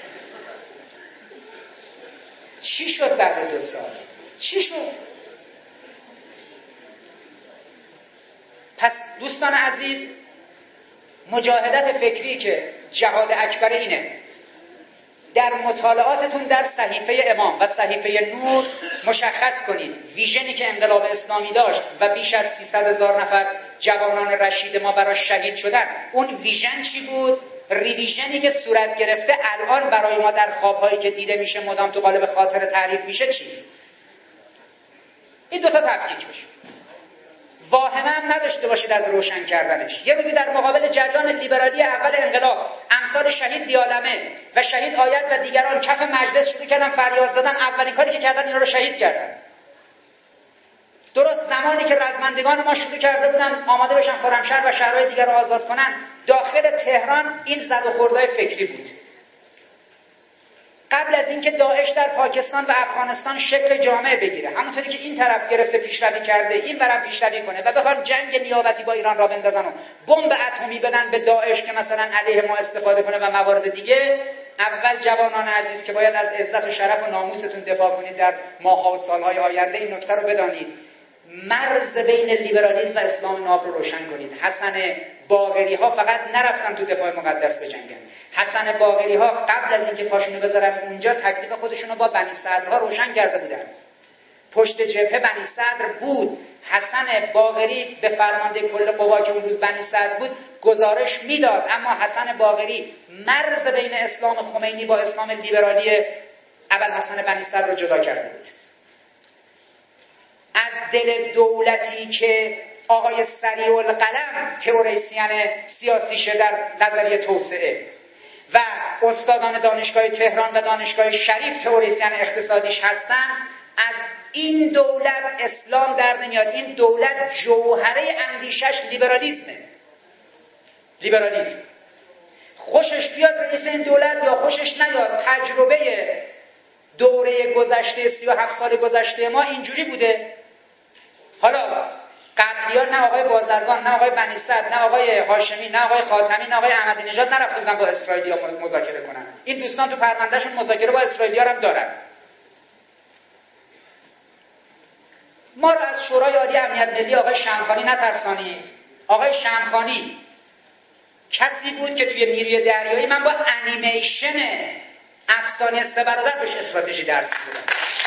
چی شد بعد 2 سال؟ چی شد؟ پس دوستان عزیز، مجاهدت فکری که جهاد اکبر اینه، در مطالعاتتون در صحیفه امام و صحیفه نور مشخص کنید ویژنی که انقلاب اسلامی داشت و بیش از 300,000 نفر جوانان رشید ما براش شهید شدن، اون ویژن چی بود؟ ریویژنی که صورت گرفته الان برای ما در خوابهایی که دیده میشه مدام تو قالب خاطر تعریف میشه چیست؟ این 2 تا تفکیک بشه. واهمه هم نداشته باشید از روشن کردنش. یه روزی در مقابل جریان لیبرالی اول انقلاب امثال شهید دیالمه و شهید آید و دیگران کف مجلس شروع کردن فریاد زدن. اولین کاری که کردن اینا رو شهید کردن. درست زمانی که رزمندگان ما شروع کرده بودن آماده بشن خرمشهر و شهرهای دیگر رو آزاد کنن، داخل تهران این زد و خوردهای فکری بود. قبل از اینکه داعش در پاکستان و افغانستان شکل جامعه بگیره، همونطوری که این طرف گرفته پیشروی کرده، این برم پیشروی کنه و بخوان جنگ نیابتی با ایران را بندازن و بمب اتمی بدن به داعش که مثلا علیه ما استفاده کنه و موارد دیگه، اول جوانان عزیز که باید از عزت و شرف و ناموستون دفاع کنید در ماه‌ها و سال‌های آینده، این نکته رو بدانید. مرز بین لیبرالیسم و اسلام ناب رو روشن کنید. حسن باقری ها فقط نرفتن تو دفاع مقدس بجنگن. حسن باقری ها قبل از اینکه پاشونو بذارن اونجا تکلیف خودشونو با بنی صدرها روشن کرده بودن. پشت جبهه بنی صدر بود. حسن باقری به فرمانده کل قوا که اون روز بنی صدر بود گزارش میداد، اما حسن باقری مرز بین اسلام خمینی با اسلام لیبرالی ابوالحسن بنی صدر رو جدا کرده بود. از دل دولتی که آقای سریع القلم تئوریسین سیاسیشه در نظریه توسعه و استادان دانشگاه تهران و دانشگاه شریف تئوریسین اقتصادیش هستن، از این دولت اسلام در نمیاد. این دولت جوهره اندیشش لیبرالیسمه. لیبرالیسم خوشش بیاد رئیس این دولت یا خوشش نیاد، تجربه دوره گذشته 37 سال گذشته ما اینجوری بوده. حالا قبلی‌ها نه آقای بازرگان، نه آقای بنی صدر، نه آقای هاشمی، نه آقای خاتمی، نه آقای احمدی نژاد نرفته بودن با اسرائیلی‌ها مذاکره کنن. این دوستان تو پروندهشون مذاکره با اسرائیلی‌ها هم دارن. ما رو از شورای عالی امنیت ملی آقای شمخانی نترسانید. آقای شمخانی کسی بود که توی نیروی دریایی من با انیمیشن افسانه سه برادر بهش استراتژی درس میدادم.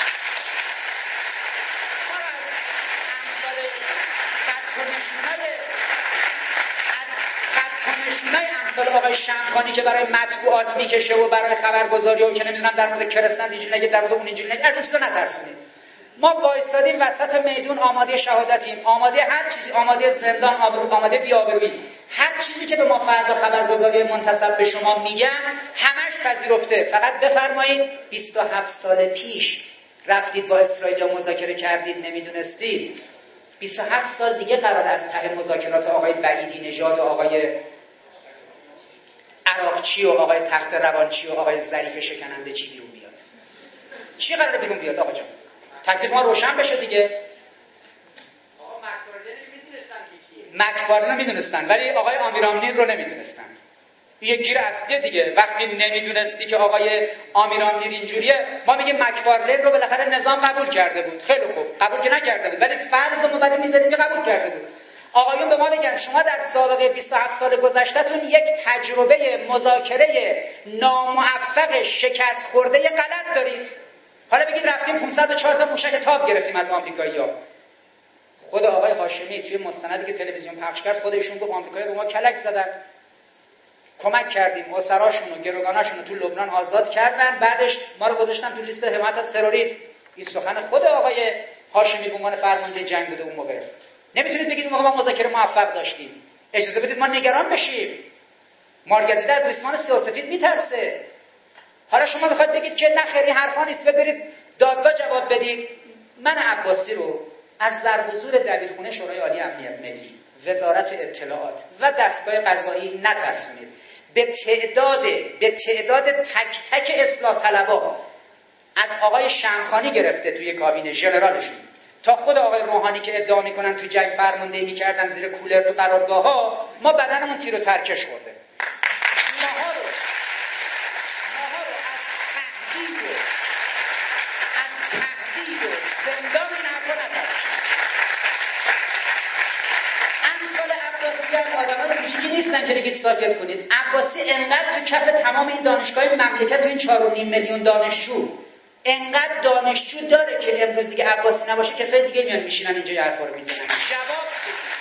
نشونای امثال آقای شمخانی که برای مطبوعات میکشه و برای خبرگزاری و که نمیدونم در مورد کرستن اینجوری نگه، در مورد اون اینجوری نگه، از این چیزا نترسونید. ما وایسادیم وسط میدون، آماده شهادتیم، آماده هر چیزی، آماده زندان، آماده بی‌آبرویی. هر چیزی که به ما فردا خبرگزاری منتسب به شما میگن همش پذیرفته. فقط بفرمایید 27 سال پیش رفتید با اسرائیل مذاکره کردید نمیدونستید. 27 سال دیگه قرار از ته مذاکرات آقای بعیدی نژاد و آقای عراقچی و آقای تخت روانچی و آقای ظریف شکننده چی بیرون بیاد؟ چی قراره بیرون بیاد آقا جان؟ تکلیف ما روشن بشه دیگه. آقا مکبارن رو میدونستن ولی آقای آمیرامنیر رو نمیدونستن. یه گیر اصلیه دیگه. وقتی نمیدونستی که آقای آمیرامنیر اینجوریه، ما میگیم مکبارن رو بالاخره نظام قبول کرده بود. خیلی خوب، قبول که نکرده بود ولی فرضمون برای میذاریم که قبول کرده بود. آقایون به ما میگن شما در سابقه 27 سال گذشته‌تون یک تجربه مذاکره ناموفق شکست خورده غلط دارید. حالا بگید رفتیم 504 تا موشک تاب گرفتیم از آمریکایی‌ها. خود آقای هاشمی توی مستندی که تلویزیون پخش کرد خودشون گفت آمریکایی‌ها به ما کلک زدن. کمک کردیم، اسراشون و گروگاناشون رو تو لبنان آزاد کردن، بعدش ما رو گذاشتن تو لیست حمایت از تروریسم. این سخن خود آقای هاشمی به عنوان فرمانده جنگ بوده اون موقع. نمیتونید بگید اون موقع ما مذاکره موفق داشتیم. اجازه بدید ما نگران بشیم. مارگزیده از ریسمان سیاه‌وسفید میترسه. حالا شما میخواید بگید که نه خیلی حرفا نیست، برید دادگاه جواب بدید. من عباسی رو از ضرب و زور دبیرخونه شورای عالی امنیت ملی، وزارت اطلاعات و دستگاه قضایی نترسونید. به تعداد تک تک اصلاح طلبا از آقای شمخانی گرفته توی کابینه ژنرالشون تا خود آقای روحانی که ادعا میکنن تو جنگ فرماندهی میکردن زیر کولر تو قرارگاه‌ها، ما بدنمون تیر و ترکش خورده. ماها رو از تهدید و زندان این حرفا نترسید. امثال عباسی هم آدمای کوچیکی نیستن که بگید ساکت کنید. عباسی انقدر تو کف تمام این دانشگاه مملکت تو این 4.5 میلیون دانشجو انقدر دانشجو داره که امروز دیگه عباسی نباشه کسای دیگه میان میشینن اینجا حرفا رو میزنن. جواب بدید.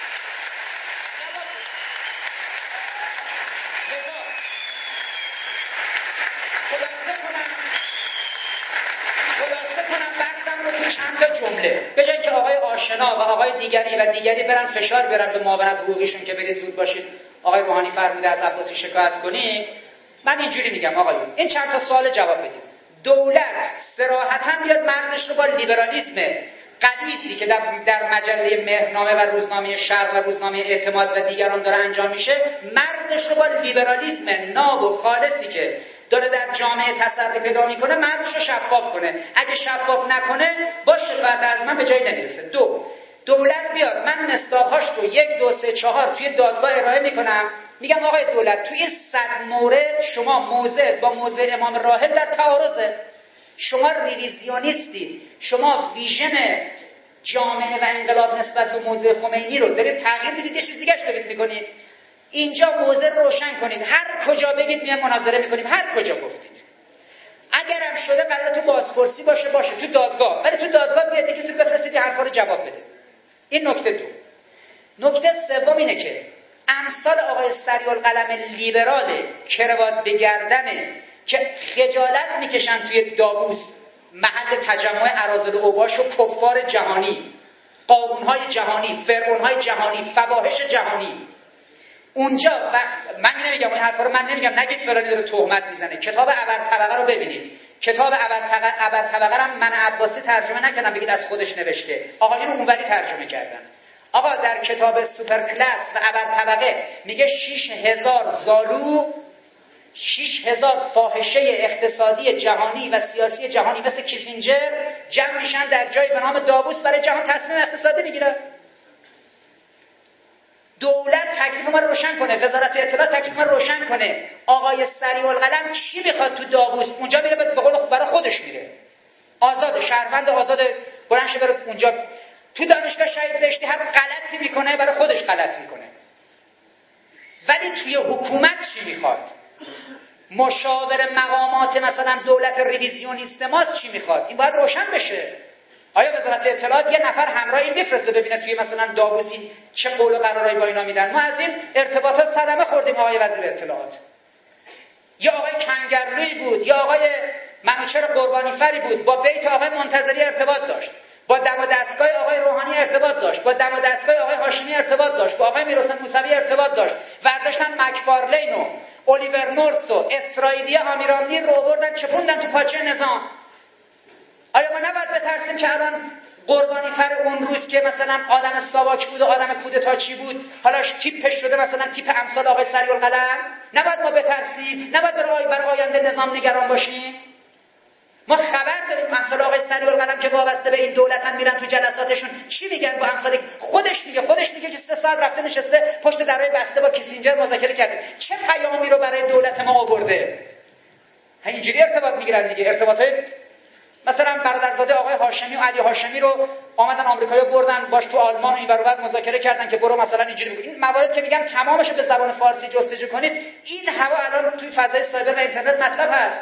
خلاصه کنم بحثم رو تو چند تا جمله. بجای که آقای آشنا و آقای دیگری برن فشار بیارن به معاونت حقوقیشون که برید زود باشید آقای روحانی فرموده از عباسی شکایت کنید، من اینجوری میگم آقایون این چند تا سوال جواب بدید. دولت صراحتاً بیاد مرزش رو با لیبرالیسم غلیظی که در مجله مهرنامه و روزنامه شرق و روزنامه اعتماد و دیگران داره انجام میشه، مرزش رو با لیبرالیسم ناب و خالصی که داره در جامعه تسری پیدا میکنه مرزش رو شفاف کنه. اگه شفاف نکنه با شکایت از من به جایی نمیرسه. دولت بیاد، من مصداقهاش رو 1 2 3 4 توی دادگاه ارائه میکنم، میگم آقای دولت توی 100 مورد شما موضع با موضع امام راحل در تعارضه، شما ریویزیونیستید، شما ویژن جامعه و انقلاب نسبت به موضع خمینی رو دارید تغییر میدید، یه چیز دیگه‌اش دارید میکنید. اینجا موضع رو روشن کنید، هر کجا بگید میام مناظره میکنیم، هر کجا گفتید. اگرم شده قراره تو بازپرسی باشه تو دادگاه، ولی تو دادگاه بیاد کسی بفرستید حرفا رو جواب بده. این نکته 2. نکته 3 اینه که امثال آقای سریع‌القلم لیبرال کروات به گردنه که خجالت میکشن توی داووس محل تجمع اراذل اوباش و کفار جهانی، قارون‌های جهانی، فرعون‌های جهانی، فواحش جهانی اونجا. و من نمیگم این حرفا رو، من نمیگم نگید فلانی داره تهمت میزنه. کتاب ابرطبقه رو ببینید. کتاب ابرطبقه رو من عباسی ترجمه نکردم بگید از خودش نوشته، آقایون اونوری ترجمه کردن. آقا در کتاب سوپر کلاس و ابرطبقه میگه 6000 زالو 6000 فاحشه اقتصادی جهانی و سیاسی جهانی مثل کیسینجر جمع میشن در جایی به نام داووس برای جهان تصمیم اقتصادی میگیرن. دولت تکلیف ما رو روشن کنه، وزارت اطلاعات تکلیف ما رو روشن کنه. آقای سریع القلم چی میخواد تو داووس؟ اونجا میره به قول برای خودش میره. آزاد، شهروند آزاد، بلند شه بره اونجا. تو دانشگاه شهید بهشتی هر غلطی میکنه برای خودش غلط میکنه. ولی توی حکومت چی میخواد؟ مشاور مقامات مثلا دولت ریویزیونیست ماست چی میخواد؟ این باید روشن بشه. آیا وزارت اطلاعات یه نفر همراه این میفرسته ببینه توی مثلا داووس این چه قول و قرارایی با اینا میدن؟ ما از این ارتباطات صدمه خوردیم. آقای وزیر اطلاعات یا آقای کنگرلویی بود یا آقای منوچهر قربانی فری بود، با بیت آقای منتظری ارتباط داشت، با دم و دستگاه آقای روحانی ارتباط داشت، با دم و دستگاه آقای هاشمی ارتباط داشت، با آقای میرحسین موسوی ارتباط داشت. ورداشتن مکفارلین و الیور نورس و اسرائیلی آمیرامنی رو آوردن چپوندن تو پاچه نظام. آیا ما نباید بترسیم که الان قربانی فر اون روز که مثلا آدم ساواک بود و آدم کودتاچی بود حالاش تیپش شده مثلا تیپ امثال آقای سریع القلم؟ نباید ما بترسیم؟ نباید برای آینده نظام نگران باشیم؟ ما خبر داریم امثال آقای سریع القلم که وابسته به این دولتن میرن تو جلساتشون چی میگن با امثال خودش میگه که 3 ساعت رفته نشسته پشت درای بسته با کیسینجر مذاکره کرده. چه پیامی رو برای دولت ما آورده؟ اینجوری ارتباط میگیرن دیگه. ارتباطای مثلا برادرزاده آقای هاشمی و علی هاشمی رو آمدن آمریکایی بردن باش تو آلمان و این ور اون مذاکره کردن که برو مثلا اینجوری بگو. این موارد که میگم تمامش به زبان فارسی جستجو کنید، این هوا الان توی فضای سایبر و اینترنت مطلب هست.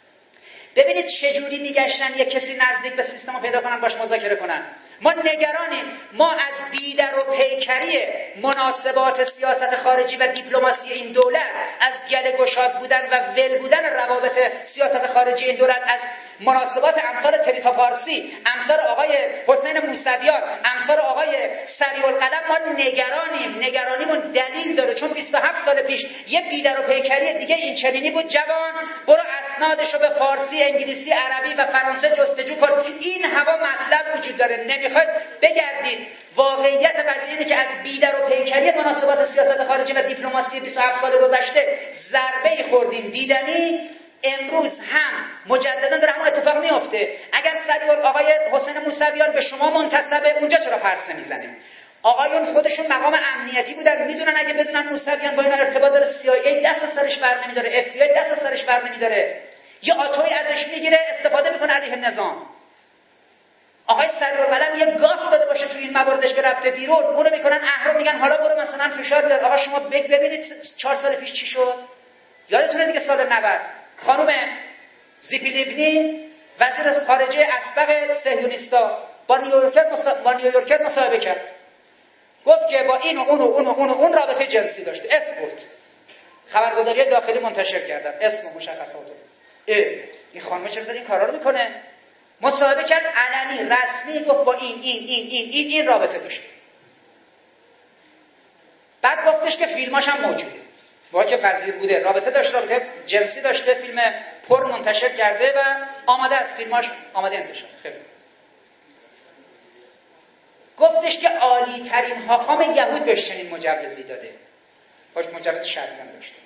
ببینید چجوری میگشتن یک کسی نزدیک به سیستم رو پیدا کنن باش مذاکره کنن. ما نگرانیم. ما از بیدر و پیکری مناسبات سیاست خارجی و دیپلماسی این دولت، از گله گشاد بودن و ول بودن روابط سیاست خارجی این دولت، از مناسبات امثال تریتا پارسی، امثال آقای حسین موسویان، امثال آقای سریع القلم ما نگرانیم. نگرانیمون دلیل داره، چون 27 سال پیش یه بیدر و پیکری دیگه این چنینی بود. جوان برو اسنادش رو به فارسی، انگلیسی، عربی و فرانسه جستجو کن. این هوا مطلب وجود داره. نمیخواید بگردید. واقعیت قضیه اینه که از بیدر و پیکری مناسبات سیاست خارجی و دیپلماسی 27 سال گذشته ضربه خوردیم دیدنی. امروز هم مجددا داره همون اتفاق میفته. اگر سریع آقای حسین موسویان به شما منتسبه، اونجا چرا پرسه میزنه؟ آقایون خودشون مقام امنیتی بودن، میدونن اگه بدونن موسویان با اینا ارتباط داره، CIA دست از سرش بر نمیداره، FBI دست از سرش بر نمیداره، یه آتوی ازش میگیره استفاده میکنه علیه نظام. آقای سریع القلم یه گاف داده باشه تو این مواردش که رفته بیرون، اونو میکنن اهرم، میگن حالا برو مثلا فشار بیار. آقا شما ببینید 4 سال پیش چی شد. یادتونه دیگه سال 90 خانم زیپی لیونی وزیر خارجه اسبق صهیونیستا با نیویورکر مصاحبه کرد. گفت که با این و اون و اون و اون و اون رابطه جنسی داشته. اسم گفت. خبرگزاری داخلی منتشر کردن اسم و مشخصاتو. این خانم چرا این کارا رو میکنه؟ مصاحبه کرد علنی رسمی، گفت با این رابطه داشته. بعد گفتش که فیلماش هم موجوده. با که وزیر بوده رابطه داشته، رابطه جنسی داشته، فیلم پر منتشر کرده و آماده از فیلماش آماده انتشار. خیلی گفتش که عالی ترین حاخام یهود بهش چنین مجوزی داده. باش مجوز شرعی هم داشته.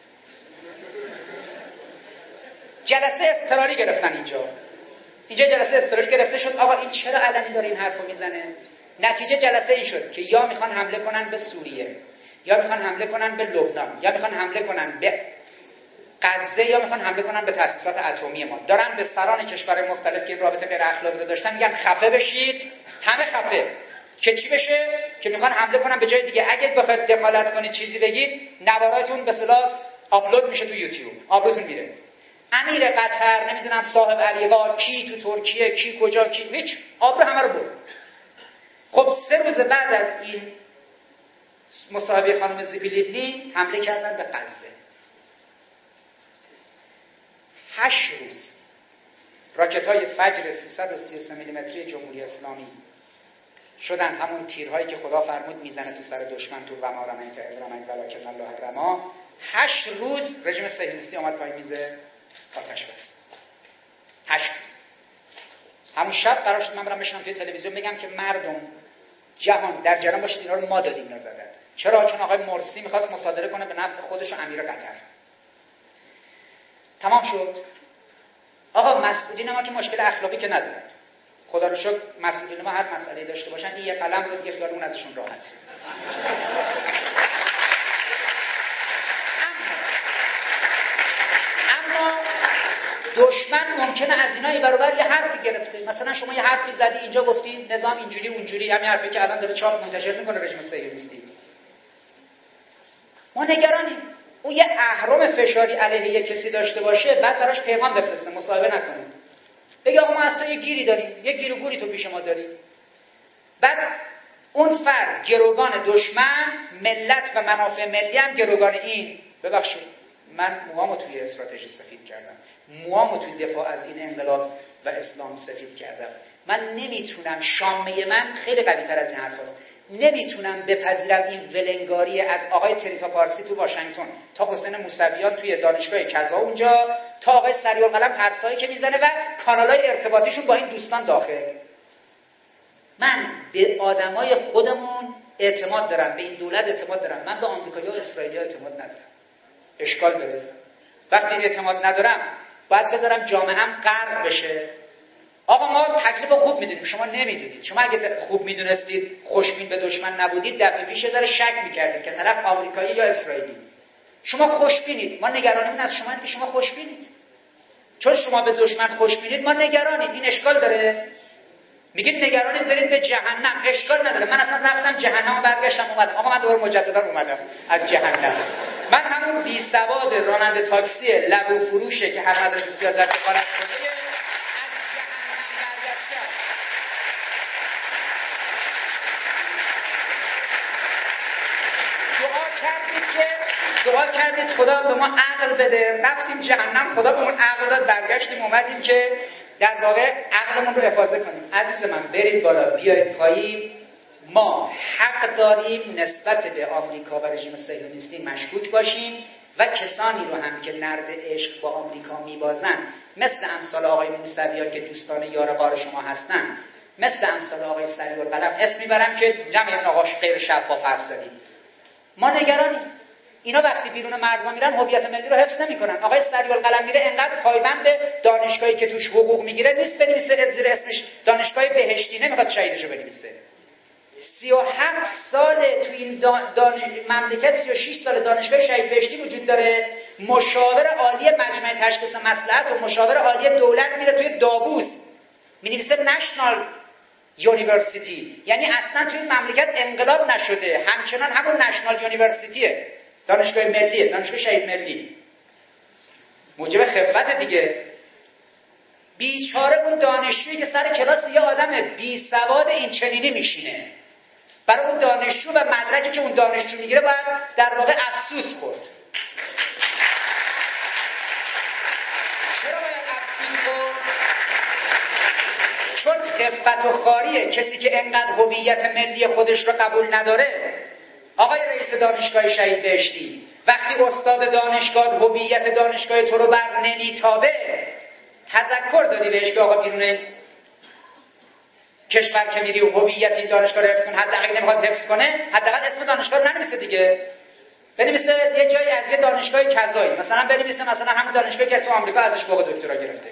جلسه اضطراری گرفتن اینجا جلسه اضطراری گرفته شد. آقا این چرا علنی داره این حرفو میزنه؟ نتیجه جلسه این شد که یا میخوان حمله کنن به سوریه، یا میخوان حمله کنن به لبنان، یا میخوان حمله کنن به غزه، یا میخوان حمله کنن به تأسیسات اتمی ما. دارن به سران کشورهای مختلف که این رابطه غیر اخلاقی رو داشتن میگن خفه بشید، همه خفه. که چی بشه؟ که میخوان حمله کنن به جای دیگه. اگه بخواید دخالت کنید چیزی بگید، نواراتون به اصطلاح آپلود میشه تو یوتیوب، آبروتون میره. امیر قطر، نمیدونم صاحب علیقار، کی تو ترکیه، کی کجا، کی هیچ، آبرو همه رو برد. خب 3 روز بعد از این مصاحبه خانم زیپی لیونی حمله کردن به غزه. 8 روز راکت‌های فجر 333 میلیمتری جمهوری اسلامی شدن همون تیرهایی که خدا فرمود میزنه تو سر دشمن، تو و ما رمیت ولکن الله رما. 8 روز رژیم صهیونیستی اومد پای میز آتش بس. 8 روز. همون شب قرار شد من برم بشینم توی تلویزیون بگم که مردم جهان در جریان باشید، اینا رو ما دادیم نزدن. چرا؟ چون آقای مرسی میخواست مصادره کنه به نفع خودش و امیر قطر. تمام شد. آقا مسئولین ما که مشکل اخلاقی که ندارن، خدا رو شکر مسئولین ما هر مسئله داشته باشن این یه قلم رو دیگه خیالمون ازشون راحت. اما دشمن ممکنه از اینایی برابر یه حرفی گرفته. مثلا شما یه حرفی زدی اینجا گفتی نظام اینجوری اونجوری، همین حرفی که الان داره چاپ منتشر میکنه رژیم صهیونیستی. ما نگرانیم اون یه اهرم فشاری علیه یه کسی داشته باشه بعد براش پیغام بفرسته مصاحبه نکنه، بگه آقا ما از تو یه گیری داریم، یه گیر و گوری تو پیش ما داری. بعد اون فرد گروگان دشمن، ملت و منافع ملی هم گروگان این. ببخشید من موامو توی استراتژی سفید کردم، موامو توی دفاع از این انقلاب و اسلام سفید کردم. من نمیتونم، شامه من خیلی قوی تر از این حرف هست، نمیتونم بپذیرم این ولنگاری از آقای تریتا پارسی تو واشنگتن تا حسین موسویان توی دانشگاه کذا اونجا تا آقای سریع‌القلم حرفایی که میزنه و کانالای ارتباطیشون با این دوستان داخل. من به آدمای خودمون اعتماد دارم، به این دولت اعتماد دارم، من به آمریکایی‌ها و اسرائیلی‌ها اعتماد ندارم. اشکال داره. وقتی اعتماد ندارم باید بذارم جامعه‌ام غرق بشه. آقا ما تکلیف خوب میدونیم، شما نمیدونید. شما اگه خوب میدونستید، خوشبین به دشمن نبودید، دفعه پیش یه ذره شک میکردید که طرف آمریکایی یا اسرائیلی. شما خوشبینید، ما نگرانمون از شما اینه که شما خوشبینید. چون شما به دشمن خوشبینید ما نگرانید. این اشکال داره. میگید نگرانید برید به جهنم، اشکال نداره. من اصلا رفتم جهنم و برگشتم اومدم. آقا من دوباره مجددا اومدم از جهنم. من همون بی سواد راننده تاکسی لبو فروشه که هر مدرسه سیاست دخالت کنه دعا کردید خدا به ما عقل بده، رفتیم جهنم، خدا به ما عقل داد، برگشتیم اومدیم که در واقع عقلمون رو حفاظت کنیم. عزیز من برید بالا بیایید پایین. ما حق داریم نسبت به آمریکا و رژیم صهیونیستی مشکوک باشیم و کسانی رو هم که نرد عشق با آمریکا میبازن، مثل امثال آقای موسویان که دوستان یار غار شما هستن، مثل امثال آقای سریع‌القلم اسم میبرم که جمع آقاش غیر شفاف حرف زدید. ما نگرانیم. اینا وقتی بیرون مرزا میرن هویت ملی رو حفظ نمیکنن. آقای سریع‌القلم میره انقدر پایبند به دانشگاهی که توش حقوق میگیره نیست بنویسه زیر اسمش دانشگاه بهشتی، نمیخواد شهیدشو بنویسه. 37 سال تو این مملکت 36 سال دانشگاه شهید بهشتی وجود داره. مشاور عالی مجمع تشخیص مصلحت و مشاور عالی دولت میره توی دابوس مینویسه نشنال یونیورسیتی، یعنی اصلا توی این مملکت انقلاب نشده، همچنان همون نشنال یونیورسیتیه، دانشگاه ملیه، دانشگاه شهید ملی. موجب خفت دیگه. بیچاره اون دانشجویی که سر کلاس یه آدم بی سواد این چنینی میشینه، برای اون دانشجو و مدرکی که اون دانشجو میگیره باید در واقع افسوس خورد. چرا باید افسوس خورد؟ چون خفت و خاریه. کسی که انقدر هویت ملی خودش رو قبول نداره، آقای رئیس دانشگاه شهید بهشتی، وقتی استاد دانشگاه هویت دانشگاه تو رو بر نمیتابه، تذکر دادی بهش که آقا بیرون کشور که میری و هویت این دانشگاه رو حفظ کن، حداقل نمیخواد حفظ کنه، حداقل اسم دانشگاه رو ننویسه دیگه. بنویسه یه جایی از یه دانشگاه کذایی، مثلا بنویسه مثلا همون دانشگاهی که تو آمریکا ازش فوق دکترا گرفته.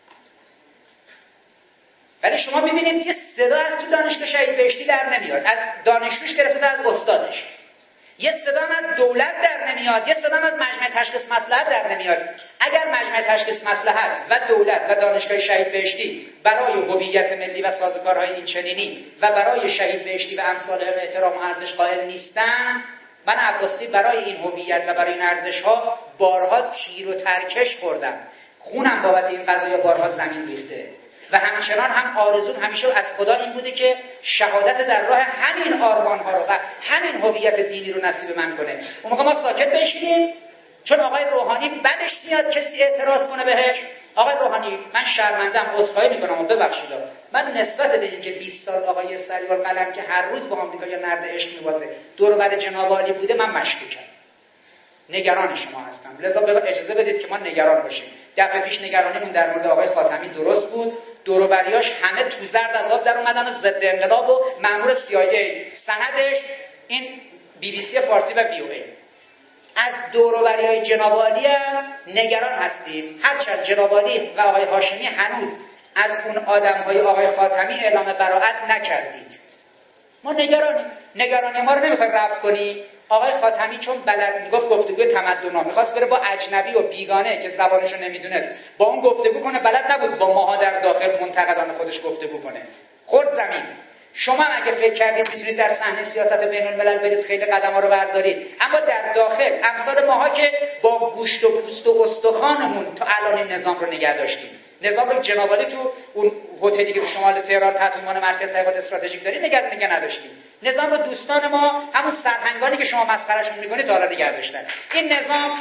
ولی شما میبینید که صدا از تو دانشگاه شهید بهشتی در نمیاد، از دانشجوش گرفته تا از استادش. یه صدا هم از دولت در نمیاد، یه صدا هم از مجمع تشخیص مصلحت در نمیاد. اگر مجمع تشخیص مصلحت و دولت و دانشگاه شهید بهشتی برای هویت ملی و سازوکارهای این چنینی و برای شهید بهشتی و امثال احترام و ارزش قائل نیستن، من عباسی برای این هویت و برای این ارزش‌ها بارها تیر و ترکش خوردم، خونم بابت این قضايا بارها زمین ریخته و همچنان هم آرزوم همیشه از خدا این بوده که شهادت در راه همین آرمان‌ها رو و همین هویت دینی رو نصیب من کنه. اون موقع ما ساکت بشینیم چون آقای روحانی بدش میاد کسی اعتراض کنه بهش. آقای روحانی من شرمنده‌ام، عذرخواهی میکنم و ببخشید، من نسبت به اینکه 20 سال آقای سریع‌القلم که هر روز با آمریکا یا نرد عشق می‌بازه دور و بر جناب عالی بوده، من مشکوکم، نگران شما هستم. لذا اجازه بدید که ما نگران باشیم. دفعه پیش نگرانیمون در مورد آقای خاتمی درست بود، دور و بریاش همه تو زرد از آب در اومدن و ضد انقلاب و مأمور CIA، سندش این BBC فارسی و VOA. از دوروبری‌های جناب عالی هم نگران هستیم، هرچند جناب عالی و آقای هاشمی هنوز از اون آدم‌های آقای خاتمی اعلام براءت نکردید. ما نگرانی ما رو نمیخوایم رفع کنی. آقای خاتمی چون بلد میگفت گفتگو تمدنا، میخواست بره با اجنبی و بیگانه که زبانشو نمیدونست با اون گفتگو کنه، بلد نبود با ماها در داخل منتقدان خودش گفتگو کنه، خورد زمین. شما اگه فکر کردید میتونید در صحنه سیاست بین الملل برید خیلی قدم‌ها رو بردارید، اما در داخل امثال ماها که با گوشت و پوست و استخوانمون تا الان این نظام رو نگه داشتیم، نظام جناب عالی تو اون هتلی که تو شمال تهران تحت عنوان مرکز تحقیقات استراتژیک دارید نگه نداشتیم. نظام رو دوستان ما، همون سرهنگانی که شما مسخرهشون میکنید تا حالا نگه داشتن. این نظام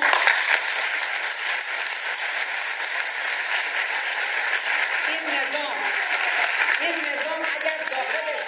اگر داخلش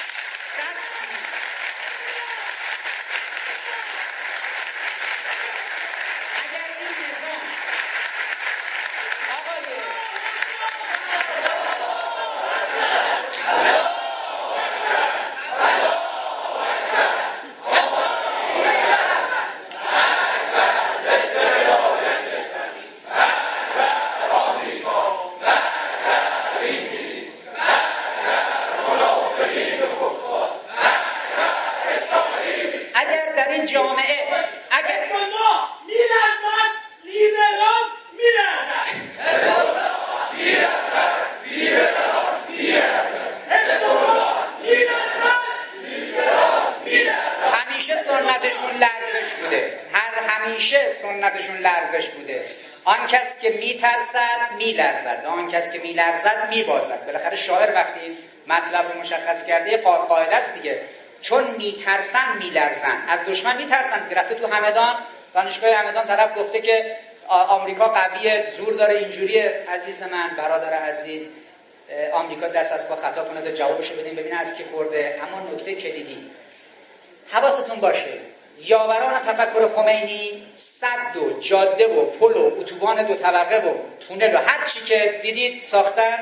سنتشون لرزش بوده. آن کس که میترسد میلرزد، آن کس که میلرزد میبازد. بالاخره شاعر وقتی این مطلب رو مشخص کرده قاعده است دیگه، چون میترسن میلرزن. از دشمن میترسن که رفته تو همدان، دانشگاه همدان طرف گفته که آمریکا قویه، زور داره، اینجوریه. عزیز من، برادر عزیز، آمریکا دست از پا خطا کنه، جوابشو بدیم ببینه از کی خورده. اما نکته کلیدی حواستون باشه، یاوران تفکر خمینی سد و جاده و پل و اتوبان 2 طبقه و تونل و هر چی که دیدید ساختن.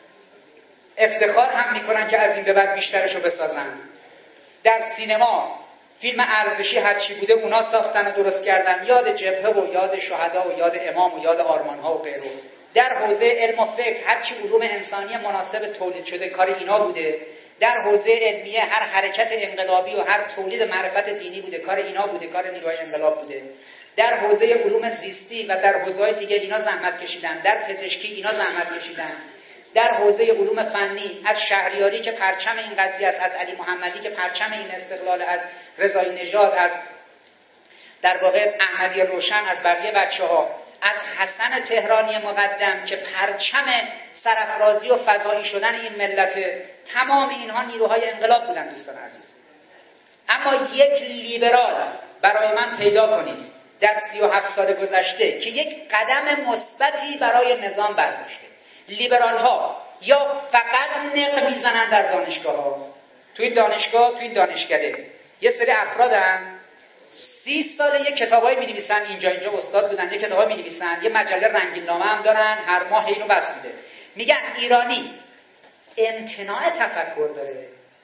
افتخار هم میکنن که از این به بعد بیشترشو بسازن. در سینما فیلم ارزشی هر چی بوده اونا ساختن و درست کردن، یاد جبهه و یاد شهدا و یاد امام و یاد آرمان‌ها و غیره. در حوزه علم و فکر هر چی علوم انسانی مناسب تولید شده کار اینا بوده. در حوزه علمیه هر حرکت انقلابی و هر تولید معرفت دینی بوده کار اینا بوده، کار نیروهای انقلاب بوده. در حوزه علوم زیستی و در حوزه‌های دیگه اینا زحمت کشیدن. در پزشکی اینا زحمت کشیدن. در حوزه علوم فنی از شهریاری که پرچم این قضیه است، از علی محمدی که پرچم این استقلال، از رضای نژاد، از در واقع احمدی روشن، از بقیه بچه‌ها، از حسن تهرانی مقدم که پرچم سرافرازی و فضایی شدن این ملت. تمام اینها نیروهای انقلاب بودن دوستان عزیز. اما یک لیبرال برای من پیدا کنید در 37 سال گذشته که یک قدم مثبتی برای نظام برداشته. لیبرال ها یا فقط نق میزنن در دانشگاه ها، توی دانشگاه، توی دانشکده یه سری افرادن 30 سال یه کتابایی می‌نویسن، اینجا استاد بودن، یه کتابایی می‌نویسن، یه مجله رنگین نامه هم دارن، هر ماه اینو بس میده. میگن ایرانی امتناع تفکر داره.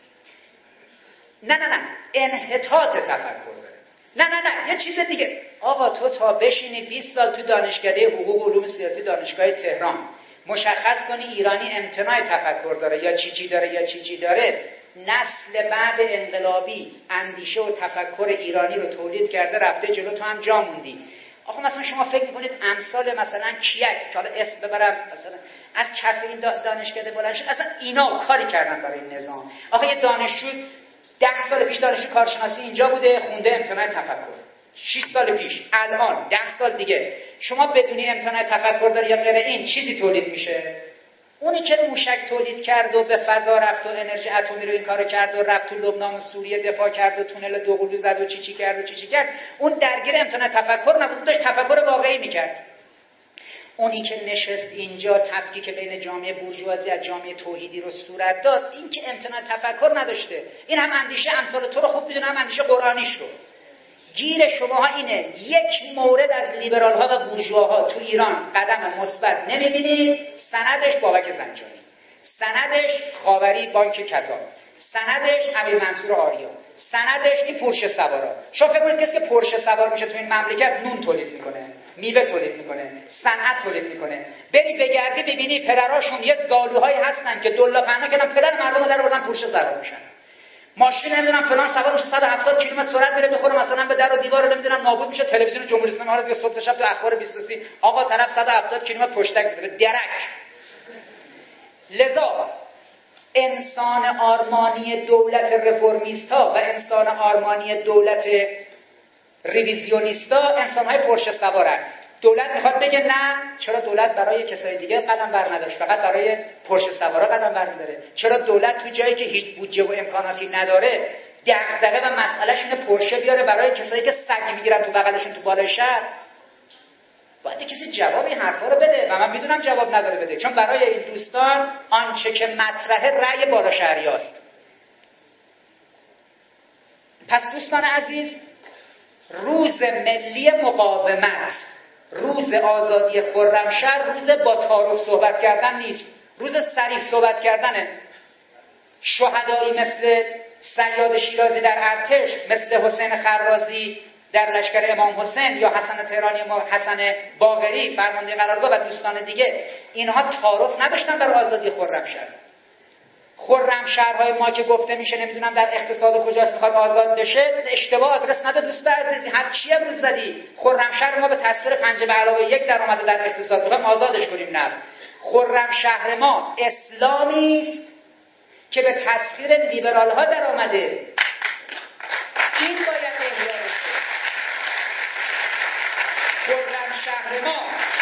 نه انحطاط تفکر داره. نه یه چیز دیگه. آقا تو تا بشینی 20 سال تو دانشکده حقوق و علوم سیاسی دانشگاه تهران مشخص کنی ایرانی امتناع تفکر داره یا چی داره، نسل بعد انقلابی اندیشه و تفکر ایرانی رو تولید کرده، رفته جلو، تو هم جا موندی. آخه مثلا شما فکر میکنید امثال مثلا کیک که حالا اسم ببرم مثلا از کف این دانشکده بلند شد، اصلا اینا کاری کردن برای این نظام. آخه یه دانشجو 10 سال پیش دانشجو کارشناسی اینجا بوده، خونده امتناع تفکر. 6 سال پیش، الان 10 سال دیگه شما بدونی امتناع تفکر داری یا غیر این چیزی تولید میشه؟ اونی که موشک تولید کرد و به فضا رفت و انرژی اتمی رو این کارو کرد و رفت تو لبنان و سوریه دفاع کرد و تونل دوقلو زد و چی کرد، اون درگیر امتناع تفکر نبود، داشت تفکر واقعی میکرد. اونی که نشست اینجا تفکیک بین جامعه بورژوازی از جامعه توحیدی رو صورت داد، این که امتناع تفکر نداشته. این هم اندیشه امثال تو رو خوب میدونه، هم اندیشه قرآنیش رو. گیر شماها اینه یک مورد از لیبرال ها و بورژواها تو ایران قدم مثبت نمیبینید. سندش بابک زنجانی، سندش خاوری بانک کذا، سندش امیر منصور آریا، سندش این پورشه سوارا. شما فکر کنید کسی که پورشه سوار میشه تو این مملکت نون تولید میکنه، میوه تولید میکنه، صنعت تولید میکنه. بری بگردی ببینی پدراشون یه زالوهایی هستن که دلا پهنا کردن پدر مردم رو در آوردن پورشه سوار میشن. ماشین نمیدونم فلان سوار میشه 170 کیلومتر سرعت میره بخوره مثلا به در و دیوار نمیدونم نابود میشه. تلویزیون جمهوری اسلامی ها رو دیگه صبح تا شب تو اخبار 23 آقا طرف 170 کیلومتر پشتک زده به درک. لذا انسان آرمانی دولت رفرمیستا و انسان آرمانی دولت ریویزیونیستا انسان‌های پرشه سوارن. دولت میخواد بگه نه، چرا دولت برای کسای دیگه قدم بر نداشت، فقط برای پرشه سوارا قدم بر می‌داره؟ چرا دولت تو جایی که هیچ بودجه و امکاناتی نداره دغدغه و مسئلهش اینه پرشه بیاره برای کسایی که سگ میگیرن تو بغلشون تو بالای شهر؟ باید کسی جواب این حرفا رو بده و من میدونم جواب نداره بده، چون برای این دوستان آنچه که مطرحه رأی بالا شهریاست. پس دوستان عزیز، روز ملی مقاومت، روز آزادی خرمشهر روز با تعارف صحبت کردن نیست، روز صریح صحبت کردنه. شهدایی مثل صیاد شیرازی در ارتش، مثل حسین خرازی در لشکر امام حسین یا حسن تهرانی، حسن باقری فرمانده قرارگاه و دوستان دیگه، اینها تعارف نداشتن بر آزادی خرمشهر. خرمشهرهای ما که گفته میشه نمیدونم در اقتصاد کجاست میخواد آزاد بشه، اشتباه آدرس نده دوست عزیزی. هر چی امروز زدی خرمشهر ما به تصویر 5+1 در اومده در اقتصاد، میخوایم آزادش کنیم. نه، خرمشهر ما اسلامی است که به تصویر لیبرال ها در آمده. این باید احیا بشه. خرمشهر ما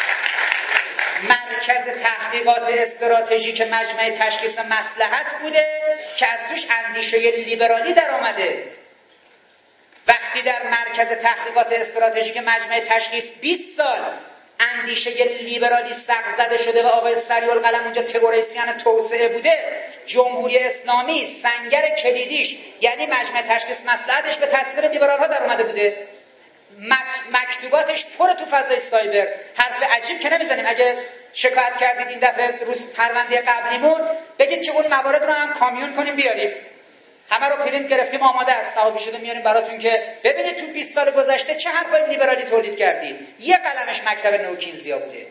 مرکز تحقیقات استراتژیک مجمع تشخیص مصلحت بوده که از توش اندیشه لیبرالی در آمده. وقتی در مرکز تحقیقات استراتژیک مجمع تشخیص 20 سال اندیشه لیبرالی سقف زده شده و آقای سریع‌القلم اونجا تروریستیان توسعه بوده، جمهوری اسلامی سنگر کلیدیش یعنی مجمع تشخیص مصلحتش به تصویر لیبرال ها در اومده بوده. مکتوباتش پر تو فضای سایبر. حرف عجیب که نمیزنیم. اگه شکایت کردید این دفعه روز پرونده قبلیمون بگید که اون موارد رو هم کامیون کنیم بیاریم. همه رو پرینت گرفتیم آماده است، صحابی شده میاریم براتون که ببینید تو 20 سال گذشته چه حرفای لیبرالی تولید کردید. یه قلمش مکتب نوکینزیا بوده.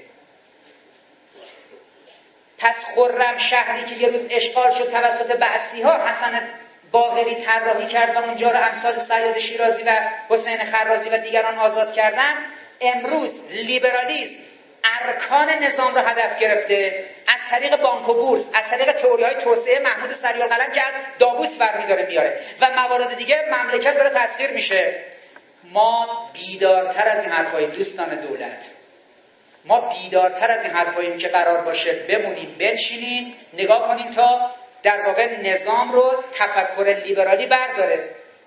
پس خرمشهری که یه روز اشغال شد توسط بعثی‌ها، حسن باقری طراحی کرد و اونجا رو امثال صیاد شیرازی و حسین خرازی و دیگران آزاد کردن، امروز لیبرالیسم ارکان نظام رو هدف گرفته از طریق بانک و بورس، از طریق تئوری‌های توسعه محمود سریع‌القلم که از داووس برمی‌داره میاره و موارد دیگه مملکت داره تسخیر میشه. ما بیدارتر از این حرفای دوستان دولت، ما بیدارتر از این حرفاییم که قرار باشه بمونیم بنشینیم نگاه کنیم تا در واقع نظام رو تفکر لیبرالی برداره.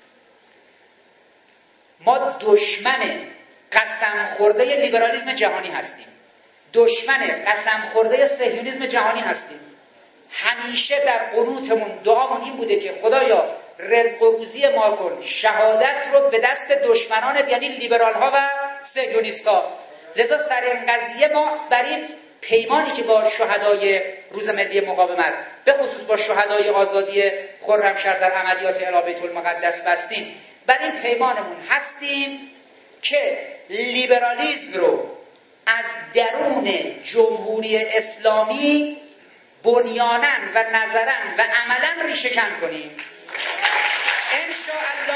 ما دشمن قسم خورده لیبرالیسم جهانی هستیم، دشمن قسم خورده صهیونیسم جهانی هستیم. همیشه در قنوتمون دعامون این بوده که خدایا رزق و روزی ما کن، شهادت رو به دست دشمنانت یعنی لیبرال ها و صهیونیست‌ها. لذا سر این قضیه ما بر این پیمانی که با شهدای روز ملی مقاومت به خصوص با شهدای آزادی خرمشهر در عملیات الی بیت المقدس بستیم، بر این پیمانمون هستیم که لیبرالیسم رو از درون جمهوری اسلامی بنیاناً و نظراً و عملاً ریشه کن کنیم. انشاءالله